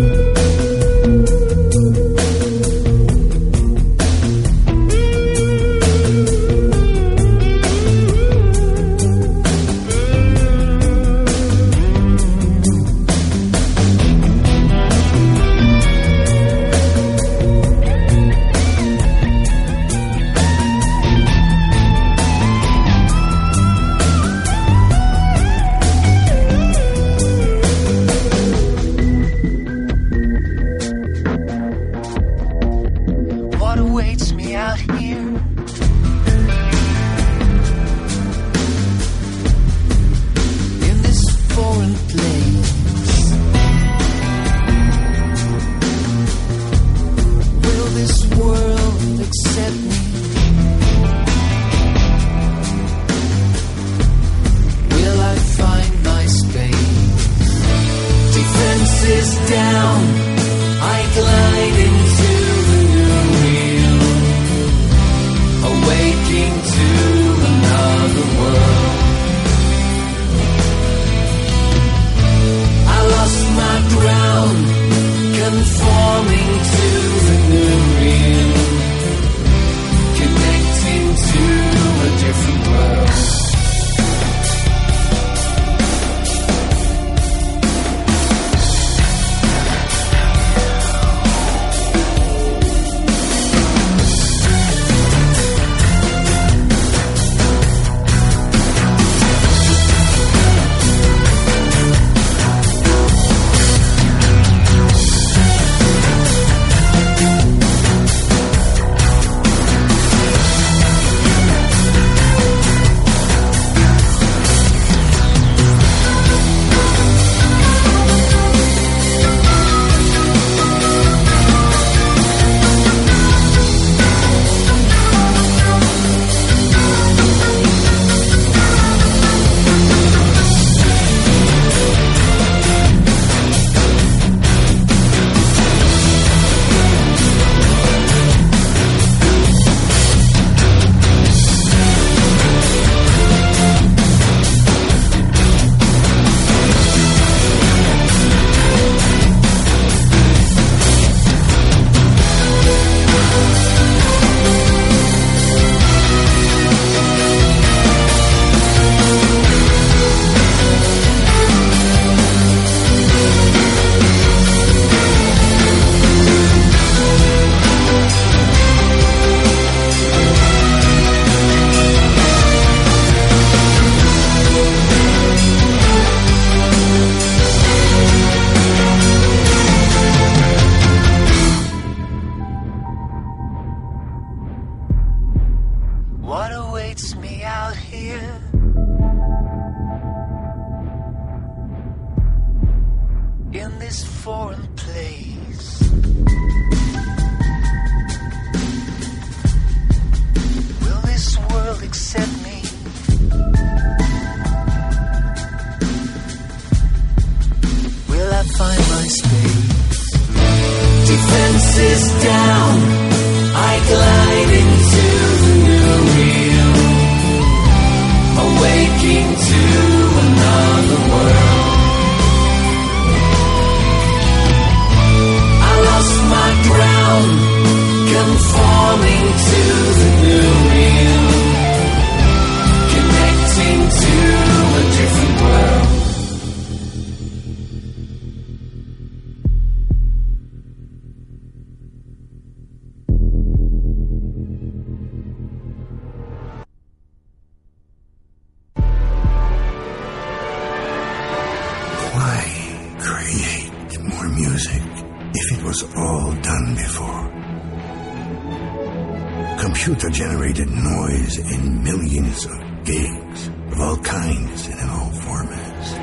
Computer-generated noise in millions of gigs of all kinds and in all formats.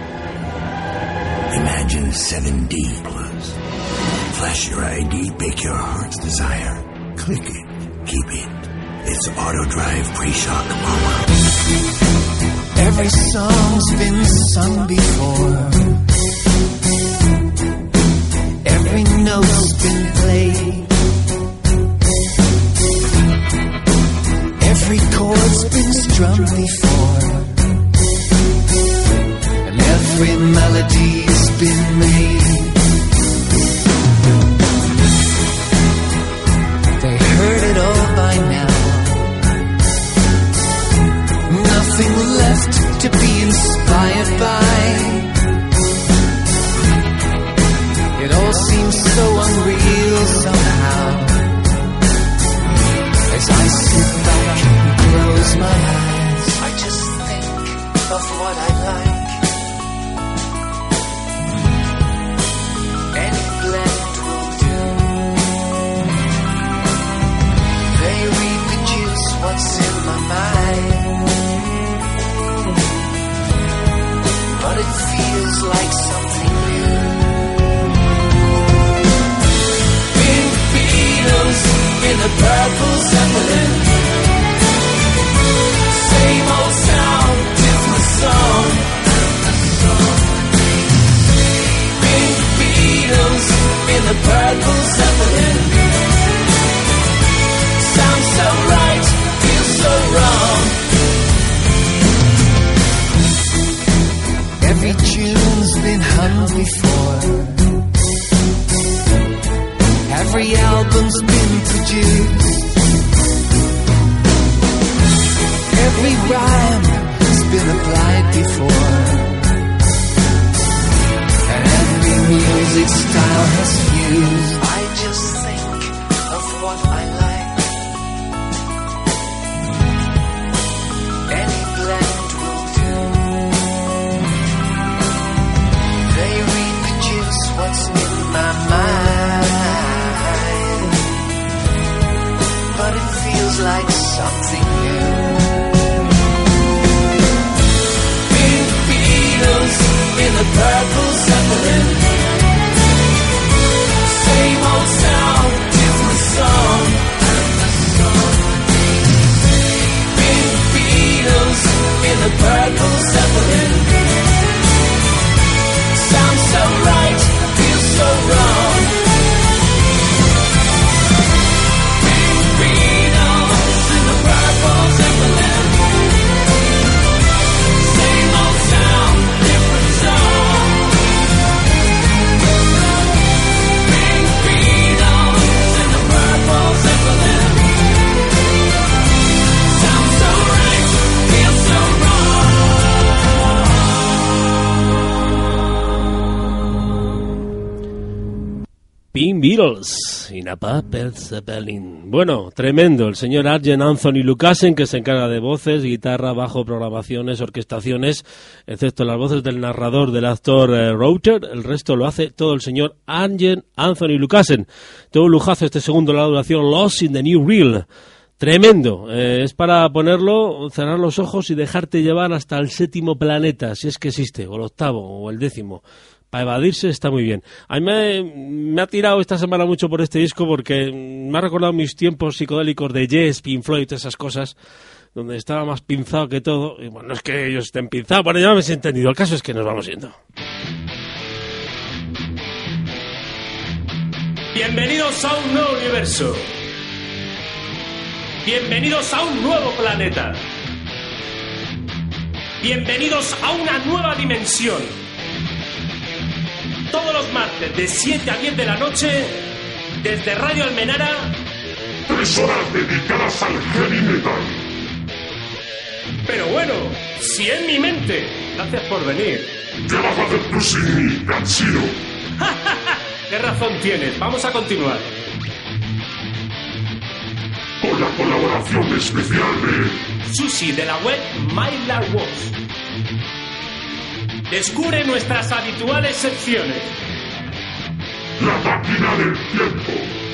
Imagine seven D plus. Flash your I D, bake your heart's desire. Click it, keep it. It's Auto Drive Pre-Shock Power. Every song's been sung before. Every note's been played. drum before, and every melody's been made. They heard it all by now. Nothing left to be inspired by. It all seems so unreal somehow, as I sit back and close my eyes. I just think of what I like. Any blend will do. They reproduce what's in my mind, but it feels like something new. In the purple Zeppelin, same old sound, different song. Pink Beatles in the purple Zeppelin, sounds so right, feels so wrong. Every tune's been hummed before. Every album's been produced. Every rhyme has been applied before, and every music style has fused. I just think of what I like. Any blend will do. They reproduce what's in my mind, but it feels like something new. Pink Beatles in the purple Zeppelin, same old sound, different song. Pink Beatles in the purple Zeppelin, sounds so right, feels so wrong. Pink Beatles in a Purple Zeppelin. Bueno, tremendo. El señor Arjen Anthony Lucassen, que se encarga de voces, guitarra, bajo, programaciones, orquestaciones, excepto las voces del narrador, del actor eh, Router. El resto lo hace todo el señor Arjen Anthony Lucassen. Todo un lujazo este segundo, la duración Lost in the New Real. Tremendo. Eh, es para ponerlo, cerrar los ojos y dejarte llevar hasta el séptimo planeta, si es que existe, o el octavo, o el décimo. Para evadirse está muy bien. A mí me, me ha tirado esta semana mucho por este disco porque me ha recordado mis tiempos psicodélicos de Yes, Pink Floyd, esas cosas, donde estaba más pinzado que todo. Y bueno, no es que ellos estén pinzados, pero ya me he entendido. El caso es que nos vamos yendo. Bienvenidos a un nuevo universo. Bienvenidos a un nuevo planeta. Bienvenidos a una nueva dimensión. Todos los martes de siete a diez de la noche, desde Radio Almenara. Tres horas dedicadas al heavy metal. Pero bueno, si en mi mente. Gracias por venir. ¿Qué vas a hacer tú sin mí, Ganchino? ¿Qué razón tienes? Vamos a continuar. Con la colaboración especial de Susi, de la web My Life Was. Descubre nuestras habituales secciones. La máquina del tiempo.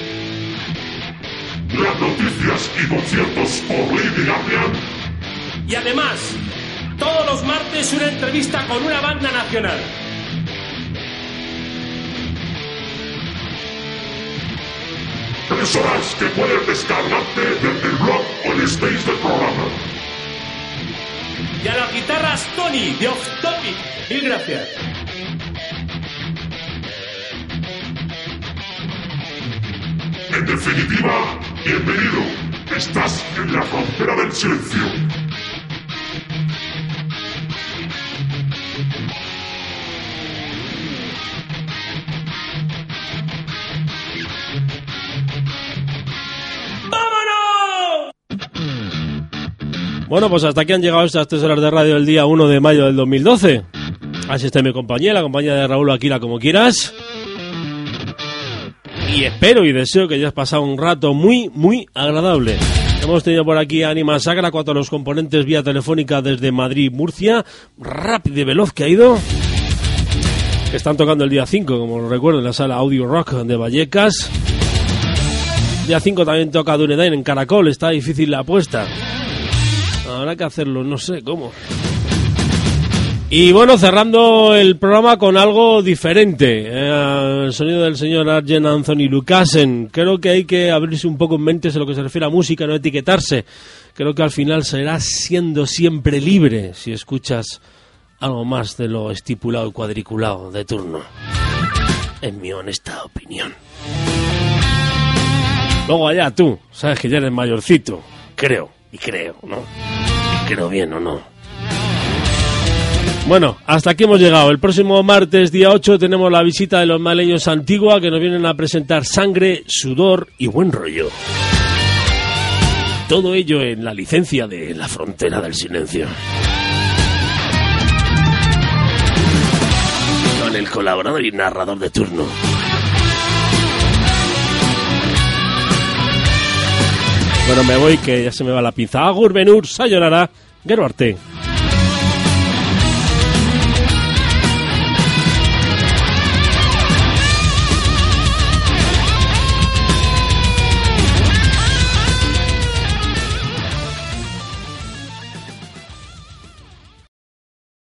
Las noticias y conciertos por Lady Gaga. Y además, todos los martes una entrevista con una banda nacional. Tres horas que puedes descargarte desde el blog o el stage del programa. Y a las guitarras Tony, de Off Topic. Mil gracias. En definitiva, bienvenido. Estás en la frontera del silencio. Bueno, pues hasta aquí han llegado estas tres horas de radio el día uno de mayo del dos mil doce. Así está mi compañía, la compañía de Raúl Aquila, como quieras. Y espero y deseo que hayas pasado un rato muy, muy agradable. Hemos tenido por aquí a Anima Sagra, cuatro de los componentes vía telefónica desde Madrid, Murcia. Rápido y veloz que ha ido. Que están tocando el día cinco, como lo recuerdo, en la sala Audio Rock de Vallecas. Día cinco también toca Dunedain en Caracol, está difícil la apuesta. Habrá que hacerlo, no sé cómo. Y bueno, cerrando el programa con algo diferente. Eh, el sonido del señor Arjen Anthony Lucassen. Creo que hay que abrirse un poco en mente en lo que se refiere a música, no etiquetarse. Creo que al final serás siendo siempre libre si escuchas algo más de lo estipulado y cuadriculado de turno. En mi honesta opinión. Luego allá tú, sabes que ya eres mayorcito. Creo, y creo, ¿no? Y creo bien o no. Bueno, hasta aquí hemos llegado. El próximo martes, día ocho, tenemos la visita de los maleños Antigua, que nos vienen a presentar Sangre, Sudor y Buen Rollo. Todo ello en la licencia de La Frontera del Silencio. Con el colaborador y narrador de turno. Bueno, me voy, que ya se me va la pinza. Agur, Benur, sayonara, gero arte.